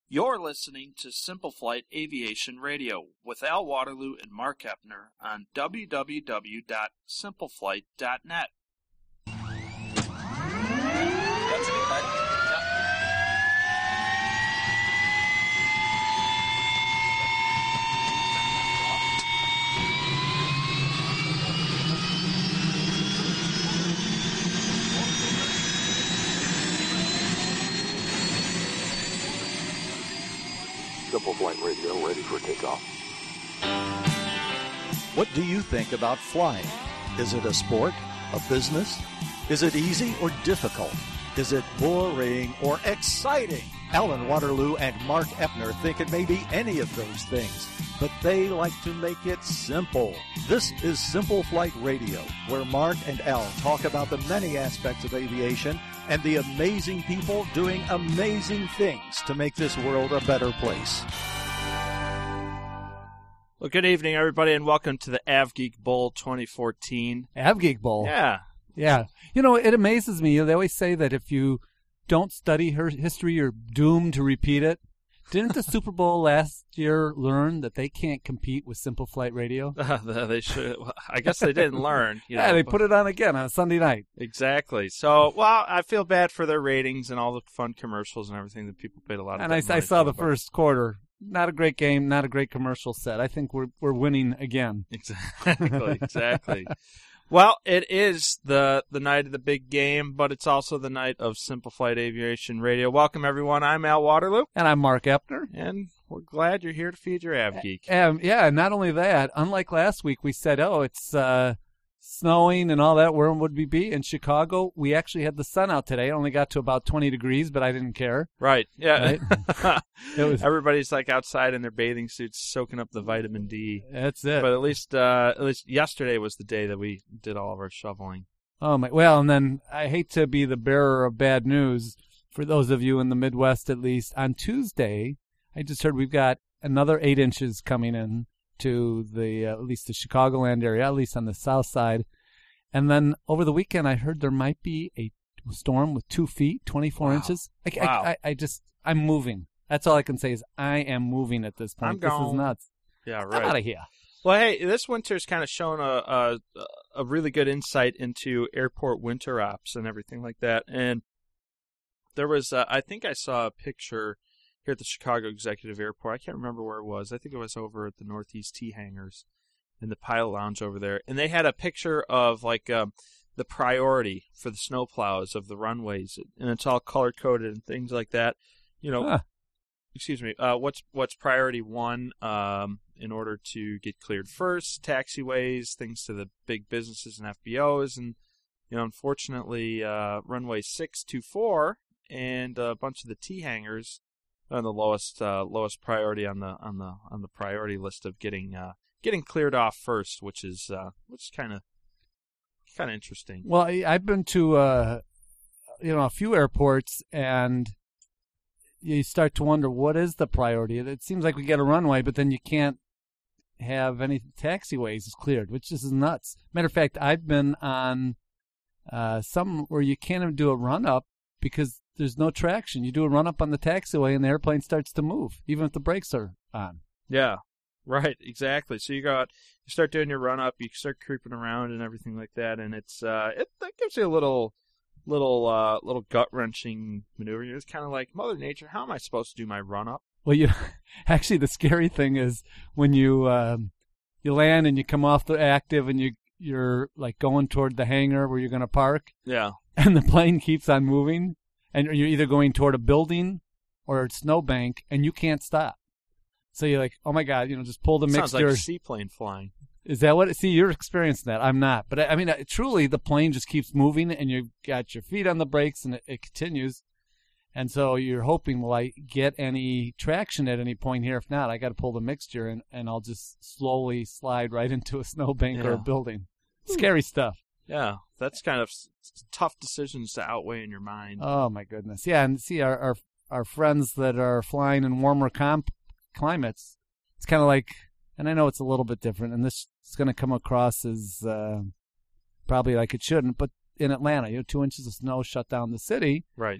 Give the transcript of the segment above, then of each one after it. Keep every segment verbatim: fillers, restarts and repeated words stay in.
You're listening to Simple Flight Aviation Radio with Al Waterloo and Mark Epner on w w w dot simple flight dot net. Simple Flight Radio ready for takeoff. What do you think about flying? Is it a sport? A business? Is it easy or difficult? Is it boring or exciting? Alan Waterloo and Mark Epner think it may be any of those things, but they like to make it simple. This is Simple Flight Radio, where Mark and Al talk about the many aspects of aviation and the amazing people doing amazing things to make this world a better place. Well, good evening, everybody, and welcome to the AvGeek Bowl twenty fourteen. AvGeek Bowl? Yeah. Yeah. You know, it amazes me. They always say that if you don't study her history, you're doomed to repeat it. Didn't the Super Bowl last year learn that they can't compete with Simple Flight Radio? Uh, they should. Well, I guess they didn't learn. You yeah, know, they but... put it on again on Sunday night. Exactly. So, well, I feel bad for their ratings and all the fun commercials and everything that people paid a lot of And I, I saw the first quarter. Not a great game, not a great commercial set. I think we're we're winning again. Exactly, exactly. Well, it is the the night of the big game, but it's also the night of Simple Flight Aviation Radio. Welcome, everyone. I'm Al Waterloo. And I'm Mark Epner. And we're glad you're here to feed your AvGeek. Um, yeah, and not only that, unlike last week, we said, oh, it's uh, snowing and all that. Where would we be? In Chicago, we actually had the sun out today. It only got to about twenty degrees, but I didn't care. Right, yeah. Right? It was, Everybody's like outside in their bathing suits soaking up the vitamin D. That's it. But at least uh, at least yesterday was the day that we did all of our shoveling. Oh my! Well, and then I hate to be the bearer of bad news for those of you in the Midwest, at least. On Tuesday, I just heard we've got another eight inches coming in to the uh, at least the Chicagoland area, at least on the south side. And then over the weekend, I heard there might be a storm with two feet, twenty-four wow. inches. I, wow. I, I, I just, I'm moving. That's all I can say is I am moving at this point. I'm this gone. is nuts. Yeah, right. I'm out of here. Well, hey, this winter's kind of shown a, a a really good insight into airport winter ops and everything like that. And there was, uh, I think I saw a picture here at the Chicago Executive Airport. I can't remember where it was. I think it was over at the Northeast T Hangars in the pilot lounge over there. And they had a picture of like um, the priority for the snowplows of the runways, and it's all color coded and things like that. You know. Huh. Excuse me. Uh, what's what's priority one um, in order to get cleared first? Taxiways, things to the big businesses and F B Os, and you know, unfortunately, uh, runway six two four and a bunch of the T hangars are the lowest uh, lowest priority on the on the on the priority list of getting uh, getting cleared off first, which is uh, which is kind of kind of interesting. Well, I, I've been to uh, you know a few airports and. You start to wonder, what is the priority? It seems like we get a runway, but then you can't have any taxiways cleared, which is nuts. Matter of fact, I've been on uh, some where you can't even do a run-up because there's no traction. You do a run-up on the taxiway, and the airplane starts to move, even if the brakes are on. Yeah, right, exactly. So you go out, you start doing your run-up, you start creeping around and everything like that, and it's uh, it that gives you a little... little uh, little gut-wrenching maneuver. It's kind of like, Mother Nature, how am I supposed to do my run-up? Well, you actually, the scary thing is when you um, you land and you come off the active and you, you're like going toward the hangar where you're going to park. Yeah. And the plane keeps on moving, and you're either going toward a building or a snowbank, and you can't stop. So you're like, oh, my God, you know, just pull the Sounds mixture. like a seaplane flying. Is that what? See, you're experiencing that. I'm not. But, I, I mean, truly, the plane just keeps moving, and you've got your feet on the brakes, and it, it continues. And so you're hoping, will I get any traction at any point here? If not, I got to pull the mixture, and, and I'll just slowly slide right into a snowbank yeah. or a building. Scary stuff. Yeah, that's kind of s- tough decisions to outweigh in your mind. Oh, my goodness. Yeah, and see, our our, our friends that are flying in warmer comp climates, it's kind of like, and I know it's a little bit different, and this is going to come across as uh, probably like it shouldn't, but in Atlanta, you know, two inches of snow shut down the city. Right.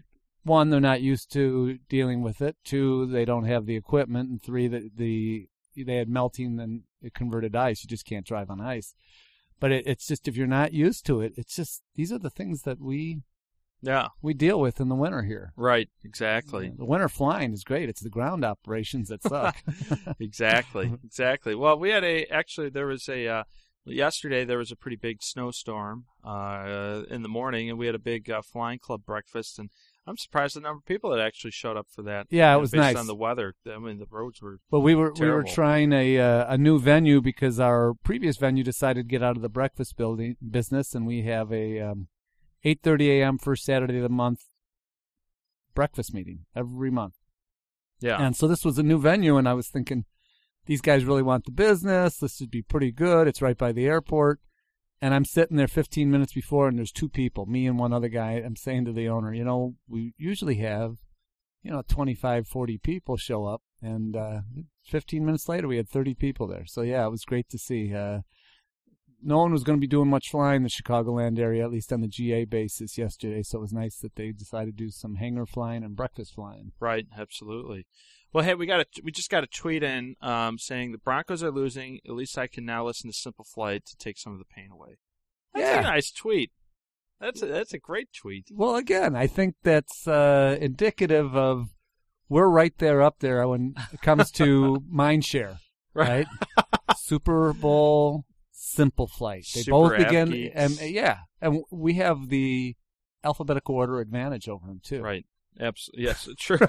one, they're not used to dealing with it. Two, they don't have the equipment. And three, the, the they had melting and it converted ice. You just can't drive on ice. But it, it's just, if you're not used to it, it's just, these are the things that we yeah we deal with in the winter here. Right, exactly. The winter flying is great. It's the ground operations that suck. exactly, exactly. Well, we had a, actually, there was a, uh, yesterday there was a pretty big snowstorm uh, in the morning, and we had a big uh, flying club breakfast, and I'm surprised the number of people that actually showed up for that. Yeah, it you know, was based nice. on the weather. I mean, the roads were But we were terrible. we were trying a uh, a new venue because our previous venue decided to get out of the breakfast building business, and we have a um, eight thirty a.m. first Saturday of the month breakfast meeting every month. Yeah. And so this was a new venue, and I was thinking, these guys really want the business. This would be pretty good. It's right by the airport. And I'm sitting there fifteen minutes before, and there's two people, me and one other guy. I'm saying to the owner, you know, we usually have, you know, twenty-five, forty people show up. And uh, fifteen minutes later, we had thirty people there. So, yeah, it was great to see. Uh, no one was going to be doing much flying in the Chicagoland area, at least on the G A basis yesterday. So it was nice that they decided to do some hangar flying and breakfast flying. Right, absolutely. Well, hey, we got a, we just got a tweet in um, saying the Broncos are losing. At least I can now listen to Simple Flight to take some of the pain away. That's Yeah. a nice tweet. That's a, that's a great tweet. Well, again, I think that's uh, indicative of we're right there up there when it comes to mind share, right? Super Bowl, Simple Flight. They Super both App begin, Geeks. and yeah, and we have the alphabetical order advantage over them too. Right. Absolutely. Yes, true.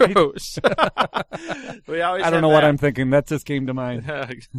we always I don't have know what that. I'm thinking. That just came to mind.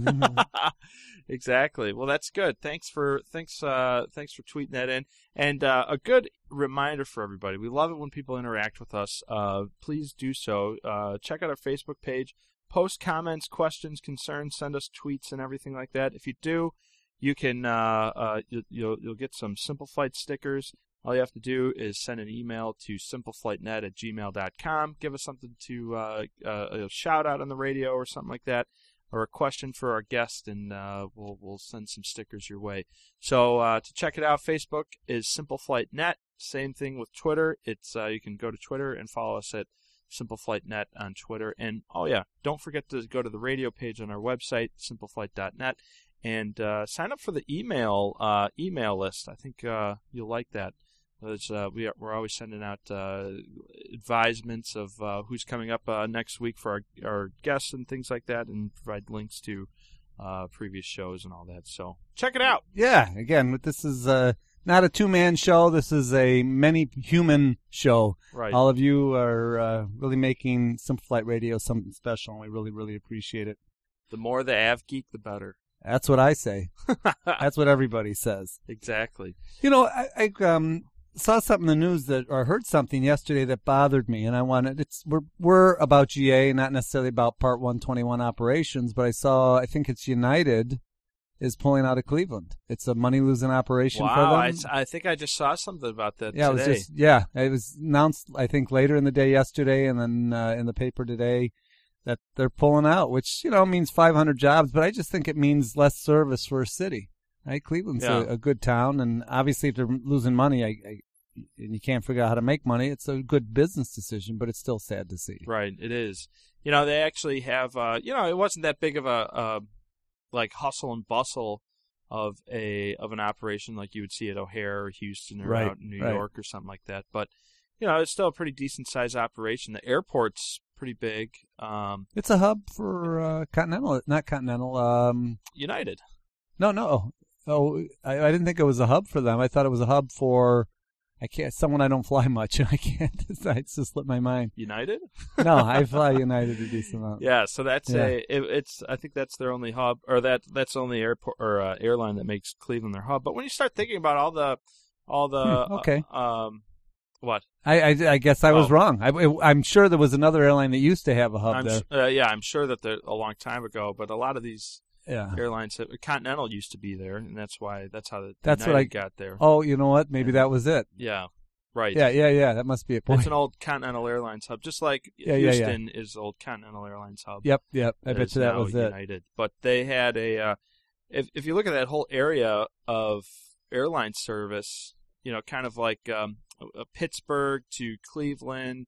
Exactly. Well, that's good. Thanks for thanks uh, thanks for tweeting that in, and uh, a good reminder for everybody. We love it when people interact with us. Uh, please do so. Uh, check out our Facebook page. Post comments, questions, concerns. Send us tweets and everything like that. If you do, you can uh, uh, you, you'll you'll get some Simple Flight stickers. All you have to do is send an email to simpleflightnet at gmail dot com. Give us something to uh, uh, a shout out on the radio or something like that, or a question for our guest, and uh, we'll we'll send some stickers your way. So uh, to check it out, Facebook is SimpleFlightNet. Same thing with Twitter. It's uh, you can go to Twitter and follow us at SimpleFlightNet on Twitter. And oh yeah, don't forget to go to the radio page on our website, simpleflight dot net, and uh, sign up for the email uh, email list. I think uh, you'll like that. There's, uh, we are, we're always sending out uh, advisements of uh, who's coming up uh, next week for our, our guests and things like that, and provide links to uh, previous shows and all that. So check it out. Yeah, again, this is uh, not a two-man show. This is a many-human show. Right. All of you are uh, really making Simple Flight Radio something special, and we really, really appreciate it. The more the Av Geek, the better. That's what I say. That's what everybody says. Exactly. You know, I, I um, saw something in the news that, or heard something yesterday that bothered me, and I wanted. It's we're we're about G A, not necessarily about Part one twenty-one operations, but I saw. I think it's United is pulling out of Cleveland. It's a money losing operation Wow, for I, them. I think I just saw something about that yeah, today. it was just yeah, it was announced. I think later in the day yesterday, and then uh, in the paper today, that they're pulling out, which, you know, means five hundred jobs, but I just think it means less service for a city. Right? Cleveland's Yeah. a, a good town, and obviously if they're losing money, I, I, and you can't figure out how to make money, it's a good business decision, but it's still sad to see. Right, it is. You know, they actually have, uh, you know, it wasn't that big of a, uh, like, hustle and bustle of a of an operation like you would see at O'Hare or Houston or Right, out in New right. York or something like that. But, you know, it's still a pretty decent-sized operation. The airport's pretty big. Um, It's a hub for uh, Continental, not Continental. Um, United. no, no. Oh, I, I didn't think it was a hub for them. I thought it was a hub for, I can't, someone I don't fly much, and I can't decide. It's just slipped my mind. United? No, I fly United a decent amount. Yeah, so that's Yeah. a it, it's I think that's their only hub, or that that's the only airport or uh, airline that makes Cleveland their hub. But when you start thinking about all the all the Hmm, okay. uh, um what I, I, I guess I was Oh. wrong. I, I'm sure there was another airline that used to have a hub I'm there. su- uh, yeah, I'm sure that they're a long time ago, but a lot of these Yeah. airlines, have, Continental used to be there, and that's why that's how the That's what United I- got there. Oh, you know what? Maybe that was it. Yeah, right. Yeah, yeah, yeah. That must be it. Boy. It's an old Continental Airlines hub, just like Yeah, yeah, yeah. Houston is old Continental Airlines hub. Yep, yep. I that bet is you that now was it. United. But they had a, uh, if if you look at that whole area of airline service, you know, kind of like um, uh, Pittsburgh to Cleveland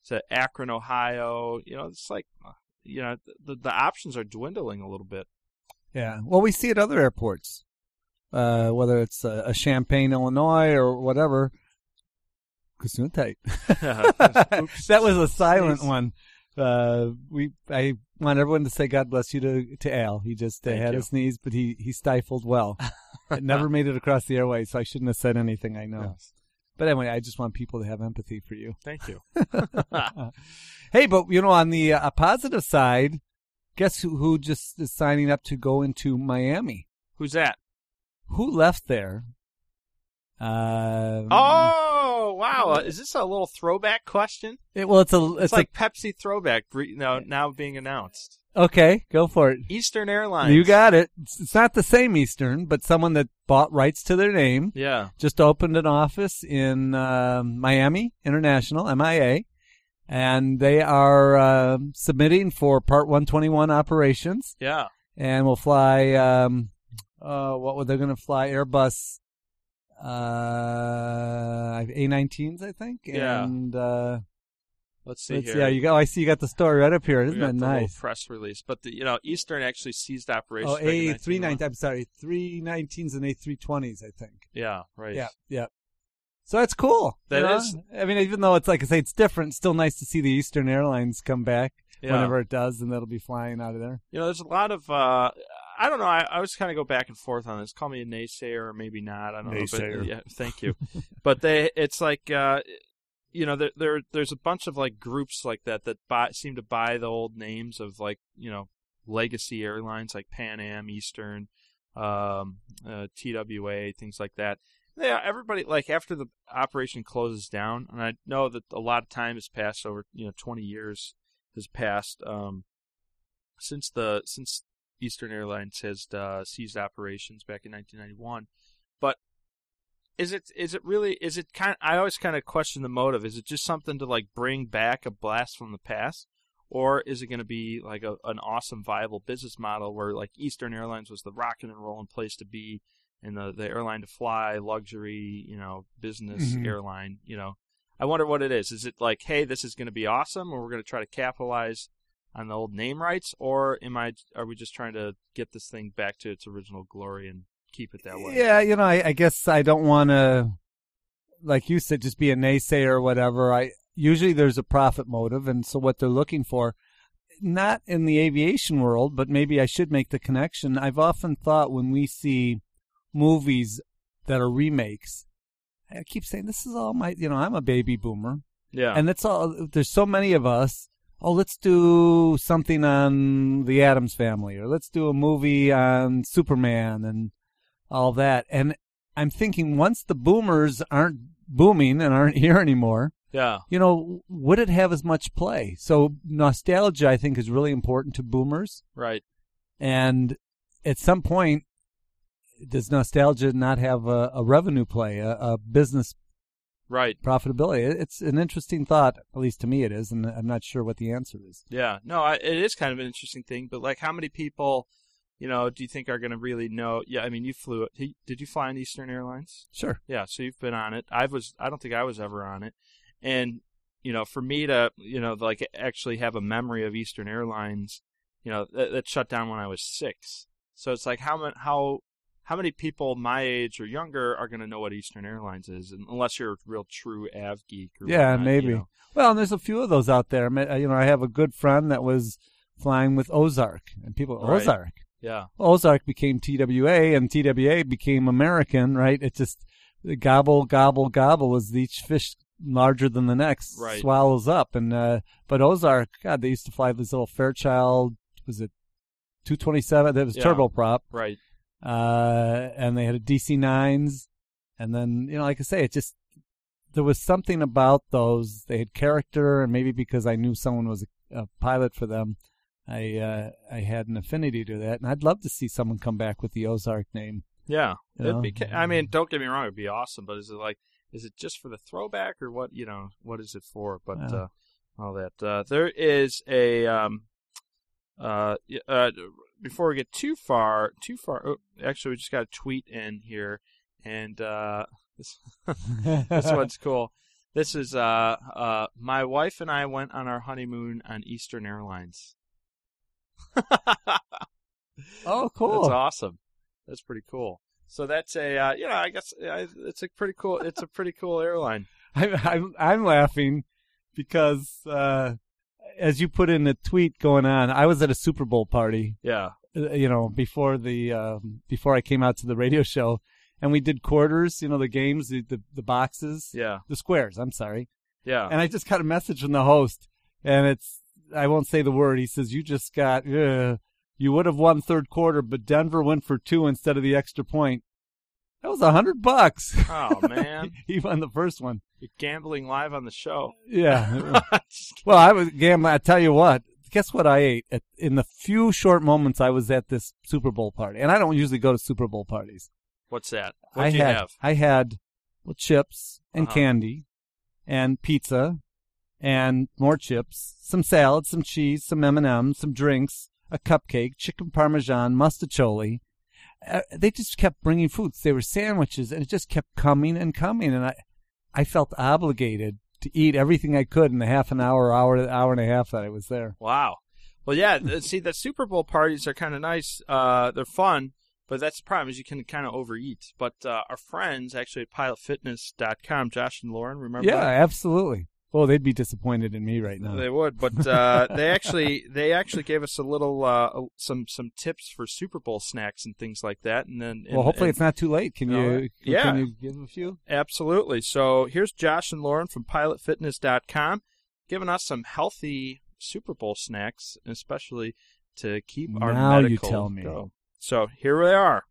to Akron, Ohio. You know, it's like, you know, the the options are dwindling a little bit. Yeah. Well, we see at other airports, uh, whether it's a, a Champaign, Illinois, or whatever. Gesundheit. That was a silent Sneeze. one. Uh, we I want everyone to say God bless you to to Al. He just uh, Thank had you. a sneeze, but he he stifled well. It never made it across the airway, so I shouldn't have said anything. I know. Yes. But anyway, I just want people to have empathy for you. Thank you. Hey, but you know, on the uh, positive side, guess who, who just is signing up to go into Miami? Who's that? Who left there? Um, Oh, wow. Uh, Is this a little throwback question? it, well, it's a It's, it's like Pepsi throwback you know, now being announced. a okay. Go for it. Eastern Airlines. You got it. It's, it's not the same Eastern, but someone that bought rights to their name. Yeah. Just opened an office in um Miami International, M I A, and they are um submitting for Part one twenty-one operations, Yeah. and will fly. Um, uh, what were they going to fly? Airbus uh, A nineteens, I think. Yeah. And uh, Let's see let's here. see how you go. I see you got the story right up here. We Isn't got that the little nice? press release. But, the, you know, Eastern actually ceased operations. Oh, back in A three nineteen oh one. nineteen. I'm sorry, three nineteens and A three twenties, I think. Yeah, right. Yeah, yeah. So that's cool. That you know? is- I mean, even though it's like I say, it's different. It's still nice to see the Eastern Airlines come back Yeah. whenever it does, and that'll be flying out of there. You know, there's a lot of, uh, I don't know, I, I always kind of go back and forth on this. Call me a naysayer or maybe not. I don't know. Naysayer. But, yeah, thank you. But they, it's like, uh, you know, there, there, there's a bunch of like groups like that that buy, seem to buy the old names of like, you know, legacy airlines like Pan Am, Eastern, um, uh, T W A, things like that. Yeah, everybody, like, after the operation closes down, and I know that a lot of time has passed over, you know, twenty years has passed, um, since the, since Eastern Airlines has, uh, ceased operations back in nineteen ninety-one. But is it, is it really, is it kind of, I always kind of question the motive. Is it just something to, like, bring back a blast from the past? Or is it going to be, like, a, an awesome, viable business model where, like, Eastern Airlines was the rockin' and rollin' place to be, and the, the airline to fly, luxury, you know, business Mhm. airline, you know. I wonder what it is. Is it like, hey, this is going to be awesome, or we're going to try to capitalize on the old name rights, or am I? Are we just trying to get this thing back to its original glory and keep it that way? Yeah, you know, I, I guess I don't want to, like you said, just be a naysayer or whatever. I usually there's a profit motive, and so what they're looking for, not in the aviation world, but maybe I should make the connection. I've often thought when we see movies that are remakes, I keep saying this is all my, you know, I'm a baby boomer, Yeah. and it's all. There's so many of us. Oh, let's do something on the Addams Family, or let's do a movie on Superman and all that. And I'm thinking once the boomers aren't booming and aren't here anymore, yeah. you know, would it have as much play? So nostalgia, I think, is really important to boomers. Right. And at some point, does nostalgia not have a, a revenue play, a, a business Right. profitability? It's an interesting thought, at least to me it is, and I'm not sure what the answer is. Yeah. No, I, it is kind of an interesting thing, but like, how many people, you know, do you think are going to really know? Yeah. I mean, you flew it. He- Did you fly on Eastern Airlines? Sure. Yeah, so you've been on it. I was. I don't think I was ever on it. And you know, for me to, you know, like actually have a memory of Eastern Airlines, you know, that, that shut down when I was six. So it's like how many how how many people my age or younger are going to know what Eastern Airlines is, unless you're a real true Av geek. Or Yeah, whatnot, maybe. You know. Well, and there's a few of those out there. I mean, uh, You know, I have a good friend that was flying with Ozark, and people, Right. Ozark. Yeah. Ozark became T W A, and T W A became American, right? It just gobble, gobble, gobble as each fish larger than the next Right. swallows up. And uh, but Ozark, God, they used to fly this little Fairchild. Was it two twenty-seven? That was Yeah. turboprop. Right. Uh, and they had a D C nines, and then, you know, like I say, it just, there was something about those. They had character, and maybe because I knew someone was a, a pilot for them, I uh, I had an affinity to that, and I'd love to see someone come back with the Ozark name. Yeah. You It'd know? be, ca- I mean, don't get me wrong, it'd be awesome, but is it like, is it just for the throwback, or what, you know, what is it for? But, Yeah. uh, all that. Uh, there is a, um, uh, y- uh, before we get too far, too far, oh, actually, we just got a tweet in here, and, uh, this, this one's cool. This is uh uh my wife and I went on our honeymoon on Eastern Airlines. Oh, cool. That's awesome. That's pretty cool. So that's a uh, you know I guess uh, it's a pretty cool it's a pretty cool airline. I'm I'm, I'm laughing because uh, as you put in the tweet going on, I was at a Super Bowl party. Yeah. Uh, you know, before the um, before I came out to the radio show, and we did quarters. You know, the games, the the, the boxes. Yeah. The squares. I'm sorry. Yeah. And I just got a message from the host, and it's I won't say the word. He says, "You just got." Uh, You would have won third quarter, but Denver went for two instead of the extra point. That was a hundred bucks. Oh man, he won the first one. You're gambling live on the show. Yeah. Well, I was gambling. I tell you what. Guess what I ate at, in the few short moments I was at this Super Bowl party, and I don't usually go to Super Bowl parties. What's that? What I do you had have? I had well, chips and Uh-huh. candy, and pizza, and more chips, some salad, some cheese, some M and M's, some drinks. A cupcake, chicken parmesan, mustacholi. Uh, they just kept bringing foods. They were sandwiches, and it just kept coming and coming. And I, I felt obligated to eat everything I could in the half an hour, hour, hour and a half that I was there. Wow. Well, yeah. th- see, the Super Bowl parties are kind of nice. Uh, they're fun, but that's the problem is you can kind of overeat. But uh, our friends actually at pilot fitness dot com, Josh and Lauren, remember? Yeah, that? absolutely. Well, they'd be disappointed in me right now. They would, but uh, they actually they actually gave us a little uh, some some tips for Super Bowl snacks and things like that. And then and, well, hopefully and, it's not too late. Can you? you know, yeah. Can you give a few? Absolutely. So here's Josh and Lauren from pilot fitness dot com giving us some healthy Super Bowl snacks, especially to keep our Now you medical tell me. go. So here we are.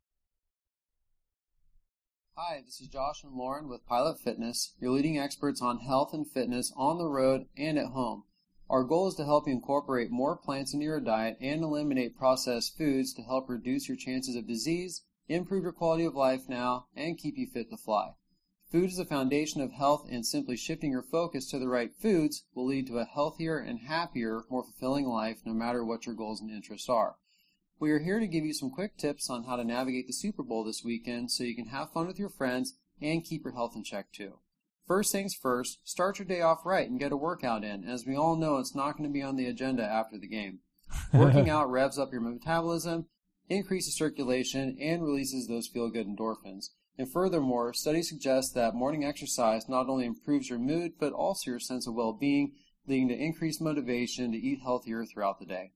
Hi, this is Josh and Lauren with Pilot Fitness, your leading experts on health and fitness on the road and at home. Our goal is to help you incorporate more plants into your diet and eliminate processed foods to help reduce your chances of disease, improve your quality of life now, and keep you fit to fly. Food is the foundation of health, and simply shifting your focus to the right foods will lead to a healthier and happier, more fulfilling life no matter what your goals and interests are. We are here to give you some quick tips on how to navigate the Super Bowl this weekend so you can have fun with your friends and keep your health in check too. First things first, start your day off right and get a workout in. As we all know, it's not going to be on the agenda after the game. Working out revs up your metabolism, increases circulation, and releases those feel-good endorphins. And furthermore, studies suggest that morning exercise not only improves your mood, but also your sense of well-being, leading to increased motivation to eat healthier throughout the day.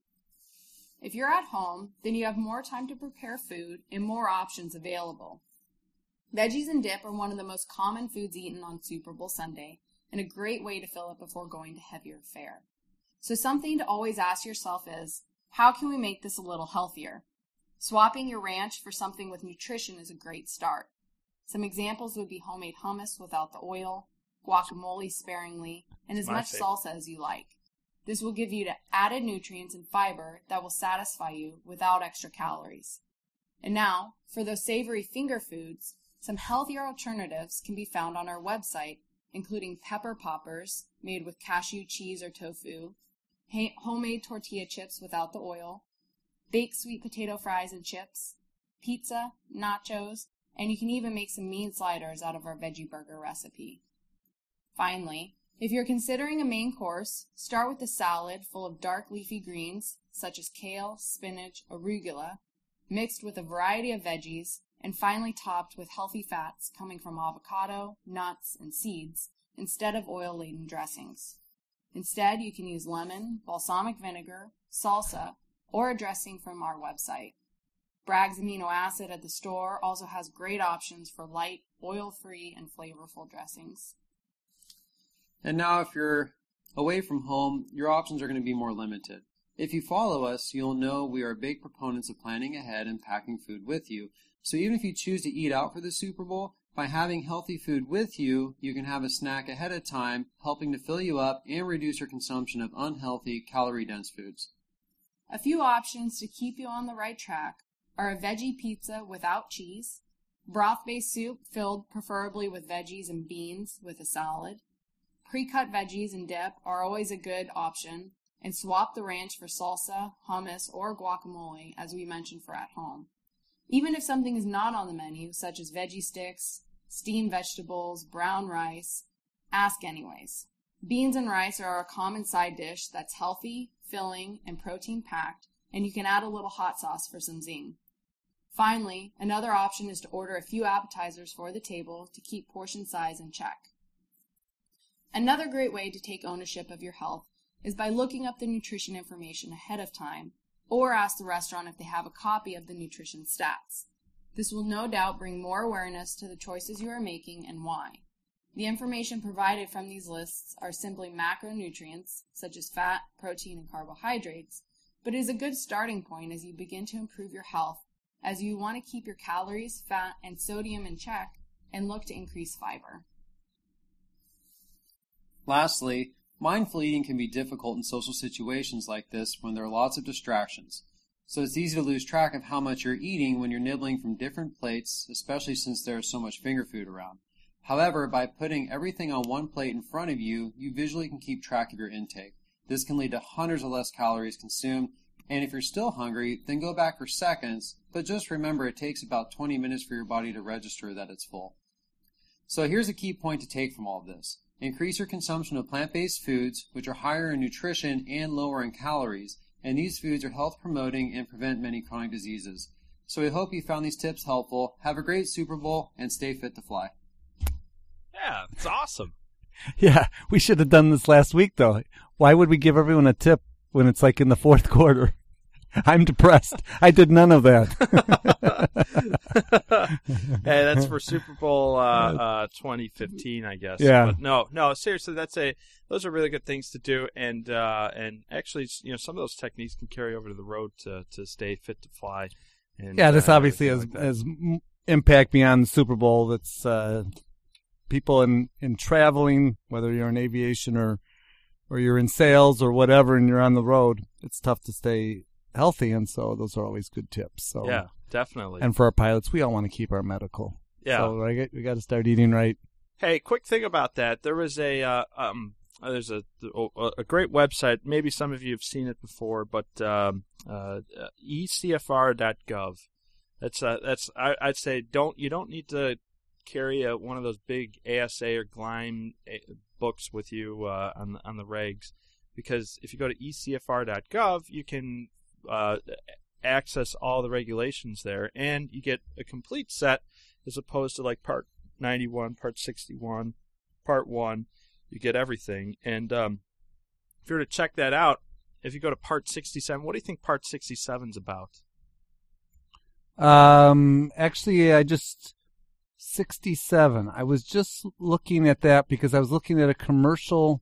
If you're at home, then you have more time to prepare food and more options available. Veggies and dip are one of the most common foods eaten on Super Bowl Sunday, and a great way to fill it before going to heavier fare. So something to always ask yourself is, how can we make this a little healthier? Swapping your ranch for something with nutrition is a great start. Some examples would be homemade hummus without the oil, guacamole sparingly, and as my much favorite. salsa as you like. This will give you the added nutrients and fiber that will satisfy you without extra calories. And now, for those savory finger foods, some healthier alternatives can be found on our website, including pepper poppers made with cashew cheese or tofu, ha- homemade tortilla chips without the oil, baked sweet potato fries and chips, pizza, nachos, and you can even make some mean sliders out of our veggie burger recipe. Finally, if you're considering a main course, start with a salad full of dark leafy greens, such as kale, spinach, arugula, mixed with a variety of veggies, and finally topped with healthy fats coming from avocado, nuts, and seeds, instead of oil-laden dressings. Instead, you can use lemon, balsamic vinegar, salsa, or a dressing from our website. Bragg's Amino Acid at the store also has great options for light, oil-free, and flavorful dressings. And now if you're away from home, your options are going to be more limited. If you follow us, you'll know we are big proponents of planning ahead and packing food with you. So even if you choose to eat out for the Super Bowl, by having healthy food with you, you can have a snack ahead of time, helping to fill you up and reduce your consumption of unhealthy, calorie-dense foods. A few options to keep you on the right track are a veggie pizza without cheese, broth-based soup filled preferably with veggies and beans with a salad. Pre-cut veggies and dip are always a good option, and swap the ranch for salsa, hummus, or guacamole, as we mentioned for at home. Even if something is not on the menu, such as veggie sticks, steamed vegetables, brown rice, ask anyways. Beans and rice are a common side dish that's healthy, filling, and protein-packed, and you can add a little hot sauce for some zing. Finally, another option is to order a few appetizers for the table to keep portion size in check. Another great way to take ownership of your health is by looking up the nutrition information ahead of time, or ask the restaurant if they have a copy of the nutrition stats. This will no doubt bring more awareness to the choices you are making and why. The information provided from these lists are simply macronutrients, such as fat, protein, and carbohydrates, but it is a good starting point as you begin to improve your health, as you want to keep your calories, fat, and sodium in check and look to increase fiber. Lastly, mindful eating can be difficult in social situations like this when there are lots of distractions. So it's easy to lose track of how much you're eating when you're nibbling from different plates, especially since there's so much finger food around. However, by putting everything on one plate in front of you, you visually can keep track of your intake. This can lead to hundreds of less calories consumed, and if you're still hungry, then go back for seconds, but just remember it takes about twenty minutes for your body to register that it's full. So here's a key point to take from all of this. Increase your consumption of plant-based foods, which are higher in nutrition and lower in calories, and these foods are health-promoting and prevent many chronic diseases. So we hope you found these tips helpful. Have a great Super Bowl, and stay fit to fly. Yeah, it's awesome. Yeah, we should have done this last week, though. Why would we give everyone a tip when it's like in the fourth quarter? I'm depressed. I did none of that. Hey, that's for Super Bowl uh, uh, twenty fifteen, I guess. Yeah. But no, no, seriously, that's a those are really good things to do, and uh, and actually, you know, some of those techniques can carry over to the road to, to stay fit to fly. And, yeah, this uh, obviously has, like has impact beyond the Super Bowl. That's uh, people in, in traveling, whether you're in aviation or or you're in sales or whatever, and you're on the road. It's tough to stay healthy, and so those are always good tips. So yeah, definitely. And for our pilots, we all want to keep our medical. Yeah, so I get, we got to start eating right. Hey, quick thing about that. There was a uh, um, there's a a great website. Maybe some of you have seen it before, but um, uh, e c f r dot gov. That's uh, that's I, I'd say don't you don't need to carry a, one of those big A S A or Gleim books with you uh, on the, on the regs, because if you go to e c f r dot gov, you can uh, access all the regulations there, and you get a complete set as opposed to like Part ninety-one, Part sixty-one, Part one. You get everything. And um, if you were to check that out, if you go to Part sixty-seven, what do you think Part sixty-seven is about? Um, actually, I just sixty-seven. I was just looking at that because I was looking at a commercial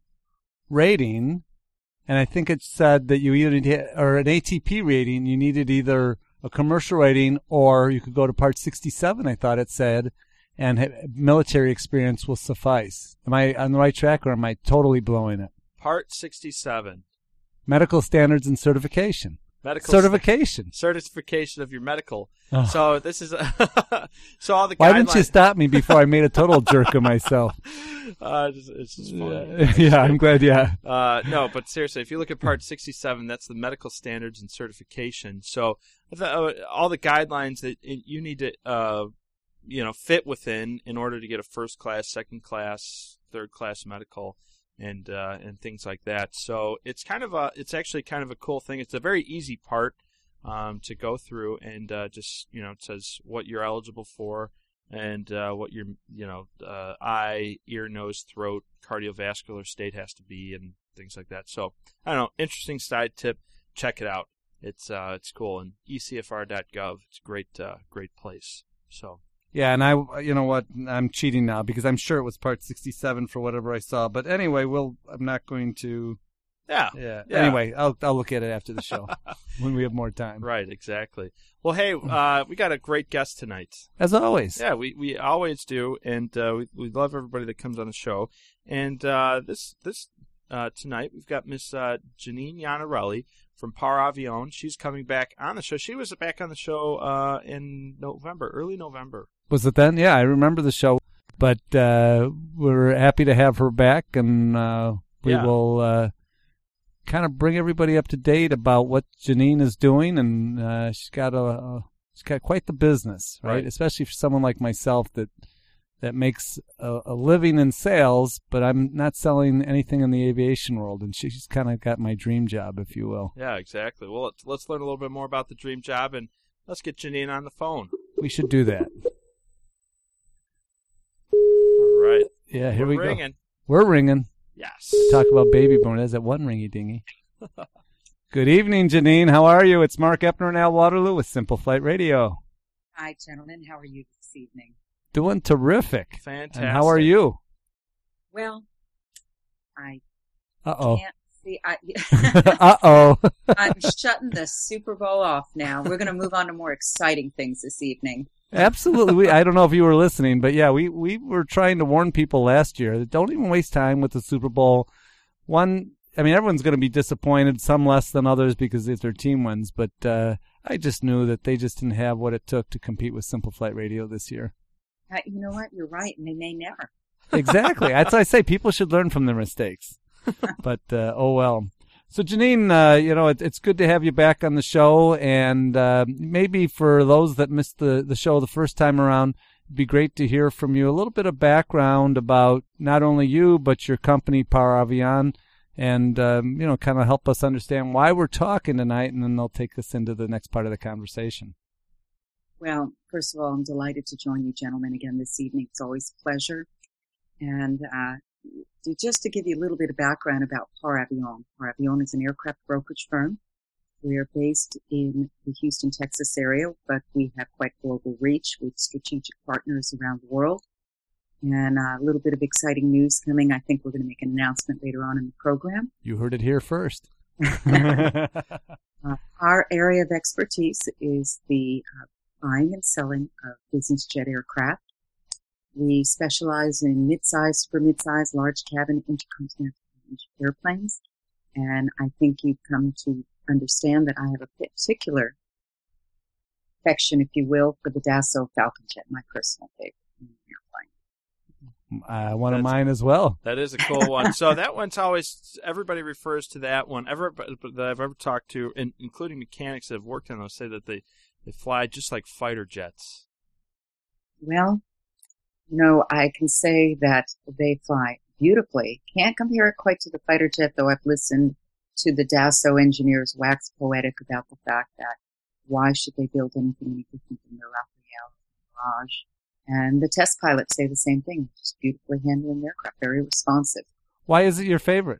rating, and I think it said that you either need, or an A T P rating, you needed either a commercial rating or you could go to Part sixty-seven, I thought it said, and ha- military experience will suffice. Am I on the right track, or am I totally blowing it? Part sixty-seven. Medical standards and certification. Medical certification. St- certification of your medical. Oh. So this is a so all the Why guidelines... didn't you stop me before I made a total jerk of myself? Uh, it's, it's just funny. Yeah, yeah, I'm glad. Yeah. Uh, no, but seriously, if you look at Part sixty-seven, that's the medical standards and certification. So uh, all the guidelines that you need to, uh, you know, fit within in order to get a first class, second class, third class medical, and uh, and things like that. So it's kind of a, it's actually kind of a cool thing. It's a very easy part um, to go through, and uh, just, you know, it says what you're eligible for, and uh, what your, you know, uh, eye, ear, nose, throat, cardiovascular state has to be, and things like that. So I don't know, interesting side tip. Check it out. It's uh, it's cool, and e c f r dot gov. It's a great uh, great place. So. Yeah, and I, you know what, I'm cheating now because I'm sure it was Part sixty-seven for whatever I saw. But anyway, we'll, I'm not going to. Yeah. Yeah. yeah. Anyway, I'll I'll look at it after the show when we have more time. Right, exactly. Well, hey, uh, we got a great guest tonight. As always. Yeah, we, we always do, and uh, we we love everybody that comes on the show. And uh, this this uh, tonight we've got Miss uh, Janine Iannarelli from Par Avion. She's coming back on the show. She was back on the show uh, in November, early November. Was it then? Yeah, I remember the show. But uh, we're happy to have her back, and uh, we yeah. will uh, kind of bring everybody up to date about what Janine is doing. And uh, she's got a, a she's got quite the business, right? right? Especially for someone like myself that that makes a, a living in sales, but I'm not selling anything in the aviation world, and she's kind of got my dream job, if you will. Yeah, exactly. Well, let's, let's learn a little bit more about the dream job, and let's get Janine on the phone. We should do that. All right. Yeah, here We're we ringing. go. We're ringing. Yes. Talk about baby boom. That's that one ringy dingy. Good evening, Janine. How are you? It's Mark Epner and Al Waterloo with Simple Flight Radio. Hi, gentlemen. How are you this evening? Doing terrific. Fantastic. And how are you? Well, I Uh-oh. can't see. I, Uh-oh. I'm shutting the Super Bowl off now. We're going to move on to more exciting things this evening. Absolutely. We, I don't know if you were listening, but yeah, we, we were trying to warn people last year that don't even waste time with the Super Bowl. One, I mean, everyone's going to be disappointed, some less than others because it's their team wins, but uh, I just knew that they just didn't have what it took to compete with Simple Flight Radio this year. Uh, you know what? You're right, and they may never. Exactly. That's why I say people should learn from their mistakes. But, uh, oh well. So, Janine, uh, you know, it, it's good to have you back on the show, and uh, maybe for those that missed the, the show the first time around, it'd be great to hear from you a little bit of background about not only you, but your company, Par Avion, and, um, you know, kind of help us understand why we're talking tonight, and then they'll take us into the next part of the conversation. Well, first of all, I'm delighted to join you gentlemen again this evening. It's always a pleasure. And uh, to, just to give you a little bit of background about Par Avion. Par Avion is an aircraft brokerage firm. We are based in the Houston, Texas area, but we have quite global reach with strategic partners around the world. And uh, a little bit of exciting news coming. I think we're going to make an announcement later on in the program. You heard it here first. uh, our area of expertise is the uh, buying and selling of business jet aircraft. We specialize in mid-size, super mid-size, large cabin, intercontinental airplanes. And I think you've come to understand that I have a particular affection, if you will, for the Dassault Falcon Jet, my personal favorite airplane. Uh, one That's, of mine as well. That is a cool one. So that one's always, everybody refers to that one. Everybody that I've ever talked to, in, including mechanics that have worked on those, say that they, they fly just like fighter jets. Well, no, I can say that they fly beautifully. Can't compare it quite to the fighter jet, though. I've listened to the Dassault engineers wax poetic about the fact that why should they build anything any different than their Raphael Mirage? And the test pilots say the same thing, just beautifully handling the aircraft, very responsive. Why is it your favorite?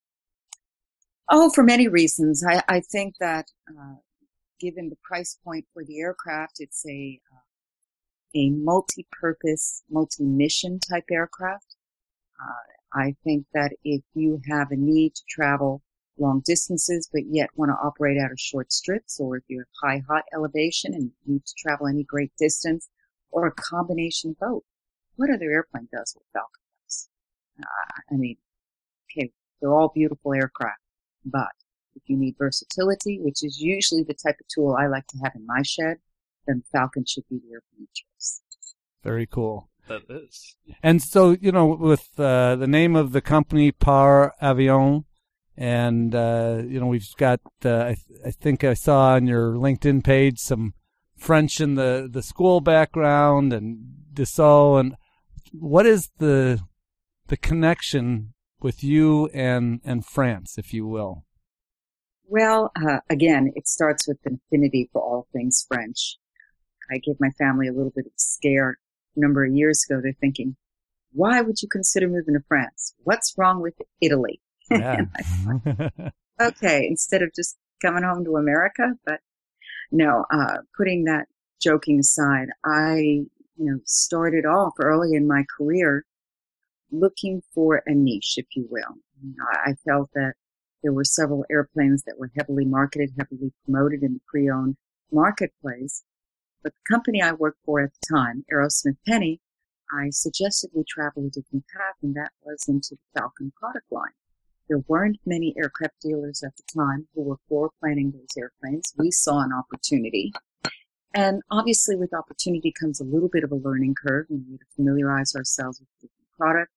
Oh, for many reasons. I, I think that uh, given the price point for the aircraft, it's a uh, a multi-purpose, multi-mission type aircraft. Uh, I think that if you have a need to travel long distances, but yet want to operate out of short strips, or if you have high, hot elevation and need to travel any great distance, or a combination of both. What other airplane does what Falcon does? Uh, I mean, okay, they're all beautiful aircraft, but if you need versatility, which is usually the type of tool I like to have in my shed, then Falcon should be the airplane of choice. Very cool. That is. And so, you know, with uh, the name of the company, Par Avion, and, uh, you know, we've got, uh, I, th- I think I saw on your LinkedIn page some French in the, the school background and Dassault. And what is the the connection with you and, and France, if you will? Well, uh, again, it starts with an affinity for all things French. I gave my family a little bit of a scare a number of years ago. They're thinking, why would you consider moving to France? What's wrong with Italy? Yeah. Thought, okay, instead of just coming home to America. But no, uh, putting that joking aside, I, you know, started off early in my career looking for a niche, if you will. I felt that there were several airplanes that were heavily marketed, heavily promoted in the pre-owned marketplace. But the company I worked for at the time, Aerosmith Penny, I suggested we travel a different path, and that was into the Falcon product line. There weren't many aircraft dealers at the time who were floor planning those airplanes. We saw an opportunity. And obviously with opportunity comes a little bit of a learning curve, and we had to familiarize ourselves with the different product.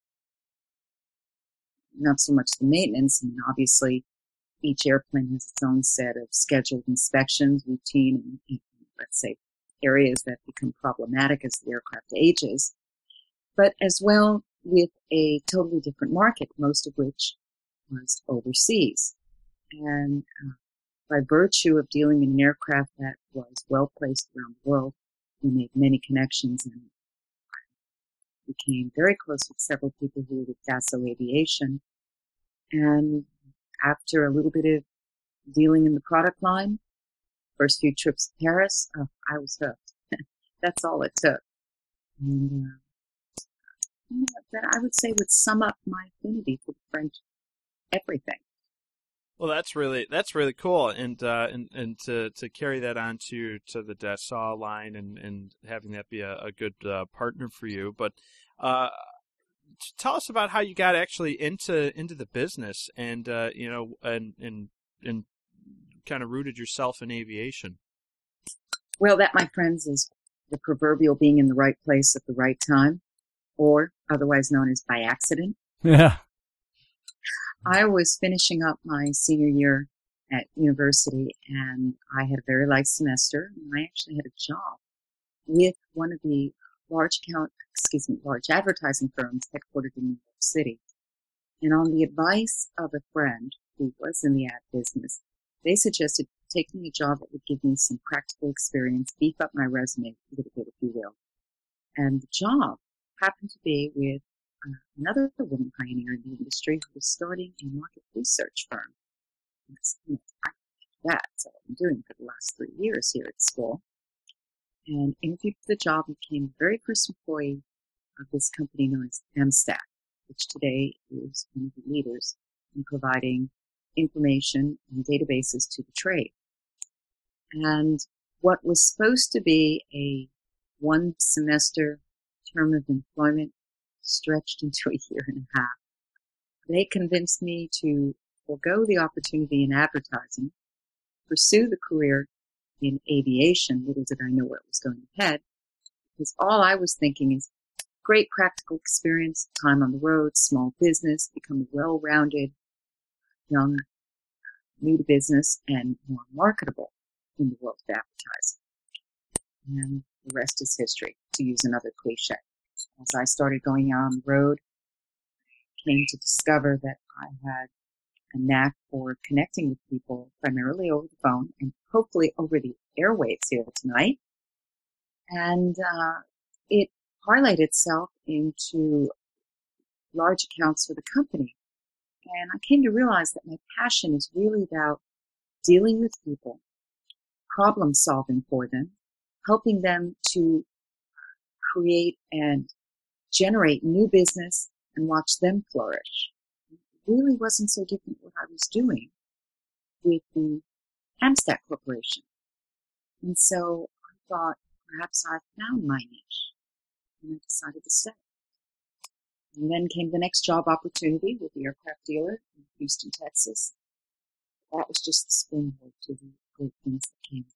Not so much the maintenance. I mean, obviously each airplane has its own set of scheduled inspections, routine, and, let's say, areas that become problematic as the aircraft ages. but as well with a totally different market, most of which was overseas. And uh, by virtue of dealing in an aircraft that was well placed around the world, we made many connections and became very close with several people who were with Dassault Aviation. And after a little bit of dealing in the product line, first few trips to Paris, oh, I was hooked. That's all it took. And uh, you know, that I would say would sum up my affinity for the French everything. Well, that's really that's really cool, and uh, and and to, to carry that on to, to the Dassault line and, and having that be a, a good uh, partner for you. But uh, tell us about how you got actually into into the business, and uh, you know, and and and kind of rooted yourself in aviation. Well, that, my friends, is the proverbial being in the right place at the right time, or otherwise known as by accident. Yeah. I was finishing up my senior year at university, and I had a very light semester, and I actually had a job with one of the large account, excuse me, large advertising firms headquartered in New York City. And on the advice of a friend who was in the ad business, they suggested taking a job that would give me some practical experience, beef up my resume a little bit, if you will. And the job happened to be with Uh, another woman pioneer in the industry who was starting a market research firm. And that's, you know, that's what I've been doing for the last three years here at school. And interviewed for the job and became the very first employee of this company known as M STAT, which today is one of the leaders in providing information and databases to the trade. And what was supposed to be a one semester term of employment stretched into a year and a half. They convinced me to forego the opportunity in advertising, pursue the career in aviation. Little did I know where it was going to head, because all I was thinking is great practical experience, time on the road, small business, become a well-rounded, young, new to business, and more marketable in the world of advertising. And the rest is history, to use another cliche. As I started going out on the road, I came to discover that I had a knack for connecting with people primarily over the phone and hopefully over the airwaves here tonight. And uh, it parlayed itself into large accounts for the company. And I came to realize that my passion is really about dealing with people, problem solving for them, helping them to create and generate new business and watch them flourish. It really wasn't so different what I was doing with the Amstat Corporation. And so I thought perhaps I've found my niche, and I decided to stay. And then came the next job opportunity with the aircraft dealer in Houston, Texas. That was just the springboard to the great things that came.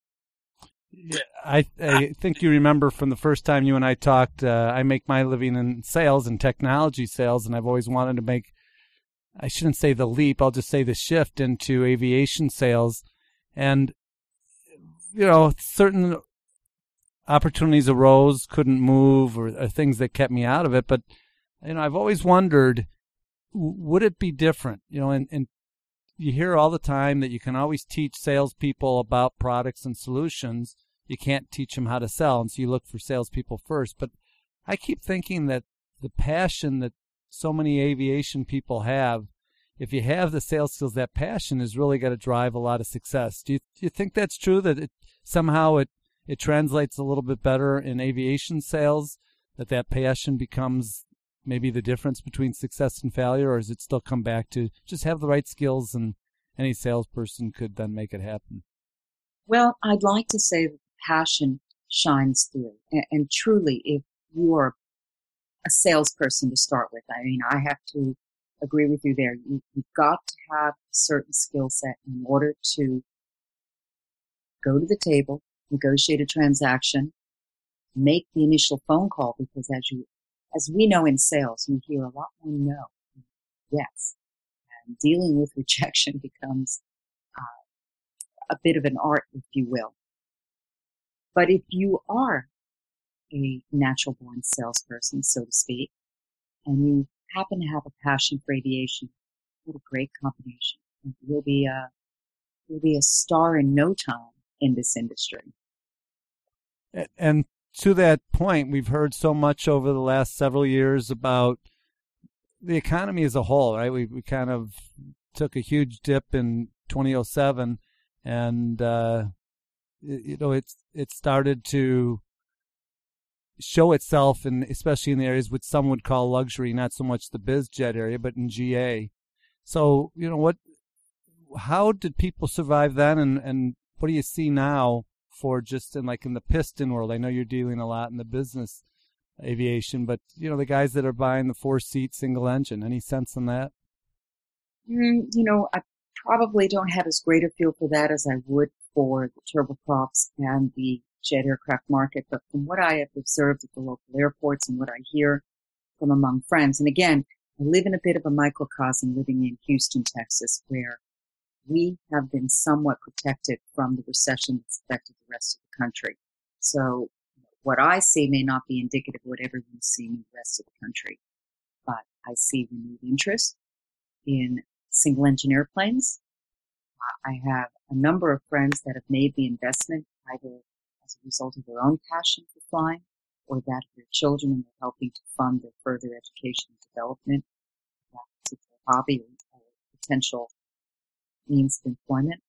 Yeah, I, I think you remember from the first time you and I talked, uh, I make my living in sales and technology sales, and I've always wanted to make, I shouldn't say the leap, I'll just say the shift into aviation sales. And, you know, certain opportunities arose, couldn't move, or, or things that kept me out of it. But, you know, I've always wondered, would it be different? You know, and, and you hear all the time that you can always teach salespeople about products and solutions. You can't teach them how to sell, and so you look for salespeople first. But I keep thinking that the passion that so many aviation people have, if you have the sales skills, that passion is really got to drive a lot of success. Do you, do you think that's true, that it, somehow it, it translates a little bit better in aviation sales, that that passion becomes maybe the difference between success and failure, or does it still come back to just have the right skills and any salesperson could then make it happen? Well, I'd like to say that passion shines through. And, and truly, if you are a salesperson to start with, I mean, I have to agree with you there. You, you've got to have a certain skill set in order to go to the table, negotiate a transaction, make the initial phone call, because as you As we know in sales, you hear a lot more no than yes. And dealing with rejection becomes uh, a bit of an art, if you will. But if you are a natural-born salesperson, so to speak, and you happen to have a passion for aviation, what a great combination. You'll be a, you'll be a star in no time in this industry. And to that point, we've heard so much over the last several years about the economy as a whole, right? We we kind of took a huge dip in twenty oh seven, and uh, you know it's it started to show itself, in especially in the areas which some would call luxury, not so much the biz jet area, but in G A. So you know what? How did people survive then, and and what do you see now for just in like in the piston world? I know you're dealing a lot in the business aviation, but you know the guys that are buying the four-seat single engine. Any sense in that? Mm, you know, I probably don't have as great a feel for that as I would for the turboprops and the jet aircraft market. But from what I have observed at the local airports and what I hear from among friends, and again, I live in a bit of a microcosm living in Houston, Texas, where we have been somewhat protected from the recession that's affected the rest of the country. So what I see may not be indicative of what everyone's seeing in the rest of the country, but I see renewed interest in single-engine airplanes. I have a number of friends that have made the investment either as a result of their own passion for flying or that of their children, and they're helping to fund their further education and development of that particular hobby or potential means of employment.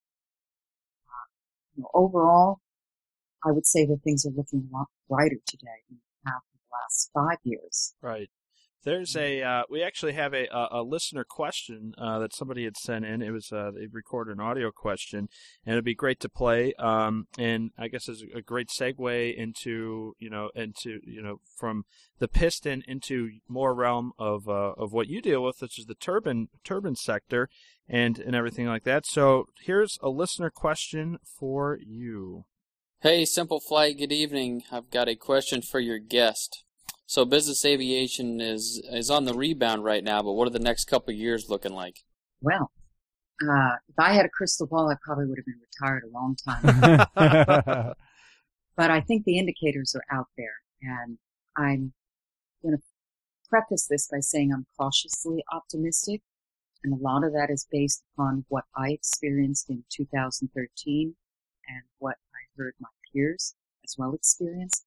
Uh, you know, overall, I would say that things are looking a lot brighter today than they have in the last five years. Right. There's a, uh, we actually have a, a, a listener question uh, that somebody had sent in. It was, uh, they recorded an audio question, and it'd be great to play. Um, and I guess it's a great segue into, you know, into, you know, from the piston into more realm of, uh, of what you deal with, which is the turbine, turbine sector and, and everything like that. So here's a listener question for you. Hey, Simple Flight, good evening. I've got a question for your guest. So business aviation is is on the rebound right now, but what are the next couple of years looking like? Well, uh, if I had a crystal ball, I probably would have been retired a long time ago. But I think the indicators are out there, and I'm going to preface this by saying I'm cautiously optimistic, and a lot of that is based upon what I experienced in two thousand thirteen and what I heard my peers as well experience.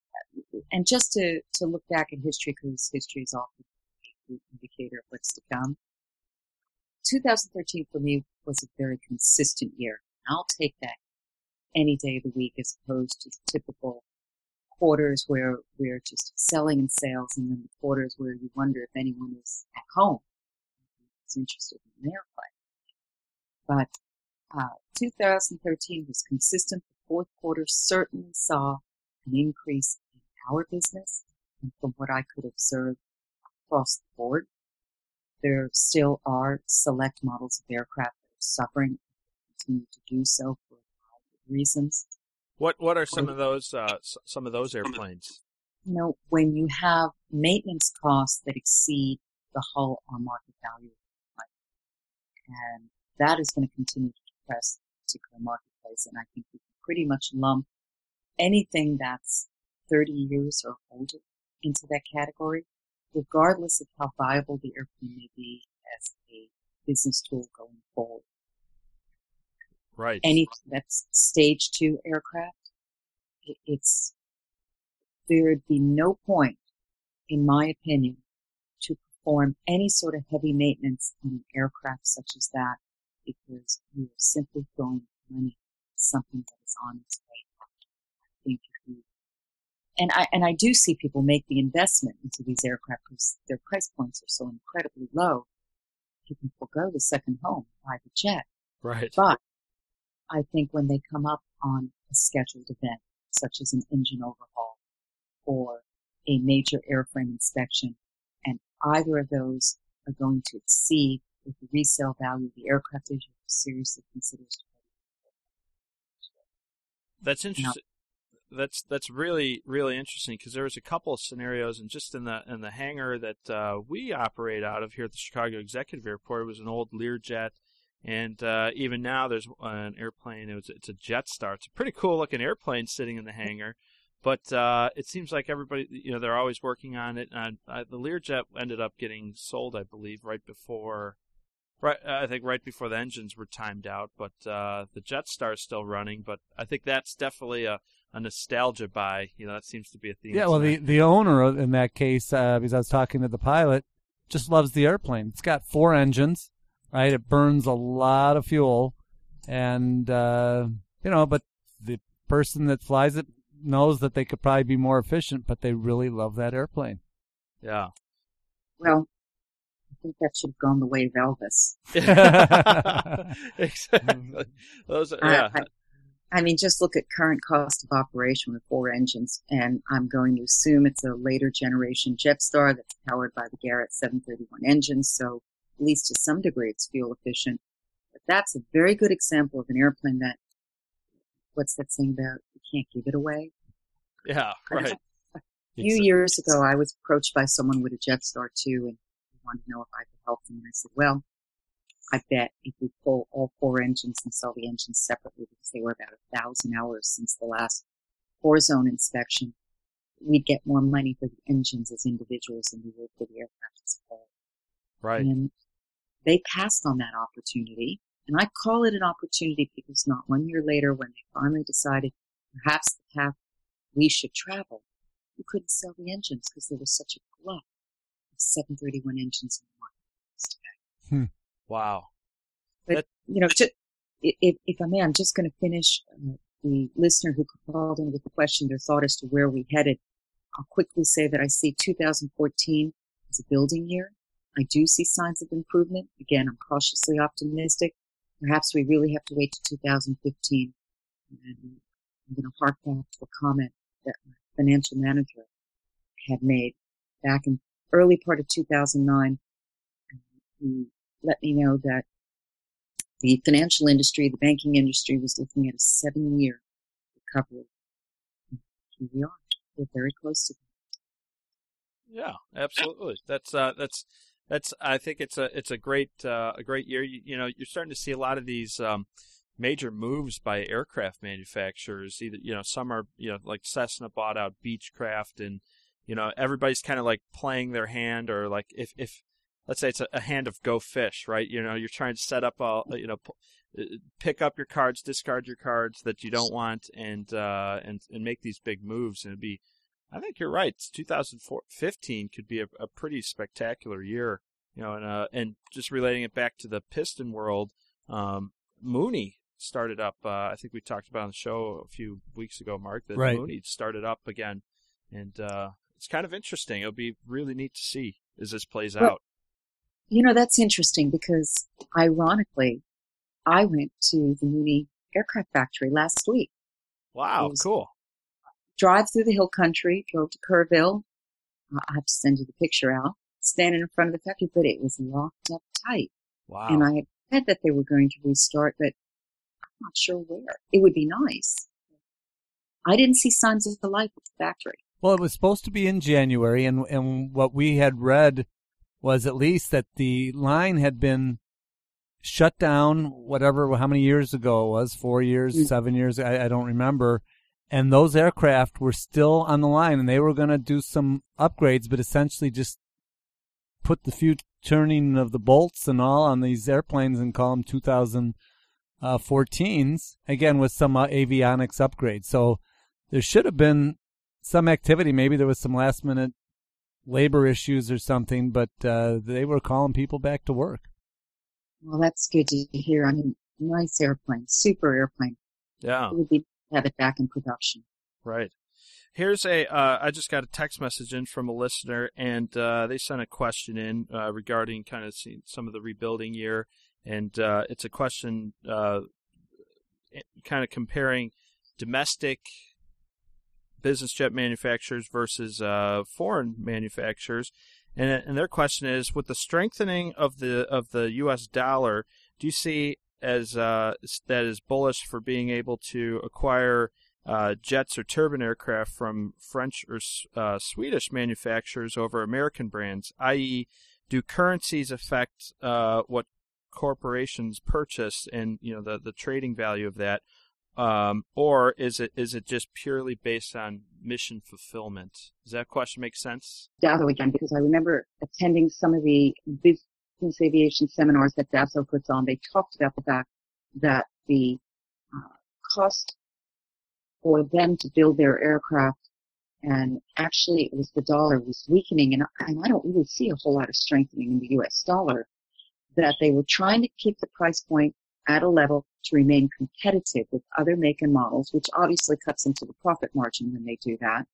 And just to, to look back at history, because history is often an indicator of what's to come. two thousand thirteen for me was a very consistent year. I'll take that any day of the week as opposed to the typical quarters where we're just selling and sales, and then the quarters where you wonder if anyone is at home is interested in an airplane. But uh, two thousand thirteen was consistent. The fourth quarter certainly saw an increase in our business, and from what I could observe across the board, there still are select models of aircraft that are suffering and continue to do so for a variety of reasons. What what are some of those uh, some of those airplanes? You know, when you have maintenance costs that exceed the hull or market value of the plane, and that is going to continue to depress the particular marketplace, and I think we can pretty much lump anything that's thirty years or older into that category, regardless of how viable the airplane may be as a business tool going forward. Right. Any that's stage two aircraft, it, it's there'd be no point, in my opinion, to perform any sort of heavy maintenance on an aircraft such as that, because you're simply throwing money at something that is on its way out. I think if you And I, and I do see people make the investment into these aircraft because their price points are so incredibly low. You can forego the second home, buy the jet. Right. But I think when they come up on a scheduled event, such as an engine overhaul or a major airframe inspection, and either of those are going to exceed what the resale value of the aircraft is, you have to seriously consider. That's interesting. That's that's really really interesting, because there was a couple of scenarios, and just in the in the hangar that uh, we operate out of here at the Chicago Executive Airport, it was an old Learjet, and uh, even now there's an airplane. It was it's a Jetstar. It's a pretty cool looking airplane sitting in the hangar, but uh, it seems like everybody, you know, they're always working on it. And uh, the Learjet ended up getting sold, I believe, right before, right? Uh, I think right before the engines were timed out. But uh, the Jetstar is still running. But I think that's definitely a, a nostalgia buy. You know, that seems to be a theme. Yeah, well, the, the owner in that case, uh, because I was talking to the pilot, just loves the airplane. It's got four engines, right? It burns a lot of fuel. And, uh, you know, but the person that flies it knows that they could probably be more efficient, but they really love that airplane. Yeah. Well, I think that should have gone the way of Elvis. Exactly. Those are, yeah. I, I, I mean, just look at current cost of operation with four engines, and I'm going to assume it's a later generation Jetstar that's powered by the Garrett seven thirty-one engine, so at least to some degree it's fuel efficient. But that's a very good example of an airplane that, what's that saying about you can't give it away? Yeah, right. A few exactly. years ago, I was approached by someone with a Jetstar too, and he wanted to know if I could help them. And I said, well, I bet if we pull all four engines and sell the engines separately, because they were about a thousand hours since the last four-zone inspection, we'd get more money for the engines as individuals than we would for the aircraft as a whole. Right. And they passed on that opportunity. And I call it an opportunity because not one year later, when they finally decided perhaps the path we should travel, we couldn't sell the engines because there was such a glut of seven thirty-one engines in the market today. Hmm. Wow. But, that, you know, just, if, if I may, I'm just going to finish uh, the listener who called in with the question, their thought as to where we headed. I'll quickly say that I see two thousand fourteen as a building year. I do see signs of improvement. Again, I'm cautiously optimistic. Perhaps we really have to wait to two thousand fifteen. And I'm going to hark back to a comment that my financial manager had made back in early part of two thousand nine. He let me know that the financial industry, the banking industry, was looking at a seven-year recovery. Here we are. We're very close to that. Yeah, absolutely. That's uh, that's. That's. I think it's a it's a great uh, a great year. You, you know, you're starting to see a lot of these um, major moves by aircraft manufacturers. Either you know, some are you know like Cessna bought out Beechcraft, and you know everybody's kind of like playing their hand, or like if if let's say it's a, a hand of go fish, right? You know, you're trying to set up all you know, p- pick up your cards, discard your cards that you don't want, and uh, and and make these big moves, and it'd be. I think you're right. two thousand fifteen could be a, a pretty spectacular year, you know, and uh, and just relating it back to the piston world, um, Mooney started up. Uh, I think we talked about on the show a few weeks ago, Mark, that right. Mooney started up again, and uh, it's kind of interesting. It'll be really neat to see as this plays well, out. You know, that's interesting because, ironically, I went to the Mooney aircraft factory last week. Wow, cool. Drive through the hill country, drove to Kerrville. I have to send you the picture out. Standing in front of the factory, but it was locked up tight. Wow. And I had said that they were going to restart, but I'm not sure where. It would be nice. I didn't see signs of the life at the factory. Well, it was supposed to be in January, and and what we had read was at least that the line had been shut down, whatever, how many years ago it was, four years, mm-hmm. seven years, I, I don't remember. And those aircraft were still on the line, and they were going to do some upgrades, but essentially just put the few turning of the bolts and all on these airplanes and call them two thousand fourteens, again, with some uh, avionics upgrades. So there should have been some activity. Maybe there was some last-minute labor issues or something, but uh, they were calling people back to work. Well, that's good to hear. I mean, nice airplane, super airplane. Yeah. It would be have it back in production. Right. Here's a, uh, I just got a text message in from a listener, and uh, they sent a question in uh, regarding kind of some of the rebuilding year, and uh, it's a question uh, kind of comparing domestic business jet manufacturers versus uh, foreign manufacturers, and and their question is, with the strengthening of the of the U S dollar, do you see as uh, that is bullish for being able to acquire uh, jets or turbine aircraft from French or uh, Swedish manufacturers over American brands, that is, do currencies affect uh, what corporations purchase and you know the, the trading value of that, Um, or is it is it just purely based on mission fulfillment? Does that question make sense? Dassault again, because I remember attending some of the business aviation seminars that Dassault puts on. They talked about the fact that the uh, cost for them to build their aircraft, and actually it was the dollar was weakening, and I, and I don't really see a whole lot of strengthening in the U S dollar, that they were trying to keep the price point at a level to remain competitive with other make and models, which obviously cuts into the profit margin when they do that.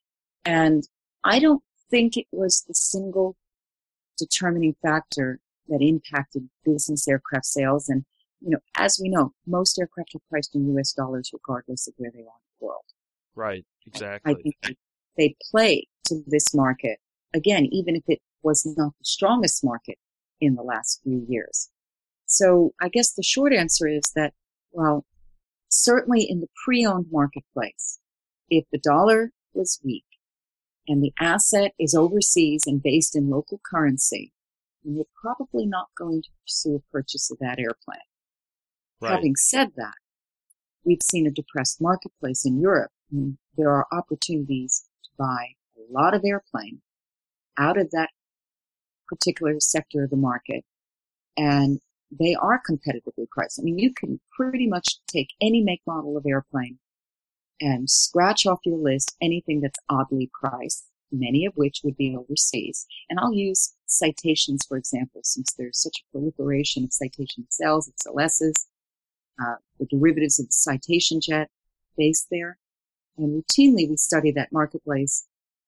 And I don't think it was the single determining factor that impacted business aircraft sales. And, you know, as we know, most aircraft are priced in U S dollars regardless of where they are in the world. Right, exactly. I think they, they play to this market, again, even if it was not the strongest market in the last few years. So I guess the short answer is that, well, certainly in the pre-owned marketplace, if the dollar was weak and the asset is overseas and based in local currency, then you're probably not going to pursue a purchase of that airplane. Right. Having said that, we've seen a depressed marketplace in Europe, and there are opportunities to buy a lot of airplane out of that particular sector of the market, and they are competitively priced. I mean, you can pretty much take any make model of airplane and scratch off your list anything that's oddly priced, many of which would be overseas. And I'll use Citations, for example, since there's such a proliferation of Citation cells, X L S's, uh, the derivatives of the Citation jet based there. And routinely we study that marketplace.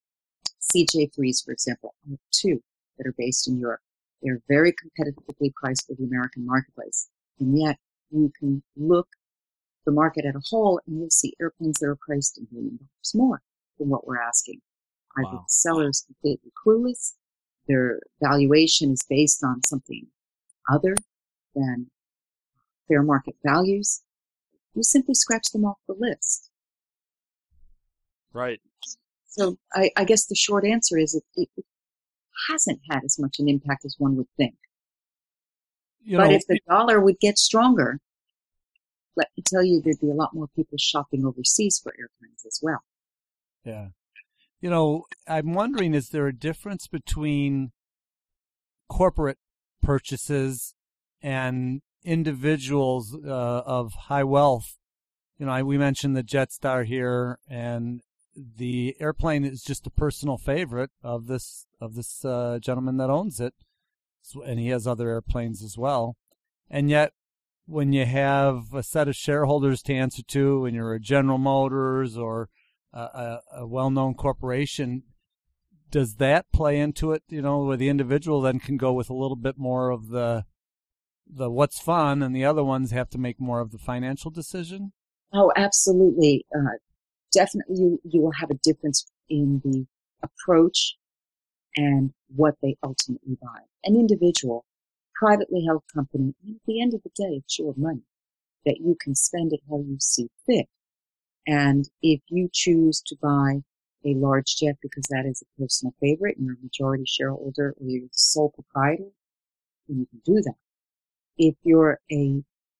C J threes, for example, I have two that are based in Europe. They're very competitively priced for the American marketplace. And yet you can look the market at a whole and you'll see airplanes that are priced a million dollars more than what we're asking. Either Wow. the seller is completely clueless, their valuation is based on something other than fair market values. You simply scratch them off the list. Right. So I, I guess the short answer is it, it, it hasn't had as much an impact as one would think. You but know, if the dollar would get stronger, let me tell you, there'd be a lot more people shopping overseas for airplanes as well. Yeah. You know, I'm wondering, is there a difference between corporate purchases and individuals uh, of high wealth? You know, I, we mentioned the Jetstar here, and the airplane is just a personal favorite of this of this uh, gentleman that owns it, so, and he has other airplanes as well. And yet, when you have a set of shareholders to answer to, and you're a General Motors or a, a, a well-known corporation, does that play into it? You know, where the individual then can go with a little bit more of the the what's fun, and the other ones have to make more of the financial decision? Oh, absolutely. Uh, definitely you, you will have a difference in the approach and what they ultimately buy. An individual, privately held company, at the end of the day, it's your money that you can spend it how you see fit. And if you choose to buy a large jet because that is a personal favorite and you're a majority shareholder or you're the sole proprietor, then you can do that. If you're a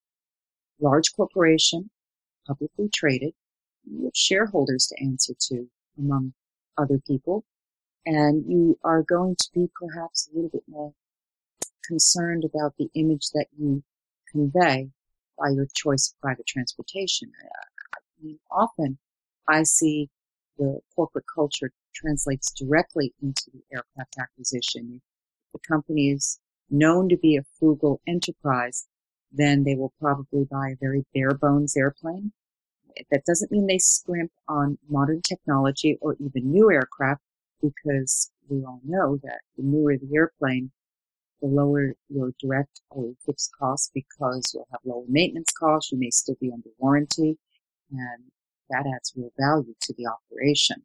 large corporation, publicly traded, you have shareholders to answer to among other people, and you are going to be perhaps a little bit more concerned about the image that you convey by your choice of private transportation. I mean, often I see the corporate culture translates directly into the aircraft acquisition. If the company is known to be a frugal enterprise, then they will probably buy a very bare bones airplane. That doesn't mean they scrimp on modern technology or even new aircraft, because we all know that the newer the airplane, the lower your direct or fixed costs, because you'll have lower maintenance costs, you may still be under warranty, and that adds real value to the operation.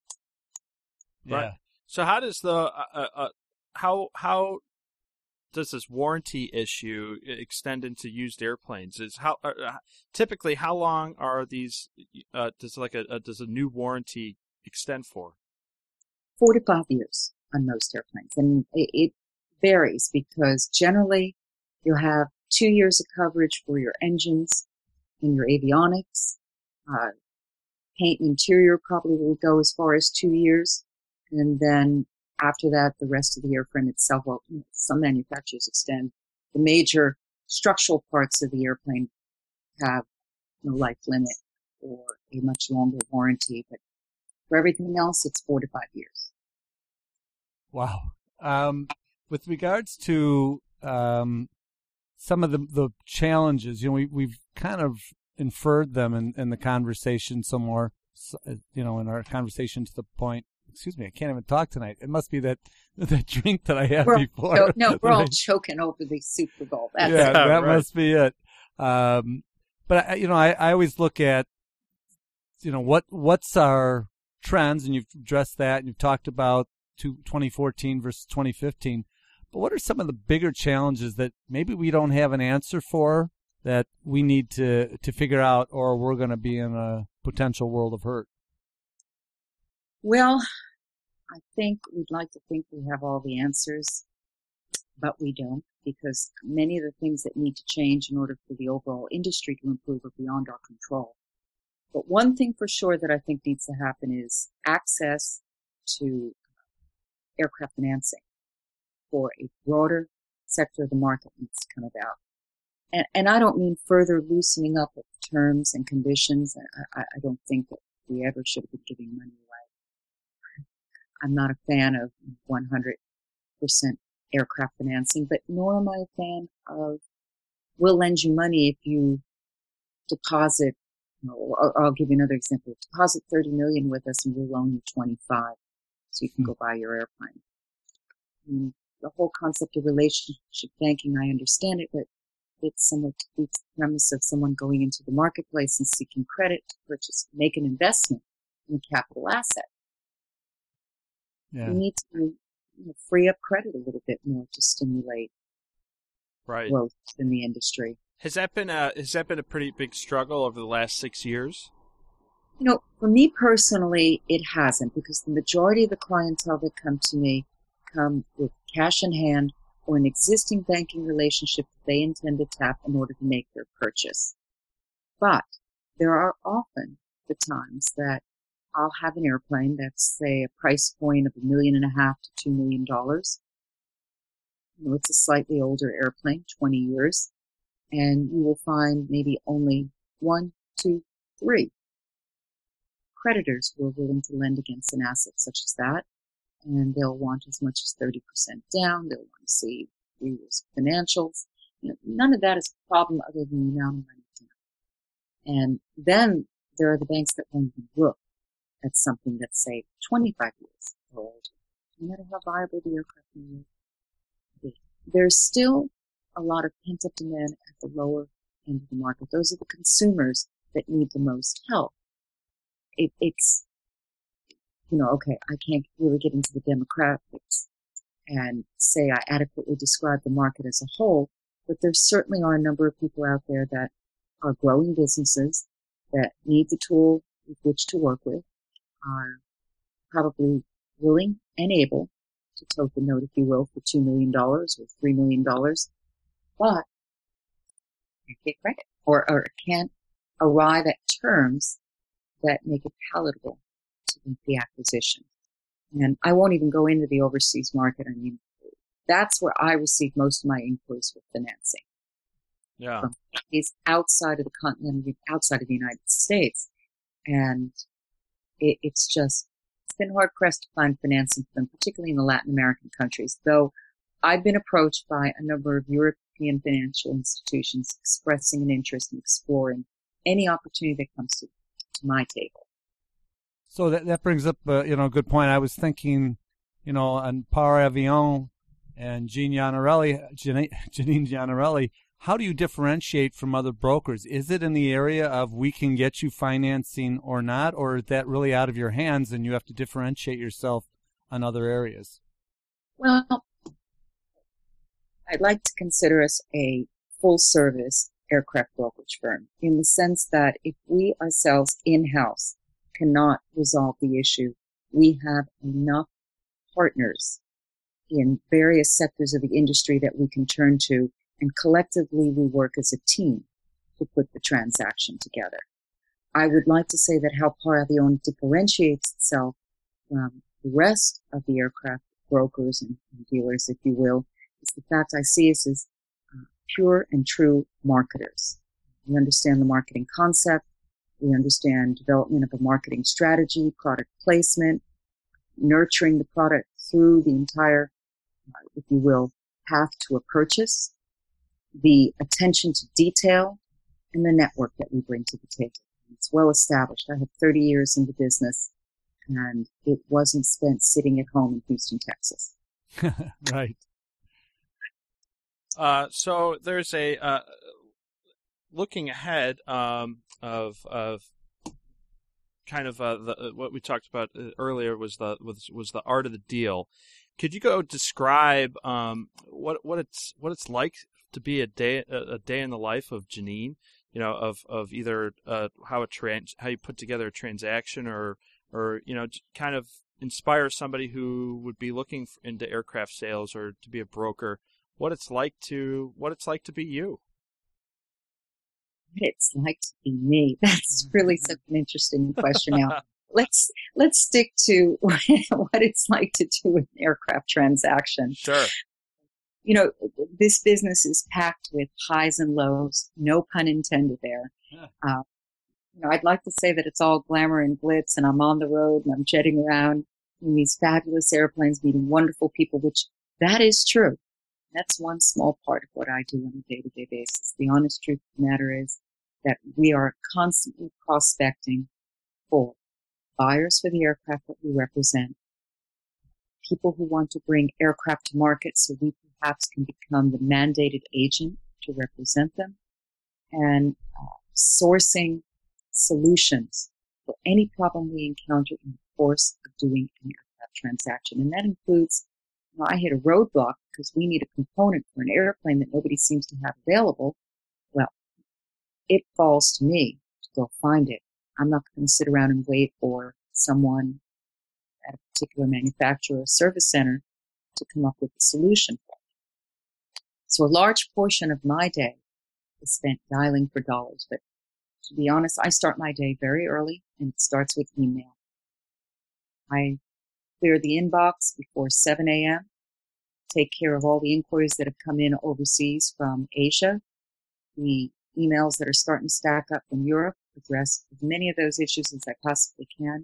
Yeah. Right. So how does the uh, uh, how how does this warranty issue extend into used airplanes? Is how uh, typically how long are these? Uh, does like a, a does a new warranty extend for? Four to five years on most airplanes, and it, it varies because generally you'll have two years of coverage for your engines, in your avionics. Uh, paint and interior probably will go as far as two years. And then after that, the rest of the airframe itself, well, some manufacturers extend. The major structural parts of the airplane have no life limit or a much longer warranty. But for everything else, it's four to five years. Wow. Um, with regards to um, some of the, the challenges, you know, we, we've kind of inferred them in, in the conversation some more, you know, in our conversation to the point, excuse me, I can't even talk tonight. It must be that that drink that I had we're, before. No, no we're all choking over the Super Bowl. That's yeah, that right. must be it. Um, but, you know, I, I always look at, you know, what what's our trends, and you've addressed that, and you've talked about twenty fourteen versus twenty fifteen. But what are some of the bigger challenges that maybe we don't have an answer for that we need to, to figure out, or we're going to be in a potential world of hurt? Well, I think we'd like to think we have all the answers, but we don't, because many of the things that need to change in order for the overall industry to improve are beyond our control. But one thing for sure that I think needs to happen is access to aircraft financing for a broader sector of the market needs to come about. And, and I don't mean further loosening up of terms and conditions. I, I don't think that we ever should have been giving money away. I'm not a fan of one hundred percent aircraft financing, but nor am I a fan of we'll lend you money if you deposit, you know, or I'll give you another example. Deposit thirty million dollars with us and we'll loan you twenty-five so you can go buy your airplane. And the whole concept of relationship banking, I understand it, but it's somewhat defeats the premise of someone going into the marketplace and seeking credit to purchase, make an investment in a capital asset. Yeah. We need to you know, free up credit a little bit more to stimulate Right. growth in the industry. Has that been a has that been a pretty big struggle over the last six years? You know, for me personally, it hasn't, because the majority of the clientele that come to me come with cash in hand or an existing banking relationship that they intend to tap in order to make their purchase. But there are often the times that I'll have an airplane that's, say, a price point of a million and a half to two million dollars. You know, it's a slightly older airplane, twenty years, and you will find maybe only one, two, three creditors who are willing to lend against an asset such as that, and they'll want as much as thirty percent down. They'll want to see three years of financials. You know, none of that is a problem other than the amount of money down. And then there are the banks that won't even look at something that's, say, twenty-five years old, no matter how viable the aircraft may be. There's still a lot of pent-up demand at the lower end of the market. Those are the consumers that need the most help. It, it's, you know, okay, I can't really get into the demographics and say I adequately describe the market as a whole, but there certainly are a number of people out there that are growing businesses that need the tool with which to work with, are probably willing and able to tote the note, if you will, for two million dollars or three million dollars, but can't get credit or, or can't arrive at terms that make it palatable to make the acquisition. And I won't even go into the overseas market. I mean, that's where I receive most of my inquiries for financing. Yeah. From companies outside of the continent, outside of the United States. And it, it's just, it's been hard pressed to find financing for them, particularly in the Latin American countries. Though I've been approached by a number of European financial institutions expressing an interest in exploring any opportunity that comes to, to my table. So that that brings up, uh, you know, a good point. I was thinking, you know, on Par Avion and Jean Gianarelli, Janine Gianarelli, how do you differentiate from other brokers? Is it in the area of we can get you financing or not, or is that really out of your hands and you have to differentiate yourself on other areas? Well, I'd like to consider us a full-service aircraft brokerage firm in the sense that if we ourselves in-house cannot resolve the issue, we have enough partners in various sectors of the industry that we can turn to, and collectively we work as a team to put the transaction together. I would like to say that how Pavillon differentiates itself from the rest of the aircraft brokers and, and dealers, if you will, is the fact I see us as uh, pure and true marketers. We understand the marketing concept. We understand development of a marketing strategy, product placement, nurturing the product through the entire, uh, if you will, path to a purchase, the attention to detail, and the network that we bring to the table. It's well established. I had thirty years in the business, and it wasn't spent sitting at home in Houston, Texas. Right. Uh, so there's a uh, looking ahead um, of of kind of uh, the, what we talked about earlier was the was, was the art of the deal. Could you go describe um, what what it's what it's like to be a day a day in the life of Janine? You know, of of either uh, how a trans how you put together a transaction, or or you know, kind of inspire somebody who would be looking into aircraft sales or to be a broker. What it's like to what it's like to be you. What it's like to be me. That's really such an interesting question. Now, let's let's stick to what it's like to do an aircraft transaction. Sure. You know, this business is packed with highs and lows, no pun intended there. Yeah. Uh, you know, I'd like to say that it's all glamour and glitz and I'm on the road and I'm jetting around in these fabulous airplanes, meeting wonderful people, which that is true. That's one small part of what I do on a day-to-day basis. The honest truth of the matter is that we are constantly prospecting for buyers for the aircraft that we represent, people who want to bring aircraft to market so we perhaps can become the mandated agent to represent them, and uh, sourcing solutions for any problem we encounter in the course of doing an aircraft transaction. And that includes, you know, I hit a roadblock because we need a component for an airplane that nobody seems to have available. Well, it falls to me to go find it. I'm not going to sit around and wait for someone at a particular manufacturer or service center to come up with a solution for it. So a large portion of my day is spent dialing for dollars. But to be honest, I start my day very early, and it starts with email. I clear the inbox before seven a.m., take care of all the inquiries that have come in overseas from Asia, the emails that are starting to stack up from Europe, address as many of those issues as I possibly can,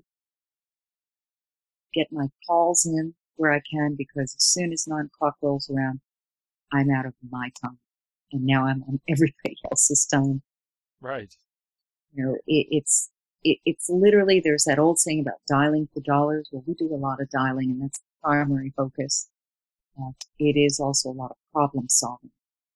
get my calls in where I can, because as soon as nine o'clock rolls around, I'm out of my time. And now I'm on everybody else's time. Right. You know, it, it's, it, it's literally, there's that old saying about dialing for dollars. Well, we do a lot of dialing, and that's the primary focus. But it is also a lot of problem solving.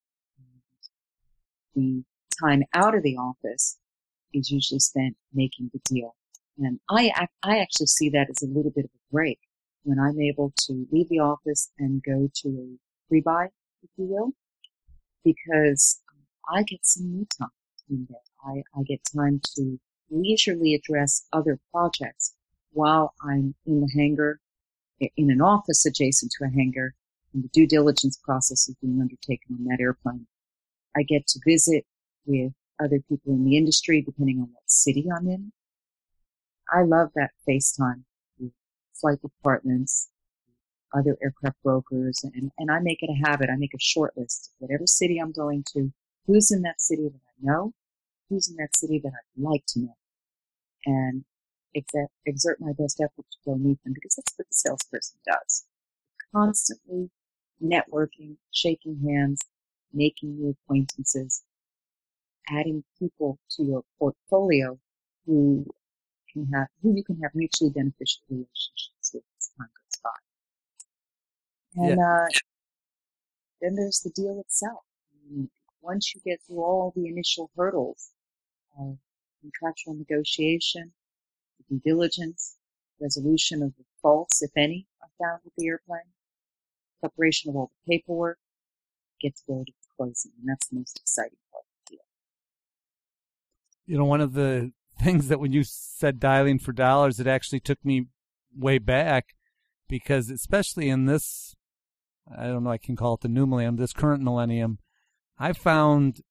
The time out of the office is usually spent making the deal. And I, I actually see that as a little bit of a break when I'm able to leave the office and go to a pre-buy, if you will, because I get some me time in there. I, I get time to leisurely address other projects while I'm in the hangar, in an office adjacent to a hangar, and the due diligence process is being undertaken on that airplane. I get to visit with other people in the industry, depending on what city I'm in. I love that FaceTime with flight departments, other aircraft brokers, and, and I make it a habit. I make a short list of whatever city I'm going to, who's in that city that I know, who's in that city that I'd like to know, and exert, exert my best effort to go meet them, because that's what the salesperson does. Constantly networking, shaking hands, making new acquaintances, adding people to your portfolio who can have, who you can have mutually beneficial relationships with as time goes by. And, Yeah. uh, then there's the deal itself. I mean, once you get through all the initial hurdles of contractual negotiation, due diligence, resolution of the faults, if any, are found with the airplane, preparation of all the paperwork, get to go to the closing, and that's the most exciting part of the deal. You know, one of the things that when you said dialing for dollars, it actually took me way back, because especially in this, I don't know, I can call it the new millennium, this current millennium, I found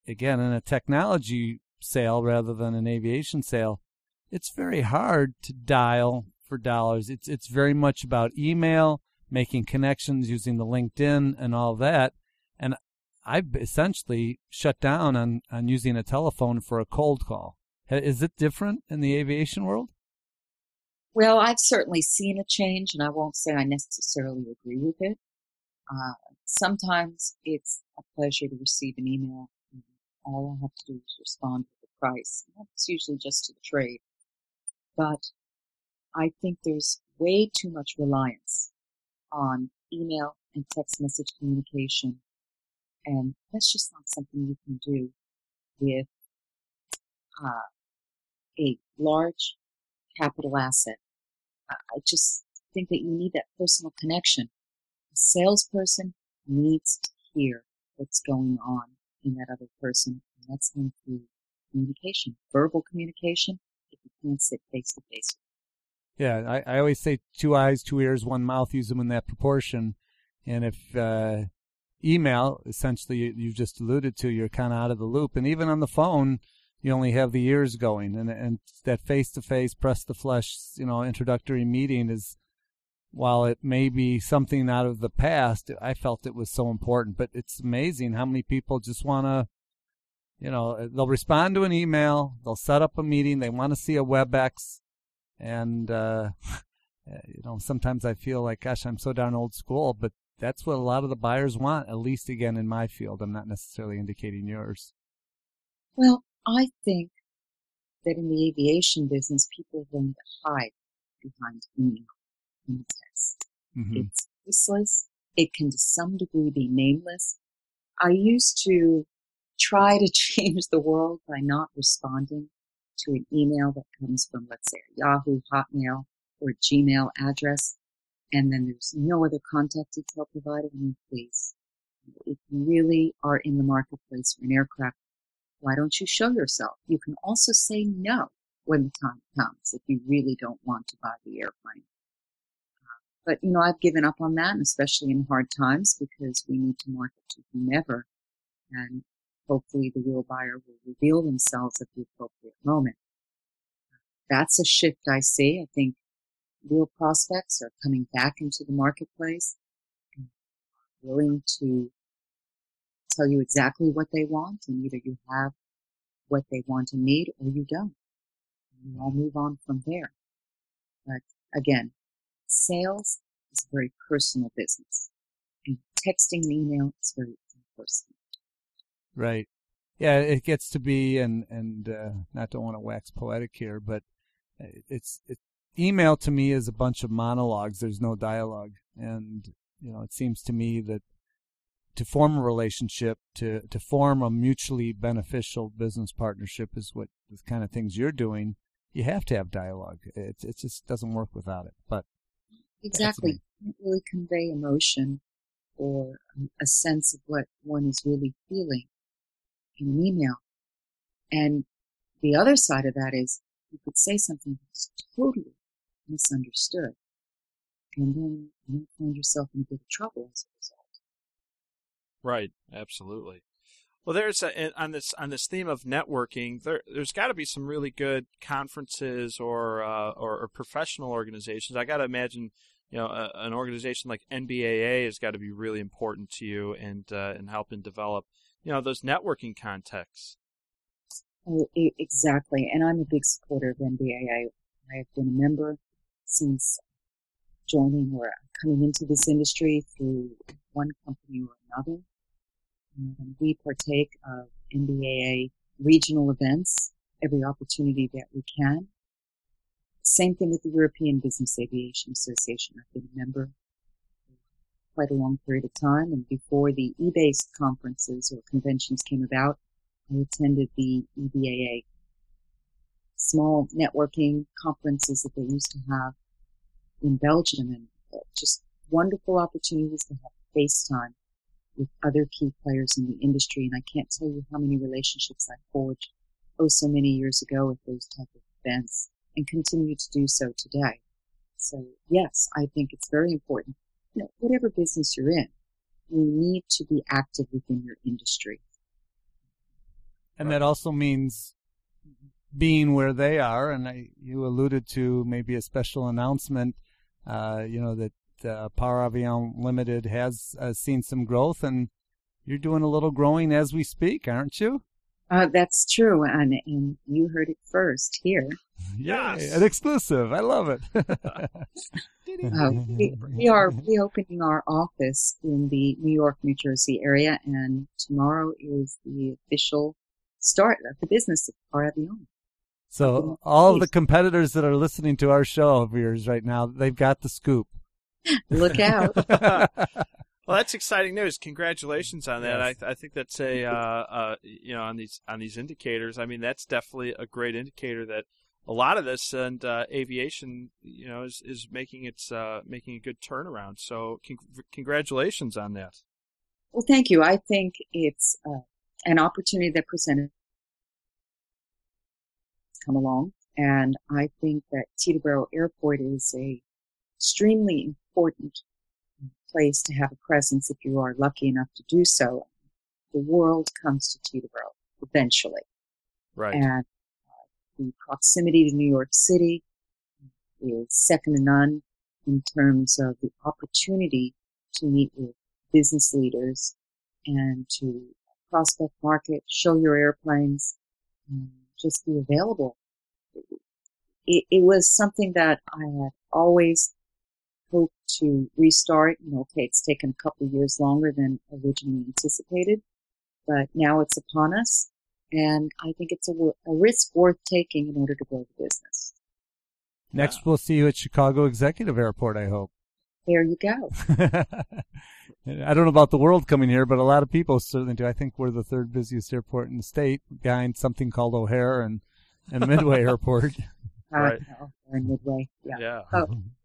again, in a technology sale rather than an aviation sale, it's very hard to dial for dollars. It's it's very much about email, making connections, using the LinkedIn and all that. And I've essentially shut down on, on using a telephone for a cold call. Is it different in the aviation world? Well, I've certainly seen a change, and I won't say I necessarily agree with it. Uh, sometimes it's a pleasure to receive an email. And all I have to do is respond with the price. That's usually just to the trade. But I think there's way too much reliance on email and text message communication. And that's just not something you can do with uh, a large capital asset. I just think that you need that personal connection. A salesperson needs to hear what's going on in that other person, and that's done through communication, verbal communication, if you can't sit face to face. Yeah, I, I always say two eyes, two ears, one mouth, use them in that proportion. And if uh, email, essentially, you, you just alluded to, you're kind of out of the loop. And even on the phone, you only have the ears going. And, and that face-to-face, press-to-flesh, you know, introductory meeting is, while it may be something out of the past, I felt it was so important. But it's amazing how many people just want to, you know, they'll respond to an email, they'll set up a meeting, they want to see a WebEx. And, uh, you know, sometimes I feel like, gosh, I'm so darn old school, but that's what a lot of the buyers want, at least, again, in my field. I'm not necessarily indicating yours. Well, I think that in the aviation business, people are going to hide behind email and text. Mm-hmm. It's useless. It can, to some degree, be nameless. I used to try to change the world by not responding to an email that comes from, let's say, a Yahoo, Hotmail, or a Gmail address, and then there's no other contact detail provided. I mean, please, if you really are in the marketplace for an aircraft, why don't you show yourself? You can also say no when the time comes if you really don't want to buy the airplane. But, you know, I've given up on that, and especially in hard times, because we need to market to whomever, and hopefully the real buyer will reveal themselves at the appropriate moment. That's a shift I see. I think real prospects are coming back into the marketplace and willing to tell you exactly what they want, and either you have what they want and need or you don't. And you all move on from there. But again, sales is a very personal business, and texting and email is very impersonal. Right. Yeah, it gets to be, and and uh, not to want to wax poetic here, but it's it, email to me is a bunch of monologues. There's no dialogue, and you know, it seems to me that to form a relationship, to to form a mutually beneficial business partnership, is what the kind of things you're doing. You have to have dialogue. It it just doesn't work without it. But exactly, you can't really convey emotion or a sense of what one is really feeling in an email. And the other side of that is you could say something that's totally misunderstood, and then you find yourself in a bit of trouble as a result. Right, absolutely. Well, there's a, on this on this theme of networking, there there's got to be some really good conferences or, uh, or or professional organizations. I got to imagine, you know, a, an organization like N B A A has got to be really important to you and uh, and helping develop, you know, those networking contexts. Oh, exactly. And I'm a big supporter of N B A A. I have been a member since joining or coming into this industry through one company or another. And we partake of N B A A regional events every opportunity that we can. Same thing with the European Business Aviation Association. I've been a member for quite a long period of time, and before the E-based conferences or conventions came about, I attended the E B A A small networking conferences that they used to have in Belgium, and just wonderful opportunities to have FaceTime with other key players in the industry. And I can't tell you how many relationships I forged oh so many years ago at those type of events and continue to do so today. So yes, I think it's very important. You know, whatever business you're in, you need to be active within your industry. And Right. that also means being where they are. And I, you alluded to maybe a special announcement, uh, you know, that uh, Power Avion Limited has uh, seen some growth, and you're doing a little growing as we speak, aren't you? Uh, that's true, and, and you heard it first here. Yes. Yay, an exclusive. I love it. Uh, we, we are reopening our office in the New York, New Jersey area, and tomorrow is the official start of the business of Power Avion. So all of the competitors that are listening to our show of yours right now, they've got the scoop. Look out. Well, that's exciting news. Congratulations on that. Yes. I, I think that's a, uh, uh, you know, on these on these indicators. I mean, that's definitely a great indicator that a lot of this and uh, aviation, you know, is is making its uh, making a good turnaround. So, con- congratulations on that. Well, thank you. I think it's uh, an opportunity that presented come along, and I think that Teterboro Airport is a extremely important place to have a presence if you are lucky enough to do so. The world comes to Teterboro eventually. Right. And uh, the proximity to New York City is second to none in terms of the opportunity to meet with business leaders and to prospect market, show your airplanes, and just be available. It, it was something that I had always hope to restart. You know, okay, it's taken a couple of years longer than originally anticipated, but now it's upon us, and I think it's a, a risk worth taking in order to grow the business. Next, we'll see you at Chicago Executive Airport, I hope. There you go. I don't know about the world coming here, but a lot of people certainly do. I think we're the third busiest airport in the state, behind something called O'Hare and, and Midway Airport. Right. Uh, no, we're in Midway. Yeah. Yeah. Oh.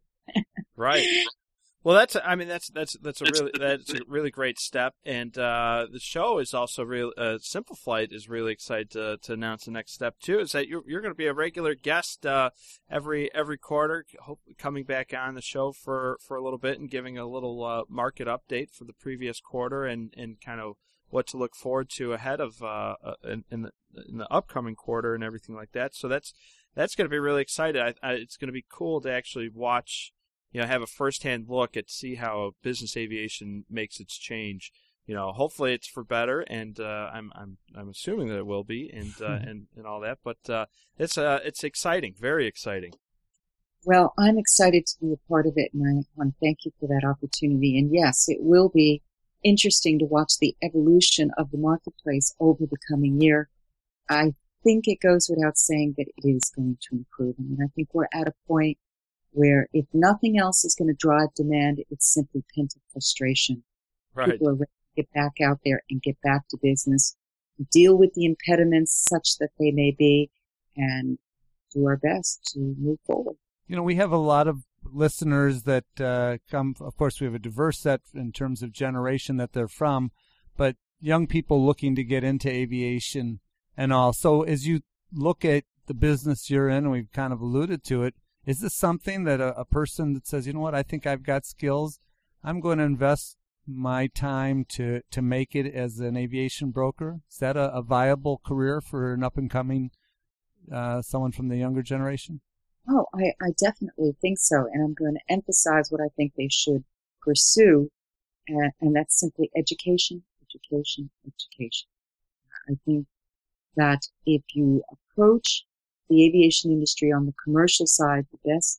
Right. Well, that's I mean that's that's that's a really that's a really great step, and uh, the show is also real. Uh, Simple Flight is really excited to to announce the next step too. Is that you're you're going to be a regular guest uh, every every quarter, hope, coming back on the show for, for a little bit and giving a little uh, market update for the previous quarter and, and kind of what to look forward to ahead of uh, in, in the in the upcoming quarter and everything like that. So that's that's going to be really exciting. I, I, it's going to be cool to actually watch. You know, have a first-hand look at see how business aviation makes its change. You know, hopefully it's for better, and uh, I'm I'm I'm assuming that it will be, and uh, and and all that. But uh, it's uh it's exciting, very exciting. Well, I'm excited to be a part of it, and I want to thank you for that opportunity. And yes, it will be interesting to watch the evolution of the marketplace over the coming year. I think it goes without saying that it is going to improve. I mean, I think we're at a point where if nothing else is going to drive demand, it's simply pent-up frustration. Right. People are ready to get back out there and get back to business, deal with the impediments such that they may be, and do our best to move forward. You know, we have a lot of listeners that uh, come, of course, we have a diverse set in terms of generation that they're from, but young people looking to get into aviation and all. So as you look at the business you're in, and we've kind of alluded to it, is this something that a, a person that says, you know what, I think I've got skills, I'm going to invest my time to, to make it as an aviation broker? Is that a, a viable career for an up-and-coming uh, someone from the younger generation? Oh, I, I definitely think so. And I'm going to emphasize what I think they should pursue, and, and that's simply education, education, education. I think that if you approach the aviation industry on the commercial side, the best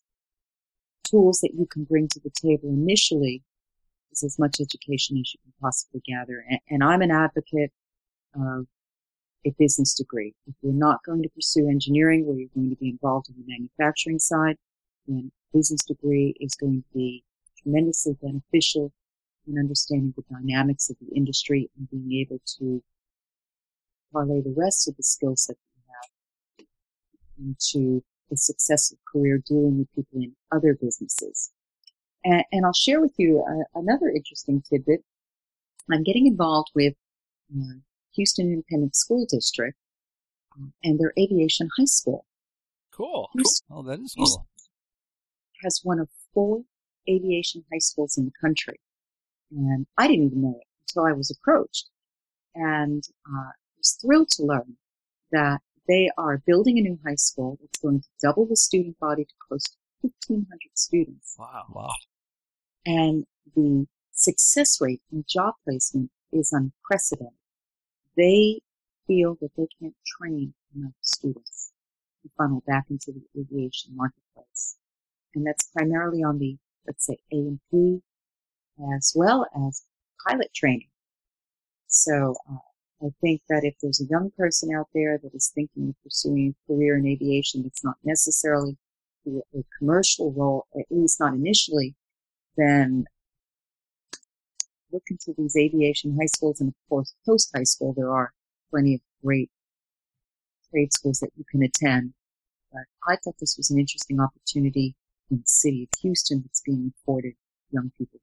tools that you can bring to the table initially is as much education as you can possibly gather. And, and I'm an advocate of a business degree. If you're not going to pursue engineering, where you're going to be involved in the manufacturing side, then a business degree is going to be tremendously beneficial in understanding the dynamics of the industry and being able to parlay the rest of the skill set into a successful career dealing with people in other businesses. And, and I'll share with you uh, another interesting tidbit. I'm getting involved with uh, Houston Independent School District uh, and their aviation high school. Cool. Houston Oh, that is cool. has one of four aviation high schools in the country. And I didn't even know it until I was approached. And uh, I was thrilled to learn that they are building a new high school. It's going to double the student body to close to fifteen hundred students. Wow. Wow. And the success rate in job placement is unprecedented. They feel that they can't train enough students to funnel back into the aviation marketplace. And that's primarily on the, let's say, A and P, as well as pilot training. So uh, I think that if there's a young person out there that is thinking of pursuing a career in aviation that's not necessarily a commercial role, at least not initially, then look into these aviation high schools. And of course, post high school, there are plenty of great trade schools that you can attend. But I thought this was an interesting opportunity in the city of Houston that's being afforded young people.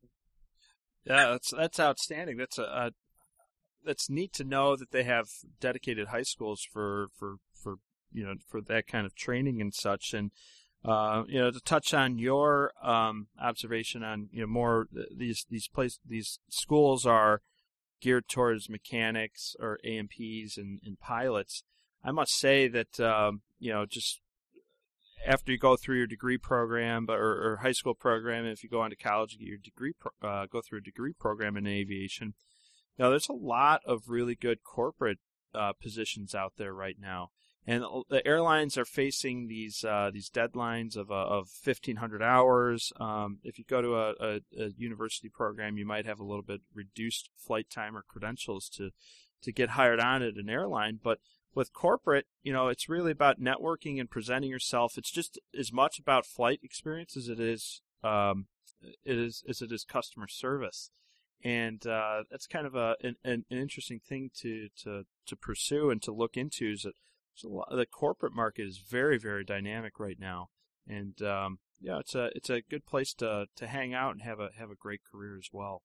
Yeah, that's that's outstanding. That's a, a that's neat to know that they have dedicated high schools for for for you know for that kind of training and such. And uh, you know, to touch on your um, observation on you know more these these place these schools are geared towards mechanics or A M Ps and, and pilots. I must say that um, you know just after you go through your degree program or, or high school program, if you go on to college, you get your degree pro, uh, go through a degree program in aviation. You know, there's a lot of really good corporate uh, positions out there right now, and the airlines are facing these uh, these deadlines of uh, of fifteen hundred hours. Um, if you go to a, a, a university program, you might have a little bit reduced flight time or credentials to to get hired on at an airline, but with corporate, you know, it's really about networking and presenting yourself. It's just as much about flight experience as it is, um, it is as it is customer service, and uh, that's kind of a an, an interesting thing to, to, to pursue and to look into. Is that a lot, the corporate market is very very dynamic right now, and um, yeah, it's a it's a good place to to hang out and have a have a great career as well.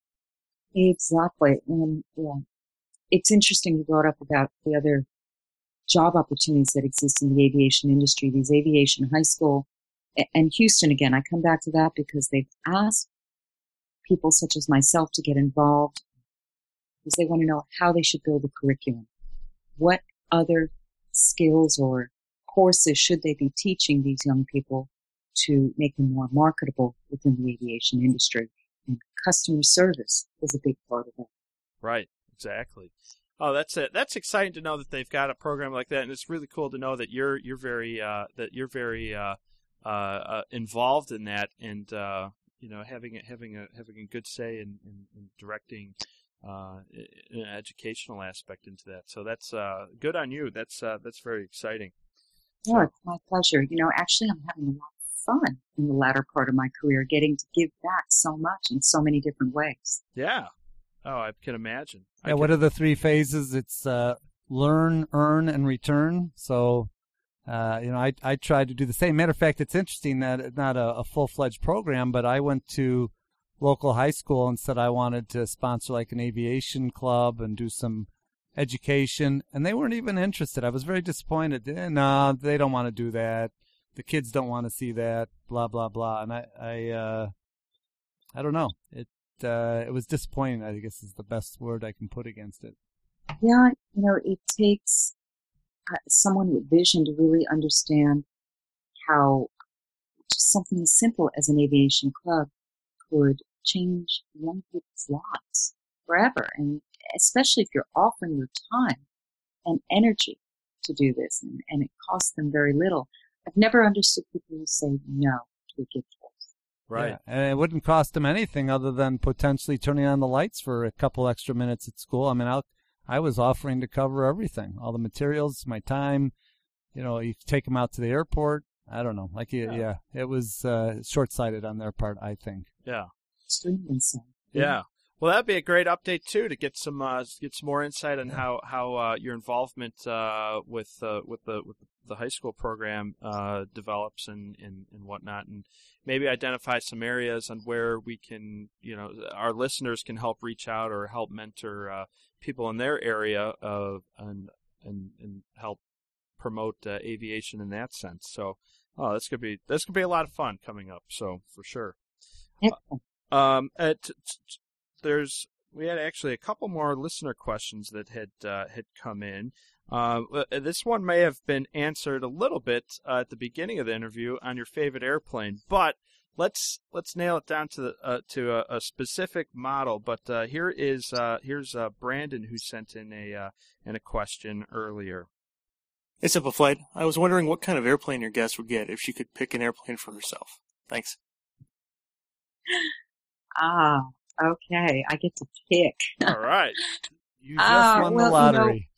Exactly, and yeah, it's interesting you brought up about the other job opportunities that exist in the aviation industry, these aviation high school, and Houston, again, I come back to that because they've asked people such as myself to get involved because they want to know how they should build a curriculum. What other skills or courses should they be teaching these young people to make them more marketable within the aviation industry? And customer service is a big part of that. Right, exactly. Oh, that's it. That's exciting to know that they've got a program like that, and it's really cool to know that you're you're very uh, that you're very uh, uh, uh, involved in that, and uh, you know having a, having a having a good say in, in, in directing uh, an educational aspect into that. So that's uh, good on you. That's uh, that's very exciting. Yeah, so, it's my pleasure. You know, actually, I'm having a lot of fun in the latter part of my career, getting to give back so much in so many different ways. Yeah. Oh, I can imagine. Yeah, what are the three phases? It's uh, learn, earn, and return. So, uh, you know, I I tried to do the same. Matter of fact, it's interesting that it's not a, a full-fledged program, but I went to local high school and said I wanted to sponsor like an aviation club and do some education, and they weren't even interested. I was very disappointed. Eh, no, they don't want to do that. The kids don't want to see that. Blah blah blah. And I I uh, I don't know. It. Uh, it was disappointing, I guess is the best word I can put against it. Yeah, you know, it takes uh, someone with vision to really understand how just something as simple as an aviation club could change young people's lives forever. And especially if you're offering your time and energy to do this, and, and it costs them very little. I've never understood people who say no to a gift horse. Right. Yeah, and it wouldn't cost them anything other than potentially turning on the lights for a couple extra minutes at school. I mean, I, I was offering to cover everything, all the materials, my time. You know, you take them out to the airport. I don't know. Like, yeah, yeah it was uh, short-sighted on their part, I think. Yeah. Extremely so. Yeah. Well, that'd be a great update too to get some uh, get some more insight on how how uh, your involvement uh, with uh, with the with the high school program uh, develops and, and, and whatnot, and maybe identify some areas on where we can, you know, our listeners can help reach out or help mentor uh, people in their area uh, and and and help promote uh, aviation in that sense. So, oh, that's gonna be that's gonna be a lot of fun coming up. So for sure. Uh, um, at, t- t- there's we had actually a couple more listener questions that had uh, had come in. Uh, this one may have been answered a little bit uh, at the beginning of the interview on your favorite airplane, but let's let's nail it down to the uh, to a, a specific model. But uh, here is uh, here's uh, Brandon, who sent in a uh, in a question earlier. Hey, Simple Flight. I was wondering what kind of airplane your guest would get if she could pick an airplane for herself. Thanks. Ah, okay. I get to pick. All right. You just Ah, won well, the you know, lottery.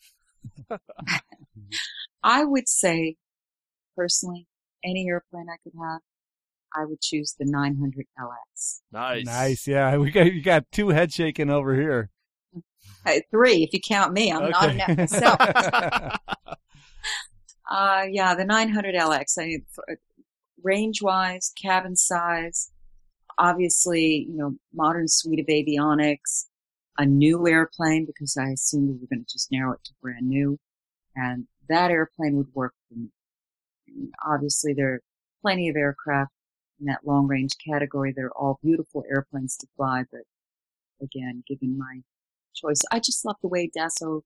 I would say, personally, any airplane I could have, I would choose the nine hundred L X. Nice. Nice. Yeah, we got you got two head shaking over here. Uh, three, if you count me. I'm Okay. not enough myself. uh, yeah, the nine hundred L X. I mean, for, range-wise, cabin size, obviously, you know, modern suite of avionics, a new airplane, because I assumed we were going to just narrow it to brand new, and that airplane would work for me. And obviously, there are plenty of aircraft in that long-range category. They're all beautiful airplanes to fly, but again, given my choice, I just love the way Dassault,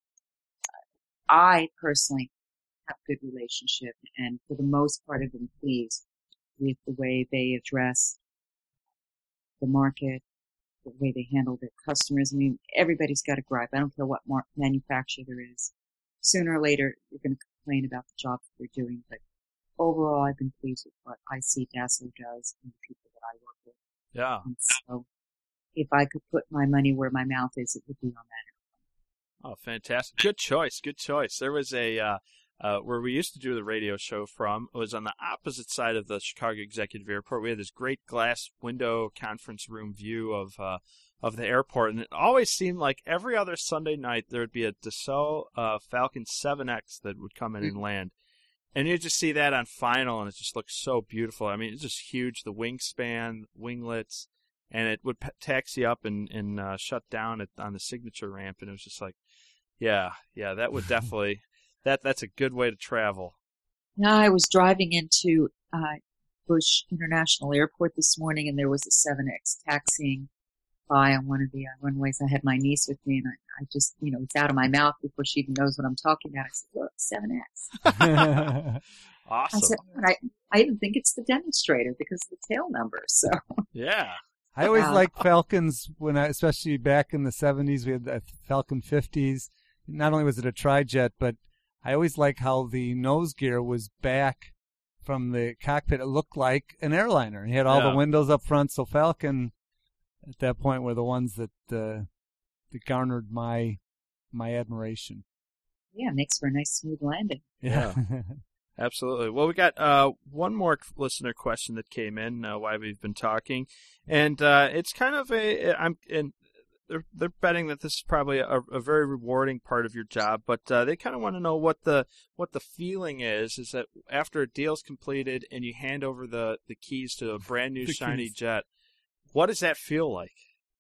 I personally have a good relationship, and for the most part, I've been pleased with the way they address the market, the way they handle their customers. I mean, everybody's got a gripe. I don't care what mar- manufacturer there is. Sooner or later, you're going to complain about the job that they're doing, but overall, I've been pleased with what I see Dassault does and the people that I work with. Yeah. And so, if I could put my money where my mouth is, it would be on that. Oh, fantastic. Good choice. Good choice. There was a, uh, uh, where we used to do the radio show from, it was on the opposite side of the Chicago Executive Airport. We had this great glass window conference room view of, uh, of the airport. And it always seemed like every other Sunday night there would be a Dassault, uh, Falcon seven X that would come in and land. And you just see that on final, and it just looks so beautiful. I mean, it's just huge, the wingspan, winglets, and it would p- taxi up and, and uh, shut down at, on the signature ramp, and it was just like, yeah, yeah, that would definitely, that that's a good way to travel. Now, I was driving into uh, Bush International Airport this morning, and there was a seven X taxiing by on one of the uh, runways. I had my niece with me, and I, I just, you know, it's out of my mouth before she even knows what I'm talking about. I said, look, seven X. Awesome. I said, and I, I even think it's the demonstrator because of the tail number. So Yeah. I always Wow. liked Falcons when I, especially back in the seventies, we had the Falcon fifties. Not only was it a tri-jet, but I always liked how the nose gear was back from the cockpit. It looked like an airliner. He had all Yeah. the windows up front, so Falcon at that point were the ones that uh, that garnered my my admiration. yeah, it makes for a nice smooth landing. Yeah. Absolutely. Well, we got uh, one more listener question that came in uh, while we've been talking, and uh, it's kind of a I'm and they're they're betting that this is probably a, a very rewarding part of your job, but uh, they kind of want to know what the what the feeling is. Is that after a deal's completed and you hand over the, the keys to a brand new The shiny keys. jet, what does that feel like?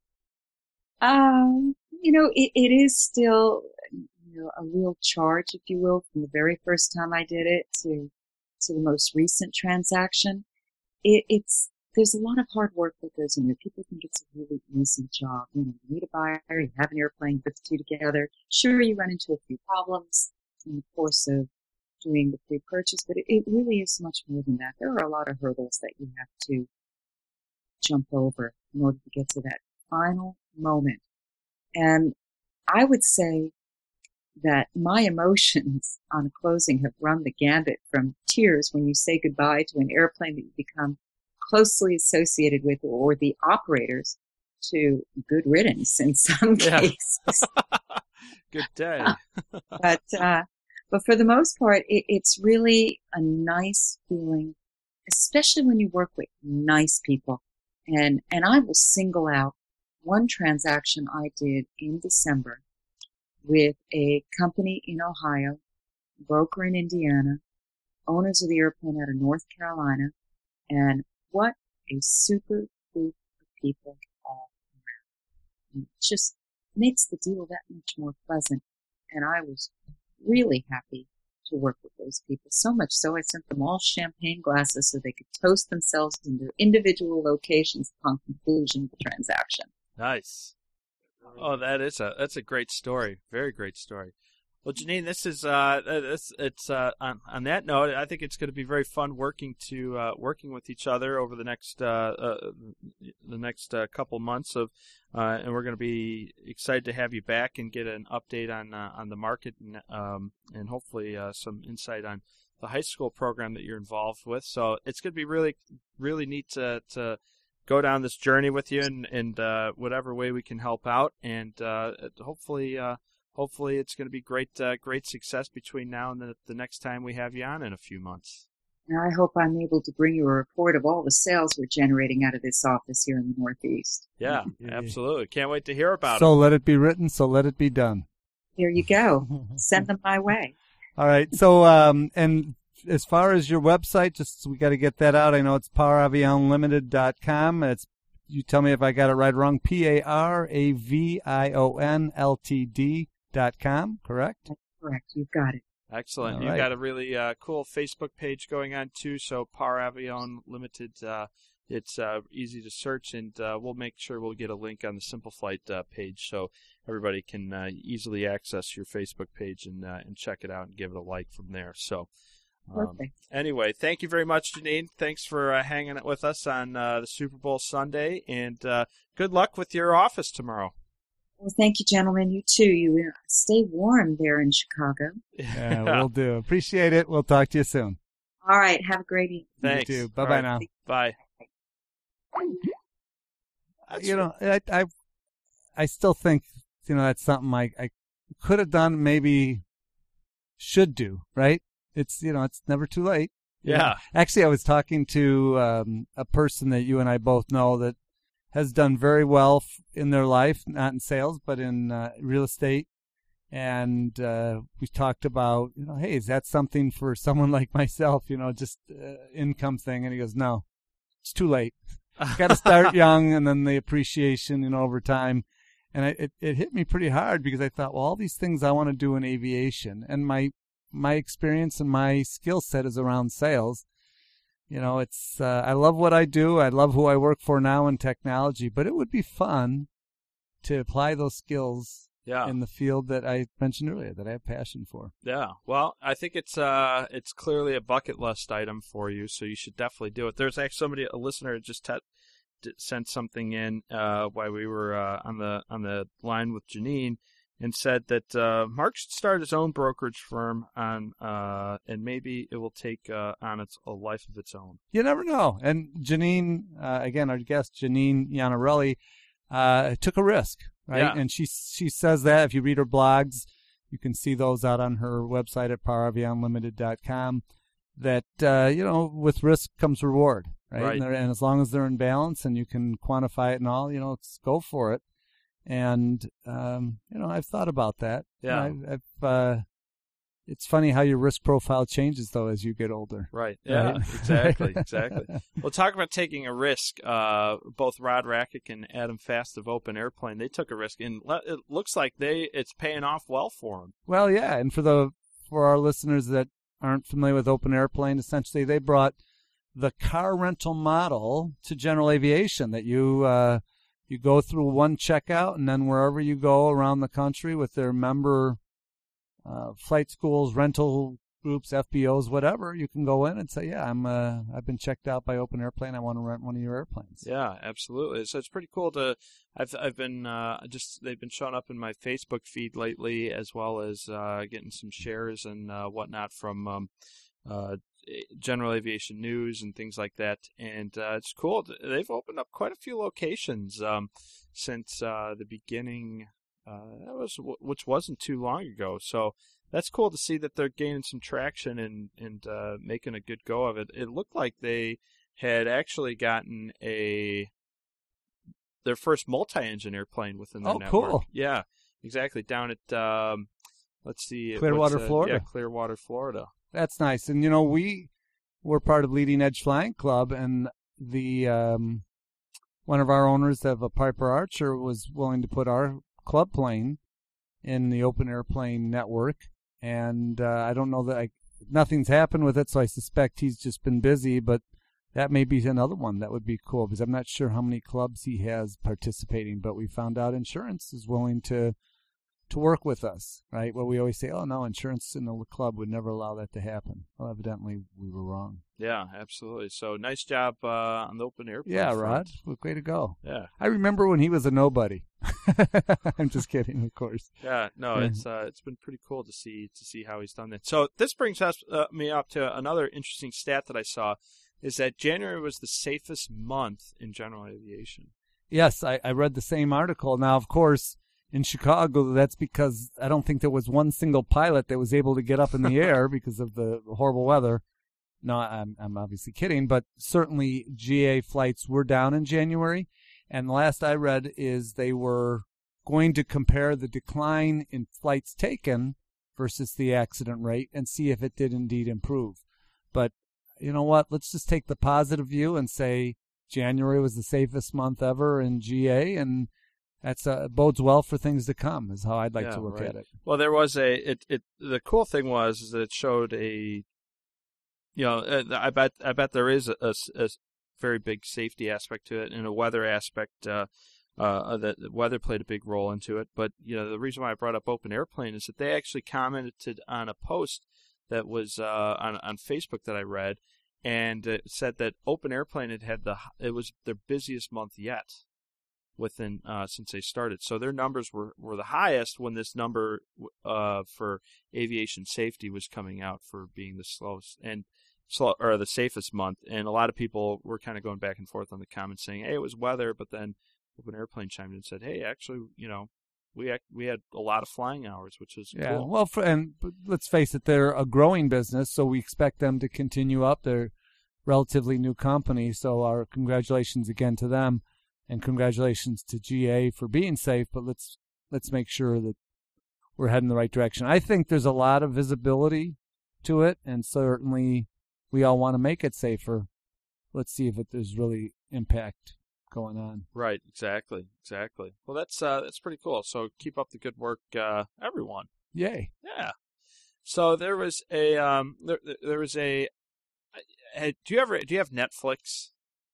Um, you know, it, it is still, you know, a real charge, if you will, from the very first time I did it to to the most recent transaction. It, it's there's a lot of hard work that goes in there. People think it's a really easy job. You know, you meet a buyer, you have an airplane, put the two together. Sure, you run into a few problems in the course of doing the pre-purchase, but it, it really is much more than that. There are a lot of hurdles that you have to jump over in order to get to that final moment. And I would say that my emotions on closing have run the gambit from tears when you say goodbye to an airplane that you become closely associated with, or the operators, to good riddance in some Yeah. cases. Good day. but uh, but for the most part, it, it's really a nice feeling, especially when you work with nice people. And and I will single out one transaction I did in December with a company in Ohio, broker in Indiana, owners of the airplane out of North Carolina, and what a super group of people all around. It just makes the deal that much more pleasant. And I was really happy to work with those people. So much so I sent them all champagne glasses so they could toast themselves in their individual locations upon conclusion of the transaction. Nice. Oh, that is a that's a great story. Very great story. Well, Janine, this is uh, this, it's uh, on, on that note. I think it's going to be very fun working to uh, working with each other over the next uh, uh, the next uh, couple months of, uh, and we're going to be excited to have you back and get an update on uh, on the market and um, and hopefully uh, some insight on the high school program that you're involved with. So it's going to be really really neat to to go down this journey with you and and uh, whatever way we can help out, and uh, hopefully. Uh, Hopefully, it's going to be great, uh, great success between now and the, the next time we have you on in a few months. And I hope I'm able to bring you a report of all the sales we're generating out of this office here in the Northeast. Yeah, absolutely. Can't wait to hear about it. So let it be written, so let it be done. There you go. Send them my way. All right. So, um, and as far as your website, just we got to get that out. I know it's power avion limited dot com. It's you tell me if I got it right or wrong. P A R A V I O N L T D. Dot com, correct? Correct. You've got it. Excellent. All You've right. got a really uh, cool Facebook page going on too. So Power Avion Limited, uh, it's uh, easy to search, and uh, we'll make sure we'll get a link on the Simple Flight uh, page so everybody can uh, easily access your Facebook page and uh, and check it out and give it a like from there. So. Um, anyway, thank you very much, Janine. Thanks for uh, hanging out with us on uh, the Super Bowl Sunday, and uh, good luck with your office tomorrow. Well, thank you, gentlemen. You too. You uh, stay warm there in Chicago. Yeah, we'll do. Appreciate it. We'll talk to you soon. All right. Have a great evening. Thanks. You too. Bye-bye right. now. Bye. You know, I, I I still think, you know, that's something I, I could have done, maybe should do, right? It's, you know, it's never too late. Yeah. You know? Actually, I was talking to um, a person that you and I both know that has done very well f- in their life, not in sales, but in uh, real estate. And uh, we talked about, you know, hey, is that something for someone like myself, you know, just uh, income thing? And he goes, no, it's too late. You got to start young, and then the appreciation, you know, over time. And I, it, it hit me pretty hard because I thought, well, all these things I want to do in aviation, and my my experience and my skill set is around sales. You know, it's uh, I love what I do. I love who I work for now in technology, but it would be fun to apply those skills yeah. in the field that I mentioned earlier that I have passion for. Yeah. Well, I think it's uh it's clearly a bucket list item for you, so you should definitely do it. There's actually somebody, a listener, just te- t- sent something in uh, while we were uh, on the on the line with Janine, and said that uh, Mark should start his own brokerage firm on, uh, and maybe it will take uh, on its a life of its own. You never know. And Janine, uh, again, our guest, Janine Iannarelli, uh, took a risk, right? Yeah. And she she says that if you read her blogs, you can see those out on her website at power avion limited dot com, that, uh, you know, with risk comes reward, right? Right. And, they're- and as long as they're in balance and you can quantify it and all, you know, it's go for it. And, um, you know, I've thought about that. Yeah. You know, I've, I've, uh, it's funny how your risk profile changes, though, as you get older. Right. Yeah, Right? exactly, exactly. Well, talk about taking a risk. Uh, both Rod Rakic and Adam Fast of Open Airplane, they took a risk, and le- it looks like they it's paying off well for them. Well, yeah, and for the for our listeners that aren't familiar with Open Airplane, essentially they brought the car rental model to general aviation, that you uh, you go through one checkout, and then wherever you go around the country with their member uh, flight schools, rental groups, F B Os, whatever, you can go in and say, yeah, I'm uh, I've been checked out by Open Airplane. I want to rent one of your airplanes. Yeah, absolutely. So it's pretty cool to. I've I've been uh, just they've been showing up in my Facebook feed lately, as well as uh, getting some shares and uh, whatnot from um, uh, General Aviation News and things like that. And uh, it's cool. They've opened up quite a few locations um, since uh, the beginning. Uh, that was which wasn't too long ago. So that's cool to see that they're gaining some traction and and uh, making a good go of it. It looked like they had actually gotten a their first multi-engine airplane within their Oh, network. cool. Yeah, exactly. Down at um, let's see, Clearwater, what's, uh, Florida. Yeah, Clearwater, Florida. That's nice. And, you know, we were part of Leading Edge Flying Club, and the um, one of our owners of a Piper Archer was willing to put our club plane in the Open Airplane network. And uh, I don't know that I, nothing's happened with it, so I suspect he's just been busy, but that may be another one that would be cool, because I'm not sure how many clubs he has participating, but we found out insurance is willing to to work with us, right? Well, we always say, oh, no, insurance in the club would never allow that to happen. Well, evidently, we were wrong. Yeah, absolutely. So nice job uh, on the open airplane Yeah, front. Rod. Well, way to go. Yeah. I remember when he was a nobody. I'm just kidding, of course. Yeah, no, Yeah. it's uh, it's been pretty cool to see to see how he's done that. So this brings us uh, me up to another interesting stat that I saw, is that January was the safest month in general aviation. Yes, I, I read the same article. Now, of course, in Chicago, that's because I don't think there was one single pilot that was able to get up in the air because of the horrible weather. No, I'm, I'm obviously kidding, but certainly G A flights were down in January. And the last I read is they were going to compare the decline in flights taken versus the accident rate and see if it did indeed improve. But you know what? Let's just take the positive view and say January was the safest month ever in G A, and that's uh, bodes well for things to come, is how I'd like Yeah, to look right. at it. Well, there was a it, it the cool thing was is that it showed a you know uh, I bet I bet there is a, a, a very big safety aspect to it and a weather aspect. Uh, uh, that the weather played a big role into it. But you know the reason why I brought up open airplane is that they actually commented on a post that was uh, on on Facebook that I read, and it said that open airplane had had the it was their busiest month yet within uh, since they started. So their numbers were, were the highest when this number uh, for aviation safety was coming out for being the slowest and slow or the safest month. And a lot of people were kind of going back and forth on the comments saying, "Hey, it was weather," but then open airplane chimed in and said, "Hey, actually, you know, we ac- we had a lot of flying hours, which is Yeah, cool." well, for, and but let's face it, they're a growing business, so we expect them to continue up. They're a relatively new company, so our congratulations again to them, and congratulations to G A for being safe. But let's let's make sure that we're heading the right direction. I think there's a lot of visibility to it, and certainly we all want to make it safer. Let's see if it, there's really impact going on. Right, exactly, exactly. Well, that's uh, that's pretty cool. So keep up the good work, uh, everyone. Yay! Yeah. So there was a um, there there was a. Hey, do you ever do you have Netflix?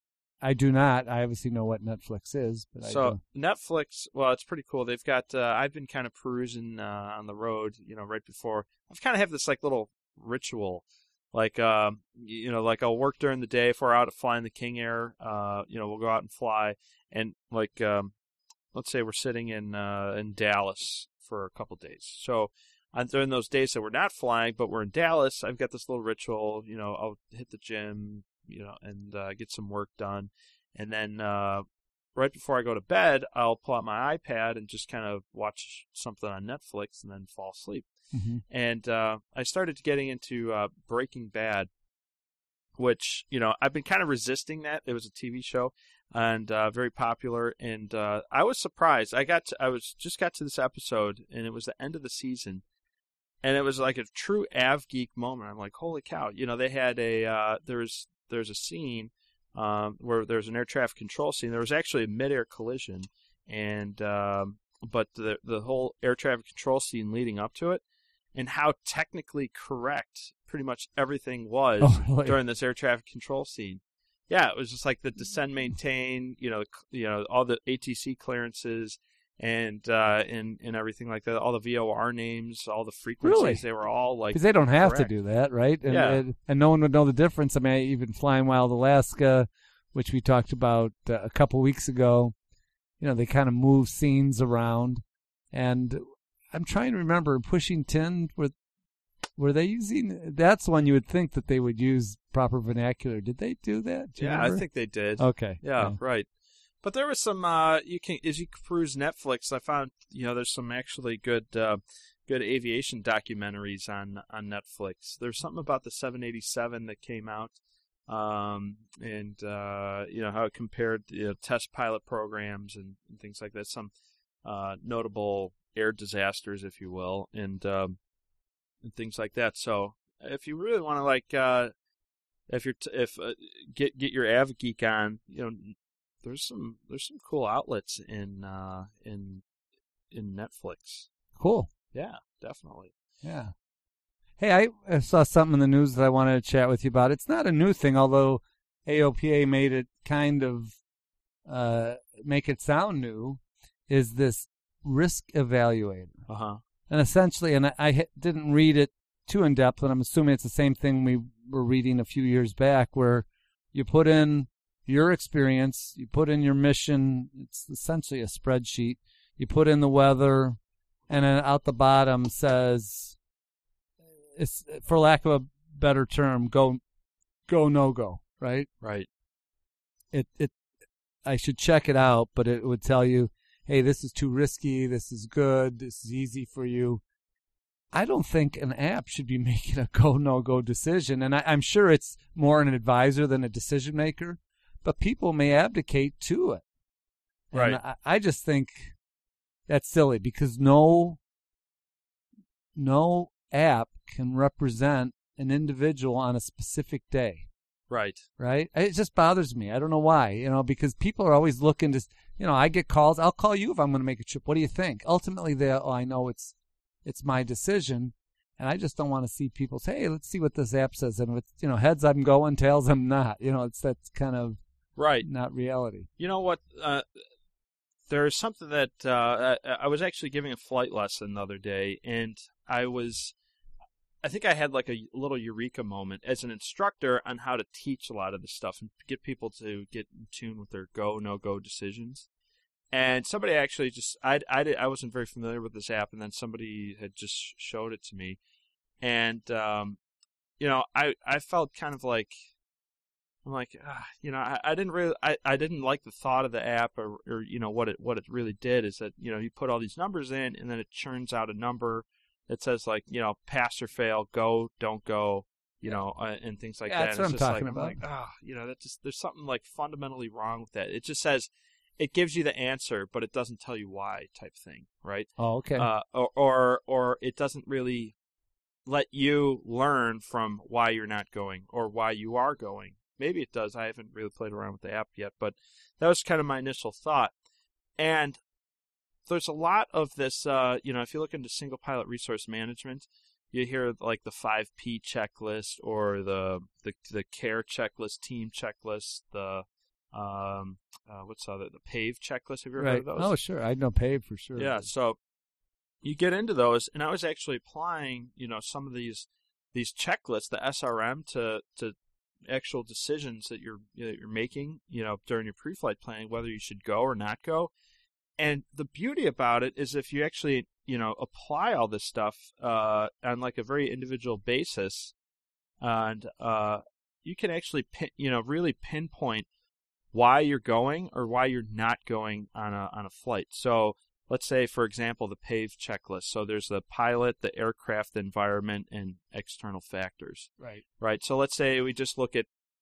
I do not. I obviously know what Netflix is, but I So do. Netflix, well, it's pretty cool. They've got. Uh, I've been kind of perusing uh, on the road, you know, right before. I've kind of have this like little ritual, like um, you know, like I'll work during the day if we're out flying the King Air. Uh, you know, we'll go out and fly, and like um, let's say we're sitting in uh, in Dallas for a couple days. So on during those days that we're not flying, but we're in Dallas, I've got this little ritual. You know, I'll hit the gym, you know, and uh, get some work done, and then uh, right before I go to bed, I'll pull out my iPad and just kind of watch something on Netflix, and then fall asleep. Mm-hmm. And uh, I started getting into uh, Breaking Bad, which, you know, I've been kind of resisting that. It was a T V show and uh, very popular, and uh, I was surprised. I got to, I was just got to this episode, and it was the end of the season, and it was like a true Av Geek moment. I'm like, holy cow! You know, they had a uh, there's there's a scene um, where there's an air traffic control scene. There was actually a midair collision, and um, but the the whole air traffic control scene leading up to it, and how technically correct pretty much everything was Oh, really? during this air traffic control scene. Yeah, it was just like the descend, maintain, you know, you know, all the A T C clearances and uh, and and everything like that. All the V O R names, all the frequencies, Really? they were all like Because they don't have correct. to do that, right? And, Yeah. and and no one would know the difference. I mean, even flying Wild Alaska, which we talked about uh, a couple weeks ago, you know, they kind of move scenes around. And I'm trying to remember, Pushing Tin, were, were they using, that's one you would think that they would use proper vernacular. Did they do that? Do you Yeah, remember? I think they did. Okay. Yeah, right. But there was some. Uh, you can as you peruse Netflix, I found you know there's some actually good, uh, good aviation documentaries on on Netflix. There's something about the seven eighty-seven that came out, um, and uh, you know how it compared you know, test pilot programs and, and things like that. Some uh, notable air disasters, if you will, and um, and things like that. So if you really want to like, uh, if you're t- if uh, get get your Av Geek on, you know. There's some there's some cool outlets in uh, in in Netflix. Cool. Yeah, definitely. Yeah. Hey, I, I saw something in the news that I wanted to chat with you about. It's not a new thing, although A O P A made it kind of uh, make it sound new. Is this risk evaluator. Uh-huh. And essentially, and I, I ha- didn't read it too in depth, but I'm assuming it's the same thing we were reading a few years back, where you put in your experience, you put in your mission. It's essentially a spreadsheet. You put in the weather, and then out the bottom says, it's, for lack of a better term, go, go, no go, right? Right. It, it, I should check it out, but it would tell you, hey, this is too risky, this is good, this is easy for you. I don't think an app should be making a go, no go decision. And I, I'm sure it's more an advisor than a decision maker, but people may abdicate to it. Right. And I, I just think that's silly, because no, no app can represent an individual on a specific day. Right. Right? It just bothers me. I don't know why, you know, because people are always looking to, you know, I get calls. I'll call you if I'm going to make a trip. What do you think? Ultimately, they, oh, I know it's, it's my decision. And I just don't want to see people say, hey, let's see what this app says. And if it's, you know, heads I'm going, tails I'm not. You know, it's, that's kind of right. not reality. You know what? Uh, there's something that, uh, I, I was actually giving a flight lesson the other day, and I was, I think I had like a little eureka moment as an instructor on how to teach a lot of this stuff and get people to get in tune with their go, no-go decisions. And somebody actually just, I, I, did, I wasn't very familiar with this app, and then somebody had just showed it to me. And, um, you know, I, I felt kind of like, I'm like, ah, you know, I, I didn't really, I, I didn't like the thought of the app, or, or, you know, what it, what it really did is that, you know, you put all these numbers in, and then it churns out a number that says, like, you know, pass or fail, go, don't go, you know, uh, and things like yeah, that. That's and what it's I'm just talking like, about. I'm like, ah, oh, you know, that just, there's something like fundamentally wrong with that. It just says, it gives you the answer, but it doesn't tell you why, type thing, right? Oh, okay. Uh, or, or, or it doesn't really let you learn from why you're not going or why you are going. Maybe it does. I haven't really played around with the app yet, but that was kind of my initial thought. And there's a lot of this, uh, you know, if you look into single pilot resource management, you hear like the five P checklist or the the, the care checklist, team checklist, the um, uh, what's the other, the PAVE checklist. Have you ever right. heard of those? Oh, sure. I know PAVE for sure. Yeah. So you get into those, and I was actually applying, you know, some of these these checklists, the S R M, to to actual decisions that you're you know, you're making, you know, during your pre-flight planning, whether you should go or not go. And the beauty about it is if you actually, you know, apply all this stuff uh, on like a very individual basis, and uh, you can actually, pin, you know, really pinpoint why you're going or why you're not going on a on a flight. So let's say, for example, the PAVE checklist. So there's the pilot, the aircraft, the environment, and external factors. Right. Right. So let's say we just look at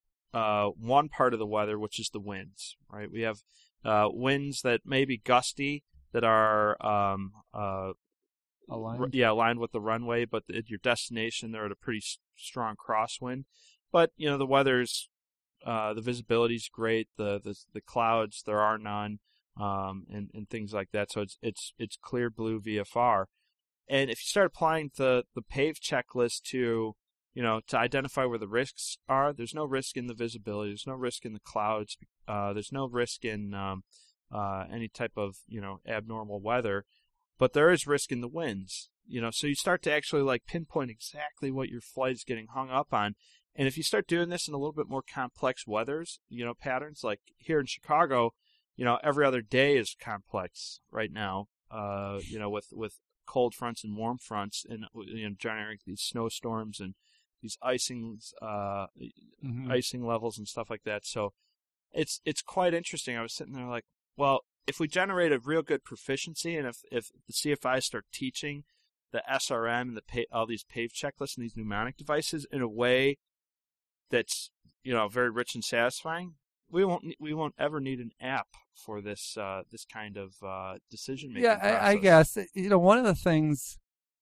uh, one part of the weather, which is the winds. Right. We have Uh, winds that may be gusty, that are um, uh, aligned. R- yeah, aligned with the runway, but at your destination they're at a pretty s- strong crosswind. But you know the weather's, uh, the visibility's great. The, the the clouds, there are none, um, and and things like that. So it's it's it's clear blue V F R. And if you start applying the the PAVE checklist to you know, to identify where the risks are, there's no risk in the visibility. There's no risk in the clouds. Uh, there's no risk in um, uh, any type of, you know, abnormal weather. But there is risk in the winds. You know, so you start to actually, like, pinpoint exactly what your flight is getting hung up on. And if you start doing this in a little bit more complex weathers, you know, patterns, like here in Chicago, you know, every other day is complex right now, uh, you know, with, with cold fronts and warm fronts and, you know, generating these snowstorms and these icing, uh, mm-hmm. icing levels and stuff like that. So it's it's quite interesting. I was sitting there like, well, if we generate a real good proficiency, and if, if the C F Is start teaching the S R M and the pay, all these PAVE checklists and these mnemonic devices in a way that's, you know, very rich and satisfying, we won't we won't ever need an app for this uh, this kind of uh, decision making. Yeah, process. I, I guess you know one of the things.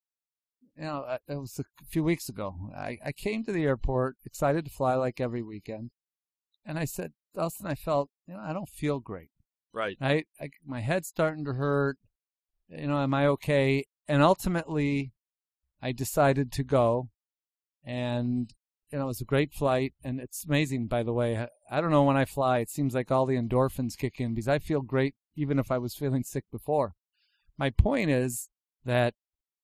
You know, it was a few weeks ago. I, I came to the airport excited to fly like every weekend, and I said, Dustin, I felt, you know, I don't feel great. Right. I, I my head's starting to hurt. You know, am I okay? And ultimately, I decided to go, and you know, it was a great flight. And it's amazing, by the way. I don't know when I fly, it seems like all the endorphins kick in because I feel great, even if I was feeling sick before. my point is that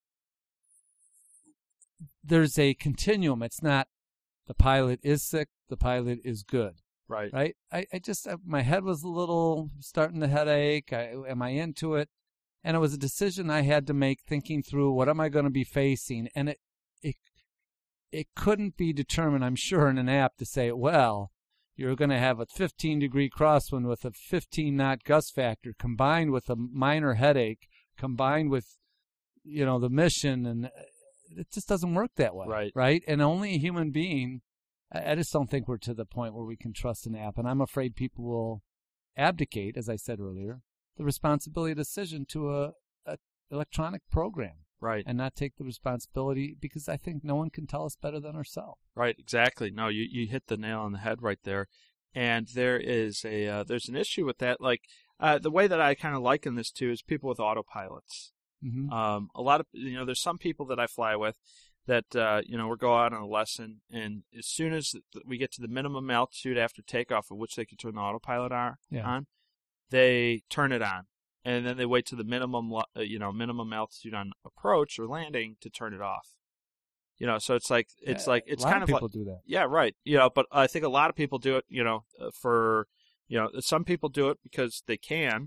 there's a continuum. It's not the pilot is sick, the pilot is good. Right. Right. I, I just, I, my head was a little starting to headache. I, am I into it? And it was a decision I had to make, thinking through what am I going to be facing. And it, it, it couldn't be determined, I'm sure, in an app to say, well, you're going to have a fifteen degree crosswind with a fifteen knot gust factor combined with a minor headache, combined with, you know, the mission. And it just doesn't work that way. Right. Right. And only a human being, I just don't think we're to the point where we can trust an app, and I'm afraid people will abdicate, as I said earlier, the responsibility of decision to a, a electronic program, right, and not take the responsibility, because I think no one can tell us better than ourselves. Right, exactly. No, you, you hit the nail on the head right there, and there is a uh, there's an issue with that. Like uh, the way that I kind of liken this to is people with autopilots. Mm-hmm. Um, a lot of you know, there's some people that I fly with that, uh, you know, we'll go out on a lesson, and as soon as we get to the minimum altitude after takeoff, of which they can turn the autopilot on, yeah. on they turn it on, and then they wait to the minimum, uh, you know, minimum altitude on approach or landing to turn it off. You know, so it's like it's yeah, like it's a lot kind of of people like, do that. Yeah, right. You know, but I think a lot of people do it. You know, for you know, some people do it because they can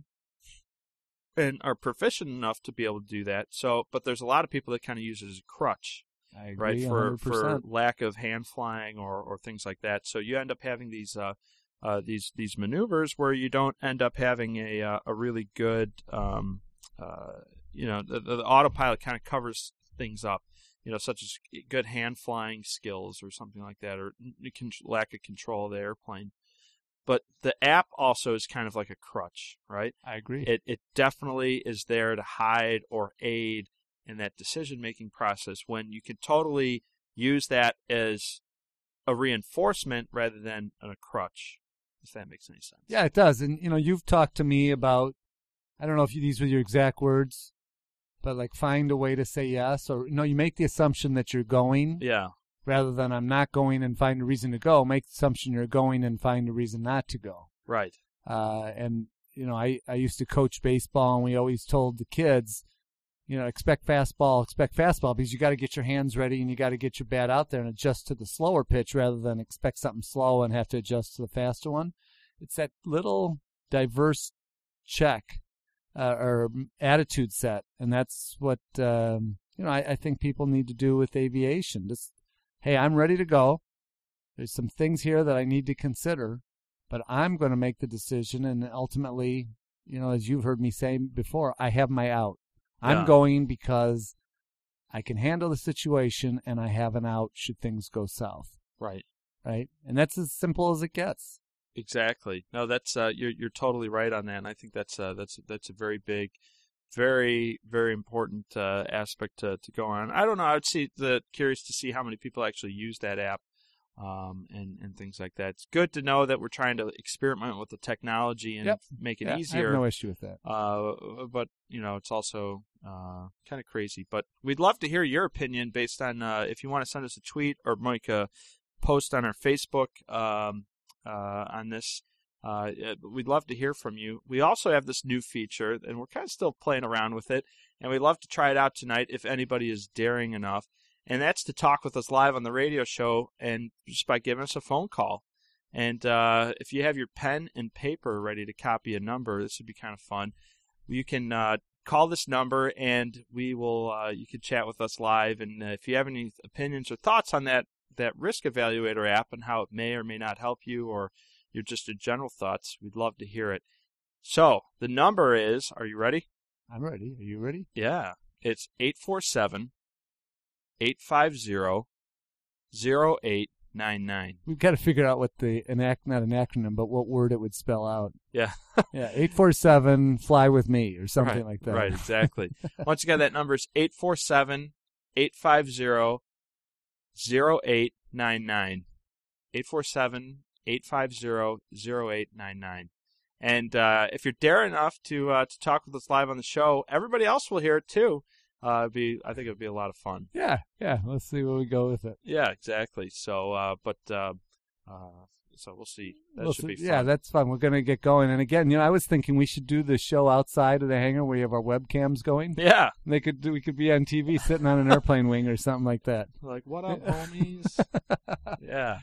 and are proficient enough to be able to do that. So, but there's a lot of people that kind of use it as a crutch. I agree, right, for one hundred percent. for lack of hand flying or, or things like that. So you end up having these uh, uh, these these maneuvers where you don't end up having a uh, a really good um, uh, you know the, the autopilot kind of covers things up, you know, such as good hand flying skills or something like that, or lack of control of the airplane. But the app also is kind of like a crutch, right? I agree. It it definitely is there to hide or aid in that decision-making process, when you can totally use that as a reinforcement rather than a crutch, if that makes any sense. Yeah, it does. And, you know, you've talked to me about, I don't know if you, these were your exact words, but like find a way to say yes, or, you know, you make the assumption that you're going. Yeah. Rather than I'm not going and find a reason to go, make the assumption you're going and find a reason not to go. Right. Uh, and, you know, I, I used to coach baseball, and we always told the kids, you know, expect fastball, expect fastball, because you got to get your hands ready and you got to get your bat out there and adjust to the slower pitch rather than expect something slow and have to adjust to the faster one. It's that little diverse check uh, or attitude set, and that's what um, you know. I, I think people need to do with aviation. Just, hey, I'm ready to go. There's some things here that I need to consider, but I'm going to make the decision, and ultimately, you know, as you've heard me say before, I have my out. I'm yeah. going because I can handle the situation, and I have an out should things go south. Right. Right. And that's as simple as it gets. Exactly. No, that's uh, you're you're totally right on that, and I think that's uh, that's that's a very big, very very important uh, aspect to to go on. I don't know. I would see the curious to see how many people actually use that app. Um, and, and things like that. It's good to know that we're trying to experiment with the technology and yep. make it yeah, easier. I have no issue with that. Uh, but, you know, it's also uh, kind of crazy. But we'd love to hear your opinion based on uh, if you want to send us a tweet or make a post on our Facebook um, uh, on this. Uh, we'd love to hear from you. We also have this new feature, and we're kind of still playing around with it, and we'd love to try it out tonight if anybody is daring enough. And that's to talk with us live on the radio show, and just by giving us a phone call. And uh, if you have your pen and paper ready to copy a number, this would be kind of fun. You can uh, call this number, and we will. Uh, you can chat with us live. And uh, if you have any opinions or thoughts on that that Risk Evaluator app and how it may or may not help you, or your just your general thoughts, we'd love to hear it. So the number is. Are you ready? I'm ready. Are you ready? Yeah. It's eight four seven. eight five zero, zero eight nine nine. We've got to figure out what the, an ac- not an acronym, but what word it would spell out. Yeah. yeah, eight four seven, fly with me, or something right, like that. Right, exactly. Once again, that number is eight four seven, eight five zero, zero eight nine nine. eight four seven, eight five zero, zero eight nine nine. And uh, if you're daring enough to uh, to talk with us live on the show, everybody else will hear it too. Uh, it'd be, I think it would be a lot of fun. Yeah, yeah. Let's see where we go with it. Yeah, exactly. So, uh, but uh, uh, so we'll see. That Well, should so- be fun. Yeah, that's fun. We're going to get going. And again, you know, I was thinking we should do the show outside of the hangar where you have our webcams going. Yeah. They could do, we could be on T V sitting on an airplane wing or something like that. Like, what up, homies? Yeah.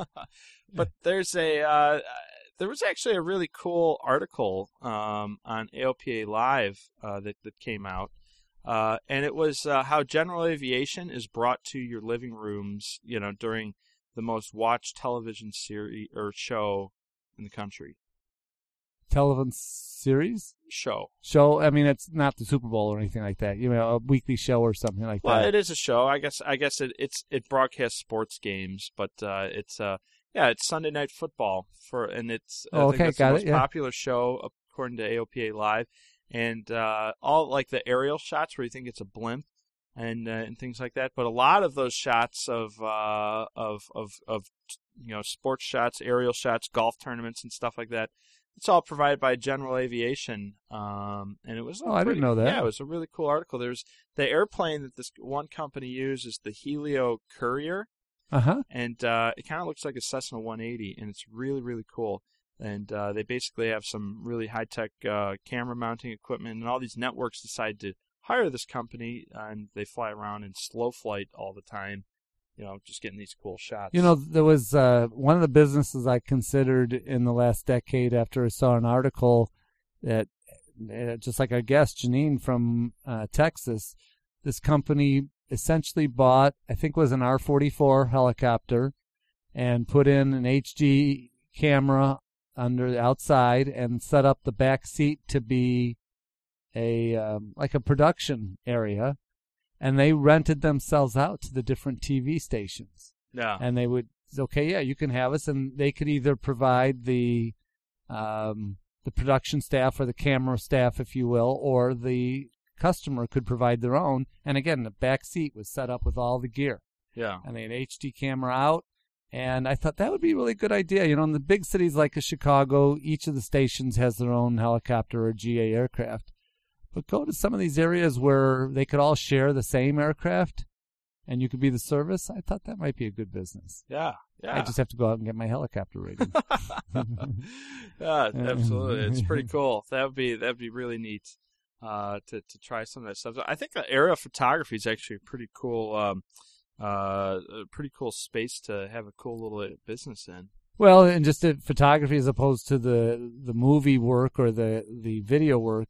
But there's a uh, there was actually a really cool article um, on A O P A Live uh, that that came out, uh, and it was uh, how general aviation is brought to your living rooms, you know, during the most watched television series or show in the country. Television series? Show. Show, I mean, it's not the Super Bowl or anything like that. You know, a weekly show or something like Well, that. it is a show. I guess. I guess it it's it broadcasts sports games, but uh, it's uh yeah, it's Sunday Night Football for, and it's I Oh, think okay, that's got the it, most yeah. popular show according to A O P A Live, and uh, all like the aerial shots where you think it's a blimp, and uh, and things like that. But a lot of those shots of uh of of of you know sports shots, aerial shots, golf tournaments, and stuff like that. It's all provided by General Aviation, um, and it was. a Oh, I didn't pretty- know that. Yeah, it was a really cool article. There's the airplane that this one company used is the Helio Courier, Uh-huh. and uh, it kind of looks like a Cessna one eighty, and it's really really cool. And uh, they basically have some really high tech uh, camera mounting equipment, and all these networks decide to hire this company, and they fly around in slow flight all the time. You know, just getting these cool shots. You know, there was uh, one of the businesses I considered in the last decade after I saw an article that, uh, just like our guest, Janine from uh, Texas, this company essentially bought, I think it was an R forty-four helicopter, and put in an H D camera under the outside and set up the back seat to be a um, like a production area. And they rented themselves out to the different T V stations. Yeah. And they would, okay, yeah, you can have us. And they could either provide the um, the production staff or the camera staff, if you will, or the customer could provide their own. And again, the back seat was set up with all the gear. Yeah. And they had H D camera out. And I thought that would be a really good idea. You know, in the big cities like a Chicago, each of the stations has their own helicopter or G A aircraft. But go to some of these areas where they could all share the same aircraft and you could be the service. I thought that might be a good business. Yeah. Yeah. I just have to go out and get my helicopter ready. Yeah, absolutely. It's pretty cool. That would be that would be really neat uh, to to try some of that stuff. I think the aerial photography is actually a pretty cool, um, uh, a pretty cool space to have a cool little business in. Well, and just the photography as opposed to the the movie work or the the video work.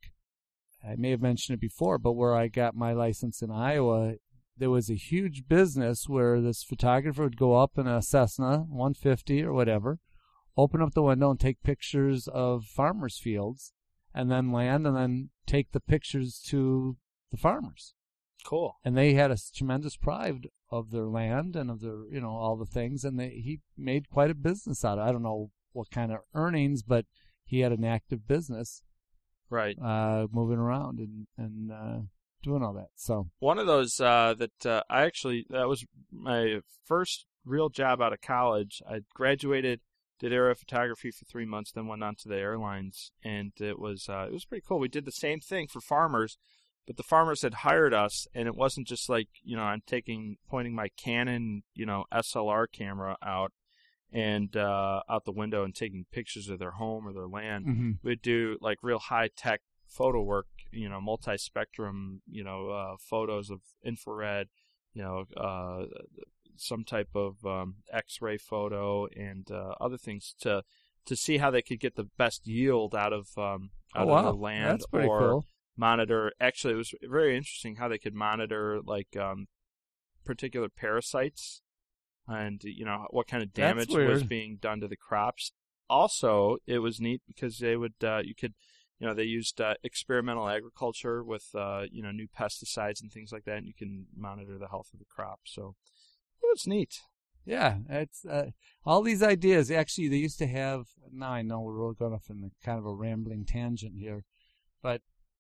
I may have mentioned it before, but where I got my license in Iowa, there was a huge business where this photographer would go up in a Cessna one fifty or whatever, open up the window and take pictures of farmers' fields, and then land and then take the pictures to the farmers. Cool. And they had a tremendous pride of their land and of their, you know, all the things, and they, he made quite a business out of it. I don't know what kind of earnings, but he had an active business. Right. Uh, moving around and, and uh, doing all that. So one of those uh, that uh, I actually, that was my first real job out of college. I graduated, did aerial photography for three months, then went on to the airlines, and it was uh, it was pretty cool. We did the same thing for farmers, but the farmers had hired us, and it wasn't just like, you know, I'm taking, pointing my Canon, you know, S L R camera out and uh, out the window and taking pictures of their home or their land. Mm-hmm. We'd do like real high-tech photo work, you know, multi-spectrum, you know, uh, photos of infrared, you know, uh, some type of um, X-ray photo and uh, other things to to see how they could get the best yield out of um, out Oh, wow. of their land. That's pretty or cool. monitor. Actually, it was very interesting how they could monitor like um, particular parasites and, you know, what kind of damage That's weird. was being done to the crops. Also, it was neat because they would uh, you could. You know, they used uh, experimental agriculture with, uh, you know, new pesticides and things like that, and you can monitor the health of the crop. So it was neat. Yeah, it's uh, all these ideas. Actually, they used to have. Now I know we're really going off in a kind of a rambling tangent here, but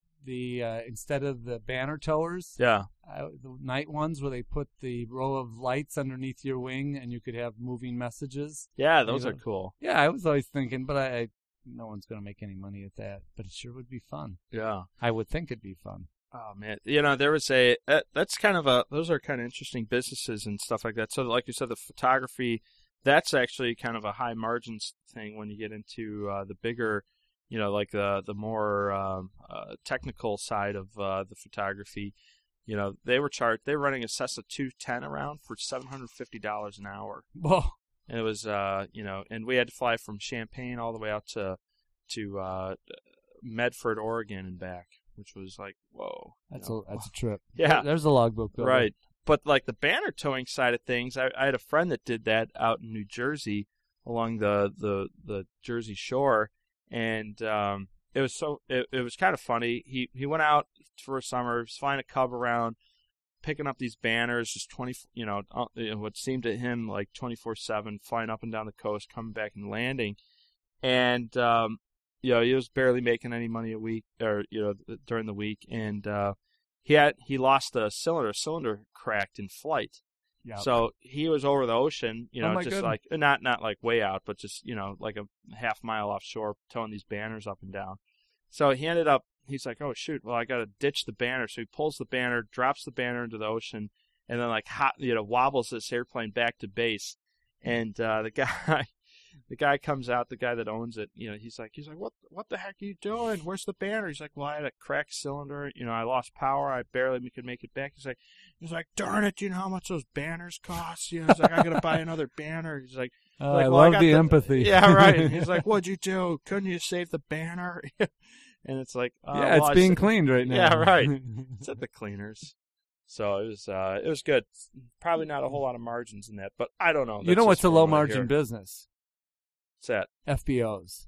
the uh, instead of the banner towers, Yeah. uh, the night ones where they put the row of lights underneath your wing and you could have moving messages. Yeah, those You are know? cool. Yeah, I was always thinking, but I, I no one's going to make any money at that. But it sure would be fun. Yeah. I would think it'd be fun. Oh man, you know, there was a that, that's kind of a those are kind of interesting businesses and stuff like that. So, like you said, the photography, that's actually kind of a high margins thing when you get into uh, the bigger, you know, like the the more um, uh, technical side of uh, the photography. You know, they were charged. They were running a Cessna two ten around for seven hundred fifty dollars an hour. Whoa. And it was, uh, you know, and we had to fly from Champaign all the way out to to uh, Medford, Oregon, and back, which was like, whoa. That's you know. a that's a trip. Yeah, there's a logbook builder. Right. But like the banner towing side of things, I, I had a friend that did that out in New Jersey, along the the, the Jersey Shore, and um, it was so it, it was kind of funny. He he went out for a summer, was flying a Cub around, picking up these banners, just twenty, you know, what seemed to him like twenty-four seven, flying up and down the coast, coming back and landing, and um, you know, he was barely making any money a week, or you know, during the week, and uh, he had he lost a cylinder, a cylinder cracked in flight. Yep. So he was over the ocean, you know, Oh my just goodness. like not not like way out, but just you know, like a half mile offshore, towing these banners up and down. So he ended up. He's like, oh shoot, well I got to ditch the banner. So he pulls the banner, drops the banner into the ocean, and then like hot, you know, wobbles this airplane back to base. And uh, the guy, the guy comes out, the guy that owns it, you know, he's like, he's like, what, what the heck are you doing? Where's the banner? He's like, well, I had a cracked cylinder, you know, I lost power, I barely could make it back. He's like, he's like, darn it, do you know how much those banners cost? You know, he's like, I gotta buy another banner. He's like, Uh, like I well, love got the empathy. Yeah, right. And he's like, what'd you do? Couldn't you save the banner? And it's like, uh, yeah, well, it's I being said- cleaned right now. Yeah, right. It's at the cleaners. So it was, uh, it was good. Probably not a whole lot of margins in that, but I don't know. You know That's what's just a from low what I margin hear. business? What's that? F B Os.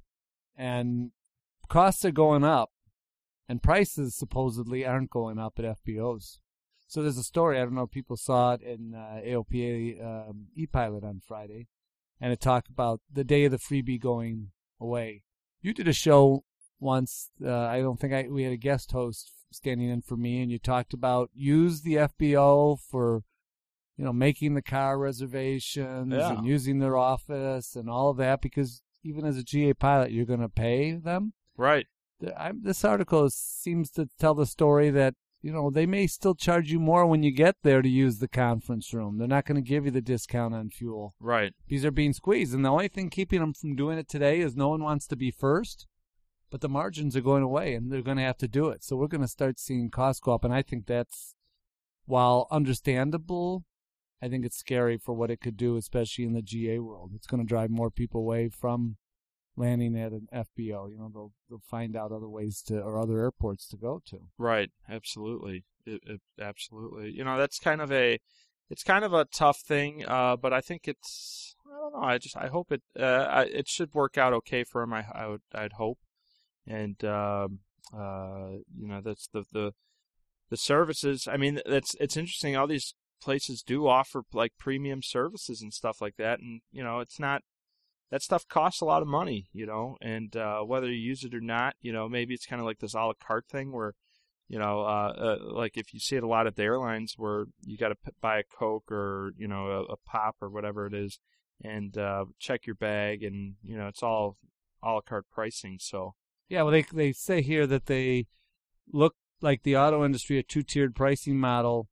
And costs are going up, and prices supposedly aren't going up at F B Os. So there's a story, I don't know if people saw it in uh, A O P A um, ePilot on Friday, and it talked about the day of the freebie going away. You did a show once, uh, I don't think I we had a guest host standing in for me, and you talked about use the F B O for, you know, making the car reservations Yeah. and using their office and all of that, because even as a G A pilot, you're going to pay them. Right. The- I'm, this article seems to tell the story that, you know, they may still charge you more when you get there to use the conference room. They're not going to give you the discount on fuel. Right. These are being squeezed, and the only thing keeping them from doing it today is no one wants to be first, but the margins are going away, and they're going to have to do it. So we're going to start seeing costs go up, and I think that's, while understandable, I think it's scary for what it could do, especially in the G A world. It's going to drive more people away from landing at an F B O. You know, they'll they'll find out other ways to, or other airports to go to. Right. Absolutely. It, it, absolutely. You know, that's kind of a, it's kind of a tough thing, uh, but I think it's, I don't know. I just, I hope it, uh, I, it should work out okay for him. I, I would, I'd hope. And, um, uh, you know, that's the, the, the services. I mean, that's, it's interesting. All these places do offer like premium services and stuff like that. And, you know, it's not, that stuff costs a lot of money, you know, and, uh, whether you use it or not, you know, maybe it's kind of like this a la carte thing where, you know, uh, uh, like if you see it a lot at the airlines where you got to p- buy a Coke or, you know, a, a pop or whatever it is and, uh, check your bag and, you know, it's all a la carte pricing. So, Yeah, well, they they say here that they look like the auto industry, a two-tiered pricing model,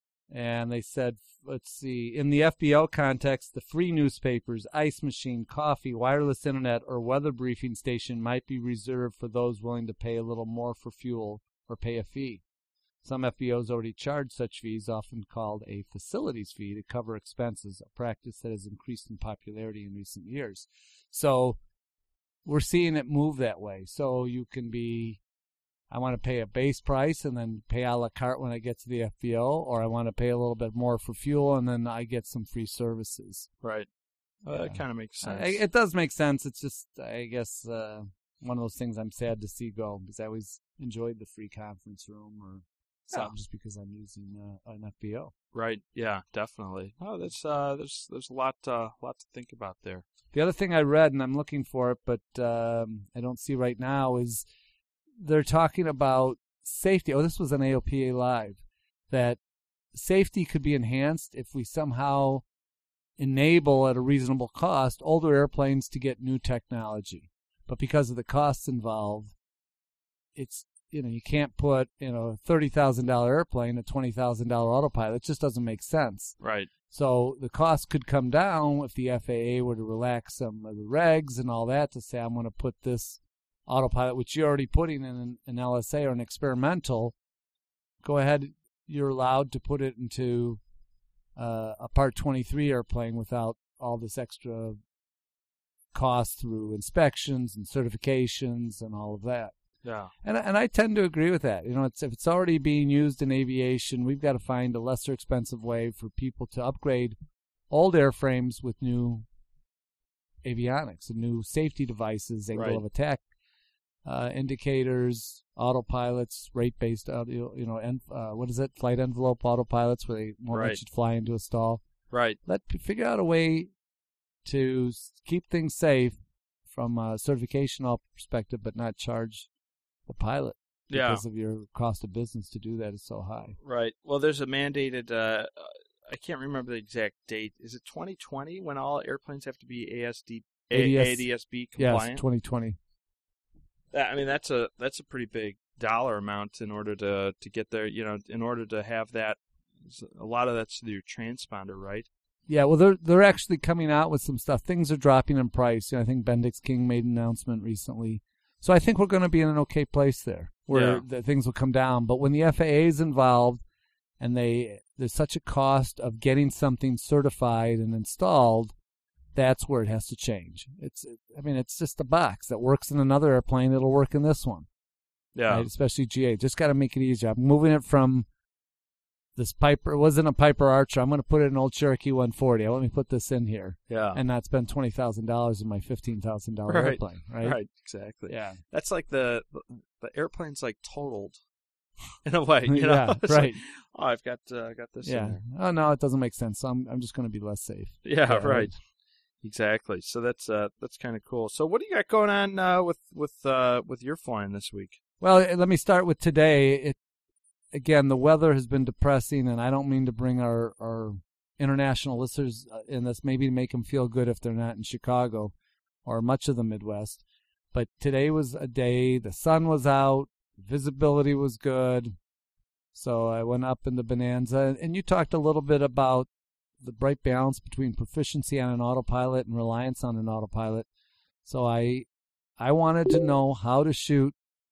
and they said, let's see, in the F B O context, the free newspapers, ice machine, coffee, wireless internet, or weather briefing station might be reserved for those willing to pay a little more for fuel or pay a fee. Some F B Os already charge such fees, often called a facilities fee, to cover expenses, a practice that has increased in popularity in recent years. So we're seeing it move that way. So you can be, I want to pay a base price and then pay a la carte when I get to the F B O, or I want to pay a little bit more for fuel and then I get some free services. right. Well, Yeah. that kind of makes sense. I, it does make sense. It's just, I guess, uh, one of those things I'm sad to see go, because I always enjoyed the free conference room, or Yeah. something, just because I'm using uh, an F B O. Right. Yeah, definitely. Oh, that's, uh, there's, there's a lot, uh, lot to think about there. The other thing I read, and I'm looking for it, but um, I don't see right now, is they're talking about safety. Oh, this was on A O P A Live, that safety could be enhanced if we somehow enable at a reasonable cost older airplanes to get new technology. But because of the costs involved, it's, you know, you can't put, you know, a thirty thousand dollars airplane, a twenty thousand dollars autopilot. It just doesn't make sense. Right. So the cost could come down if the F A A were to relax some of the regs and all that to say, I'm going to put this autopilot, which you're already putting in an, an L S A or an experimental. Go ahead, you're allowed to put it into uh, a Part twenty-three airplane without all this extra cost through inspections and certifications and all of that. Yeah. And and I tend to agree with that. You know, it's if it's already being used in aviation, we've got to find a lesser expensive way for people to upgrade old airframes with new avionics and new safety devices, angle Right. of attack uh, indicators, autopilots, rate-based audio, you know, and uh, what is it? Flight envelope autopilots, where they won't Right. let you fly into a stall. Right. Let figure out a way to s- keep things safe from a certification perspective, but not charge the pilot Yeah. because of your cost of business to do that is so high. Right. Well, there's a mandated. Uh, I can't remember the exact date. Is it twenty twenty when all airplanes have to be A S D, A D S A D S B Yes, compliant? twenty twenty. That, I mean, that's a that's a pretty big dollar amount in order to to get there. You know, in order to have that, a lot of that's through transponder, right? Yeah, well, they're they're actually coming out with some stuff. Things are dropping in price. You know, I think Bendix King made an announcement recently. So I think we're going to be in an okay place there, where Yeah. the things will come down. But when the F A A is involved, and they there's such a cost of getting something certified and installed, that's where it has to change. It's, I mean, it's just a box that works in another airplane. It'll work in this one. Yeah. Right? Especially G A. Just got to make it easier. I'm moving it from this Piper. It wasn't a Piper Archer. I'm going to put it in an old Cherokee one forty. Let me put this in here. Yeah. And not spend twenty thousand dollars in my fifteen thousand dollars Right. airplane. Right. Right. Exactly. Yeah. That's like the the airplane's like totaled in a way. You know? Yeah, It's right. like, oh, I've got uh, I got this. Yeah. In there. Oh no, it doesn't make sense. So I'm I'm just going to be less safe. Yeah, right. Exactly. So that's uh that's kind of cool. So what do you got going on uh, with with uh with your flying this week? Well, eh, let me start with today. It again, the weather has been depressing, and I don't mean to bring our our international listeners uh, in this, maybe to make them feel good if they're not in Chicago or much of the Midwest. But today was a day. The sun was out, visibility was good. So I went up in the Bonanza, and you talked a little bit about the bright balance between proficiency on an autopilot and reliance on an autopilot. So I I wanted to know how to shoot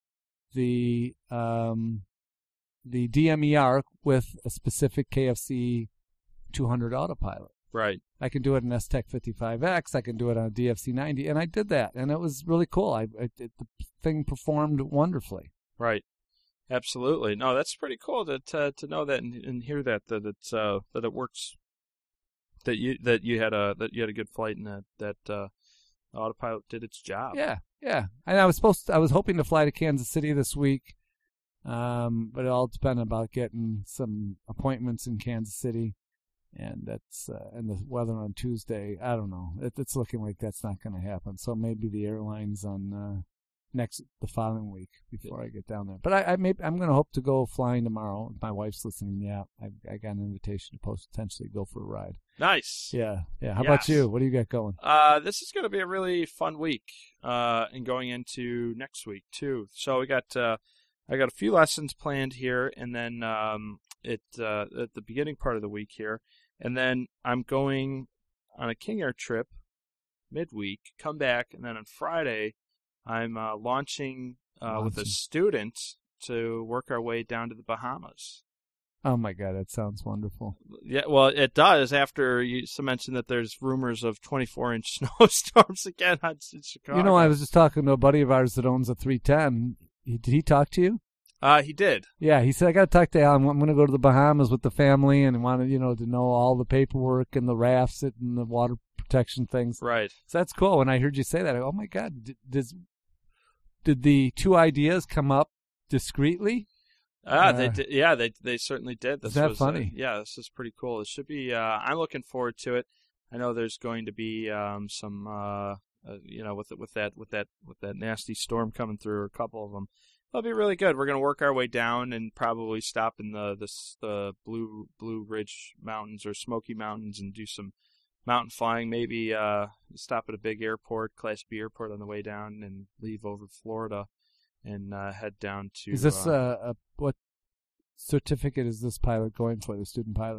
the um, the D M E R with a specific K F C two hundred autopilot. Right. I can do it in S T E C fifty-five X. I can do it on a D F C ninety, and I did that, and it was really cool. I, I it, the thing performed wonderfully. Right. Absolutely. No, that's pretty cool to to, to know that and, and hear that that it's uh that it works. That you that you had a that you had a good flight and that that uh, autopilot did its job. Yeah, yeah. And I was supposed to, I was hoping to fly to Kansas City this week, um, but it all depended about getting some appointments in Kansas City, and that's uh, and the weather on Tuesday. I don't know. It, it's looking like that's not going to happen. So maybe the airlines on uh, next the following week before I get down there. But I, I may, I'm going to hope to go flying tomorrow. If my wife's listening. Yeah, I, I got an invitation to potentially go for a ride. Nice. Yeah, yeah. How Yes. about you? What do you got going? Uh, this is going to be a really fun week, uh, and going into next week too. So we got, uh, I got a few lessons planned here, and then um, it uh, at the beginning part of the week here, and then I'm going on a King Air trip midweek. Come back, and then on Friday, I'm uh, launching uh, with a Launching. student to work our way down to the Bahamas. Oh my God, that sounds wonderful. Yeah, well, it does. After you mentioned that there's rumors of twenty-four inch snowstorms again on, in Chicago. You know, I was just talking to a buddy of ours that owns a three ten. He- Did he talk to you? Uh, he did. Yeah, he said, I got to talk to Al. I'm, I'm going to go to the Bahamas with the family and wanted, you know, to know all the paperwork and the rafts and the water protection things. Right. So that's cool. When I heard you say that, I go, oh my God, did, does, did the two ideas come up discreetly? Ah, Uh, they did. Yeah, they they certainly did. This Is that was, uh, funny? yeah, this is pretty cool. It should be. Uh, I'm looking forward to it. I know there's going to be um, some, uh, uh, you know, with with that with that with that nasty storm coming through, a couple of them. It'll be really good. We're going to work our way down and probably stop in the this the Blue Blue Ridge Mountains or Smoky Mountains and do some mountain flying. Maybe uh, stop at a big airport, Class B airport on the way down, and leave over Florida and uh, head down to. Is this uh, uh, a, what certificate is this pilot going for, the student pilot?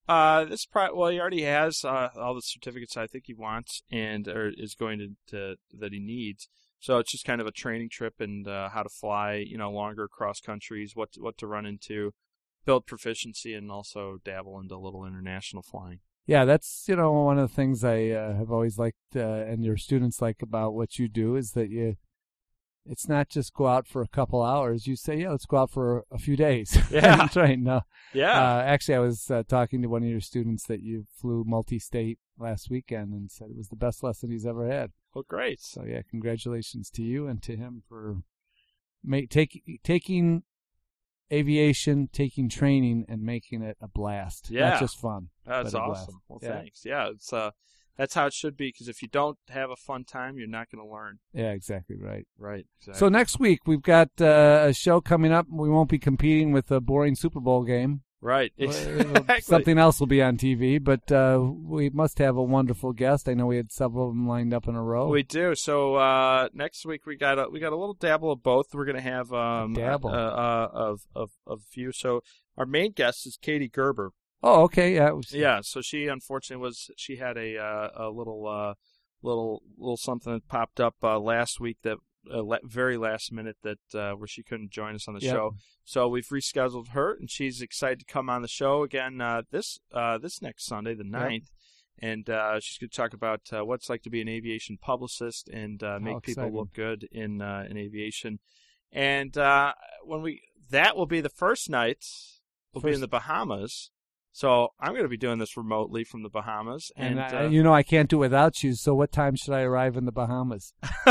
Uh, this pro- well, he already has uh, all the certificates I think he wants and or is going to, to that he needs. So it's just kind of a training trip and uh, how to fly, you know, longer cross countries, what to, what to run into, build proficiency, and also dabble into a little international flying. Yeah, that's, you know, one of the things I uh, have always liked uh, and your students like about what you do is that you, it's not just go out for a couple hours. You say, yeah, let's go out for a few days. Yeah. That's right. No. Yeah. Uh, actually, I was uh, talking to one of your students that you flew multi-state last weekend and said it was the best lesson he's ever had. Well, great. So, yeah, congratulations to you and to him for ma- take, taking aviation, taking training, and making it a blast. Yeah. Not just fun. That's but a awesome. blast. Well, Yeah. thanks. Yeah, it's uh, that's how it should be, because if you don't have a fun time, you're not going to learn. Yeah, exactly right. Right. Exactly. So next week we've got uh, a show coming up. We won't be competing with a boring Super Bowl game. Right. Exactly. Something else will be on T V, but uh, we must have a wonderful guest. I know we had several of them lined up in a row. We do. So uh, next week we got a we got a little dabble of both. We're going to have um, A dabble. Uh, uh, of of of a few. So our main guest is Katie Gerber. Oh, okay. Yeah. It was, Yeah. So she unfortunately was she had a uh, a little uh, little little something that popped up uh, last week that. Uh, la- very last minute that uh, where she couldn't join us on the Yep. show, so we've rescheduled her, and she's excited to come on the show again uh, this uh, this next Sunday, the ninth, and uh, she's going to talk about uh, what it's like to be an aviation publicist and uh, make people exciting. look good in uh, in aviation. And uh, when we that will be the first night, we'll be in First- the Bahamas. So I'm going to be doing this remotely from the Bahamas, And, and, I, uh, you know I can't do it without you. So what time should I arrive in the Bahamas?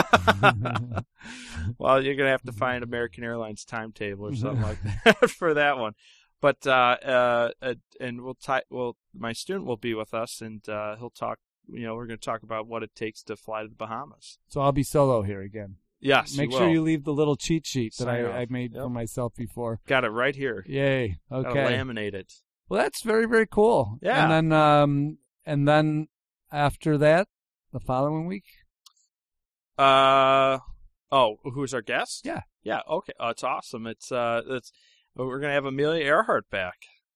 well, you're going to have to find American Airlines timetable or something like that for that one. But uh, uh, uh, and we'll ti- well, my student will be with us, and uh, he'll talk. You know, we're going to talk about what it takes to fly to the Bahamas. So I'll be solo here again. Yes, Make you sure will. you leave the little cheat sheet that Sign I, off. I made Yep. for myself before. Got it right here. Yay! Gotta Okay. laminate it. Well, that's very, very cool. Yeah. And then, um, and then after that, the following week. Uh oh, who's our guest? Yeah. Yeah. Okay. Oh, it's awesome. It's uh, it's we're gonna have Amelia Earhart back.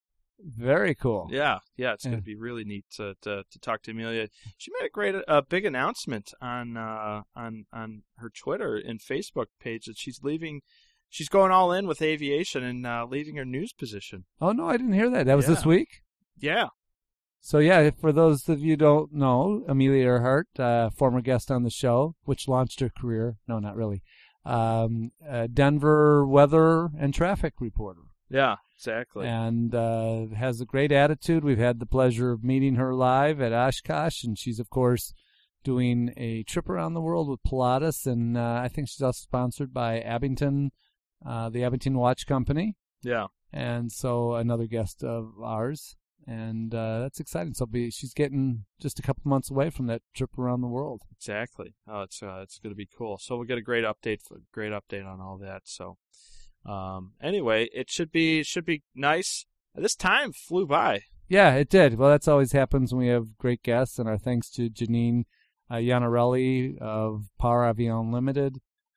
Very cool. Yeah, yeah, it's Yeah. going to be really neat to, to to talk to Amelia. She made a great, uh, big announcement on uh, on on her Twitter and Facebook page that she's leaving. She's going all in with aviation and uh, leaving her news position. Oh no, I didn't hear that. That was Yeah. this week. Yeah, So yeah, for those of you who don't know, Amelia Earhart, uh, former guest on the show, which launched her career. No, not really. Um, uh, Denver weather and traffic reporter. yeah, exactly. And uh, has a great attitude. We've had the pleasure of meeting her live at Oshkosh, and she's, of course, doing a trip around the world with Pilatus, and uh, I think she's also sponsored by Abington, uh, the Abington Watch Company, Yeah, and so another guest of ours, and uh, that's exciting. So be, she's getting just a couple months away from that trip around the world. exactly. Oh, it's uh, it's going to be cool. So we'll get a great update, for, great update on all that. So, um, anyway, it should be it should be nice. This time flew by. Yeah, it did. Well, that's always happens when we have great guests, and our thanks to Janine uh, Iannarelli of Power Avion Limited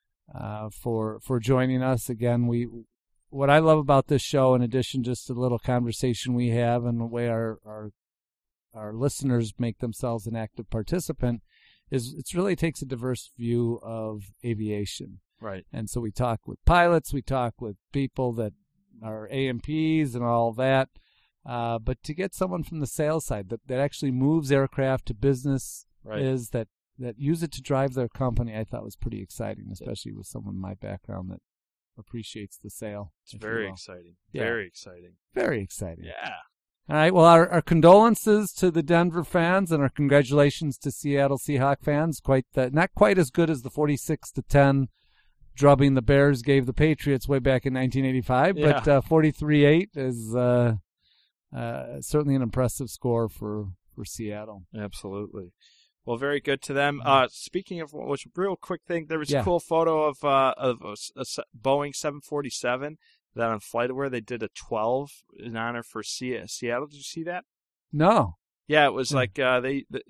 uh, for for joining us again. We what I love about this show, in addition just to the little conversation we have and the way our our our listeners make themselves an active participant, is it really takes a diverse view of aviation. Right. And so we talk with pilots, we talk with people that are A M Ps and all that. Uh, but to get someone from the sales side that, that actually moves aircraft to business Right. is that, that use it to drive their company, I thought was pretty exciting, especially with someone in my background that appreciates the sale. It's if you very will. exciting. Yeah. Very exciting. Very exciting. Yeah. All right. Well, our, our condolences to the Denver fans and our congratulations to Seattle Seahawk fans. Quite the, not quite as good as the forty-six to ten drubbing the Bears gave the Patriots way back in nineteen eighty-five, Yeah. but uh, forty-three eight is uh, uh, certainly an impressive score for, for Seattle. Absolutely. Well, very good to them. Uh, speaking of which, real quick thing, there was Yeah. a cool photo of uh, of a, a s- Boeing seven forty-seven that on FlightAware they did a twelve in honor for Se- Seattle. Did you see that? No. Yeah, it was Yeah. like uh, they. The,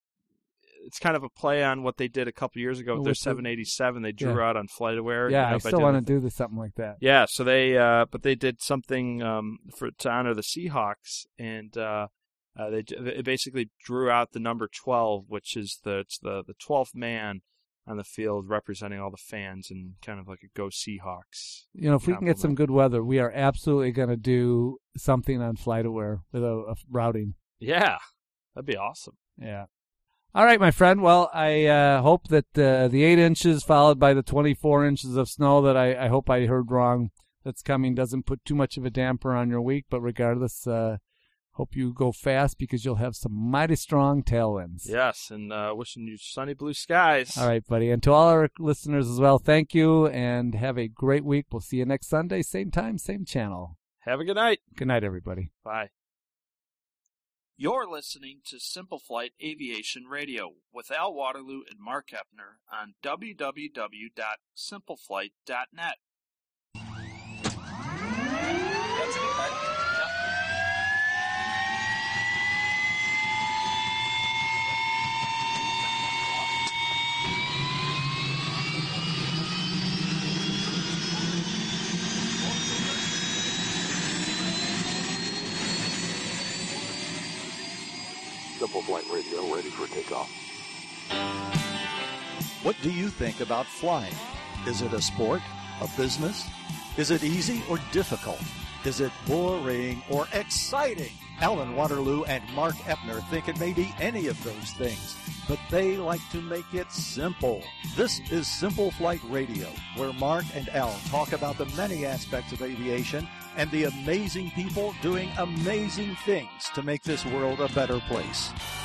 it's kind of a play on what they did a couple years ago with their With the- seven eighty-seven. They drew Yeah. out on FlightAware. Yeah, you know, I by still doing want to the- do this, something like that. Yeah, so they, uh, but they did something um, for to honor the Seahawks, and uh, Uh, they it basically drew out the number twelve, which is the it's the the twelfth man on the field representing all the fans, and kind of like a Go Seahawks. You know, if we can get some good weather, we are absolutely going to do something on FlightAware with a, a routing. Yeah, that'd be awesome. Yeah. All right, my friend. Well, I uh, hope that uh, the eight inches followed by the twenty-four inches of snow that I, I hope I heard wrong that's coming doesn't put too much of a damper on your week. But regardless, uh, hope you go fast because you'll have some mighty strong tailwinds. Yes, and uh, wishing you sunny blue skies. All right, buddy. And to all our listeners as well, thank you and have a great week. We'll see you next Sunday, same time, same channel. Have a good night. Good night, everybody. Bye. You're listening to Simple Flight Aviation Radio with Al Waterloo and Mark Eppner on w w w dot simple flight dot net. Simple Flight Radio ready for takeoff. What do you think about flying? Is it a sport? A business? Is it easy or difficult? Is it boring or exciting? Alan Waterloo and Mark Eppner think it may be any of those things, but they like to make it simple. This is Simple Flight Radio, where Mark and Al talk about the many aspects of aviation and the amazing people doing amazing things to make this world a better place.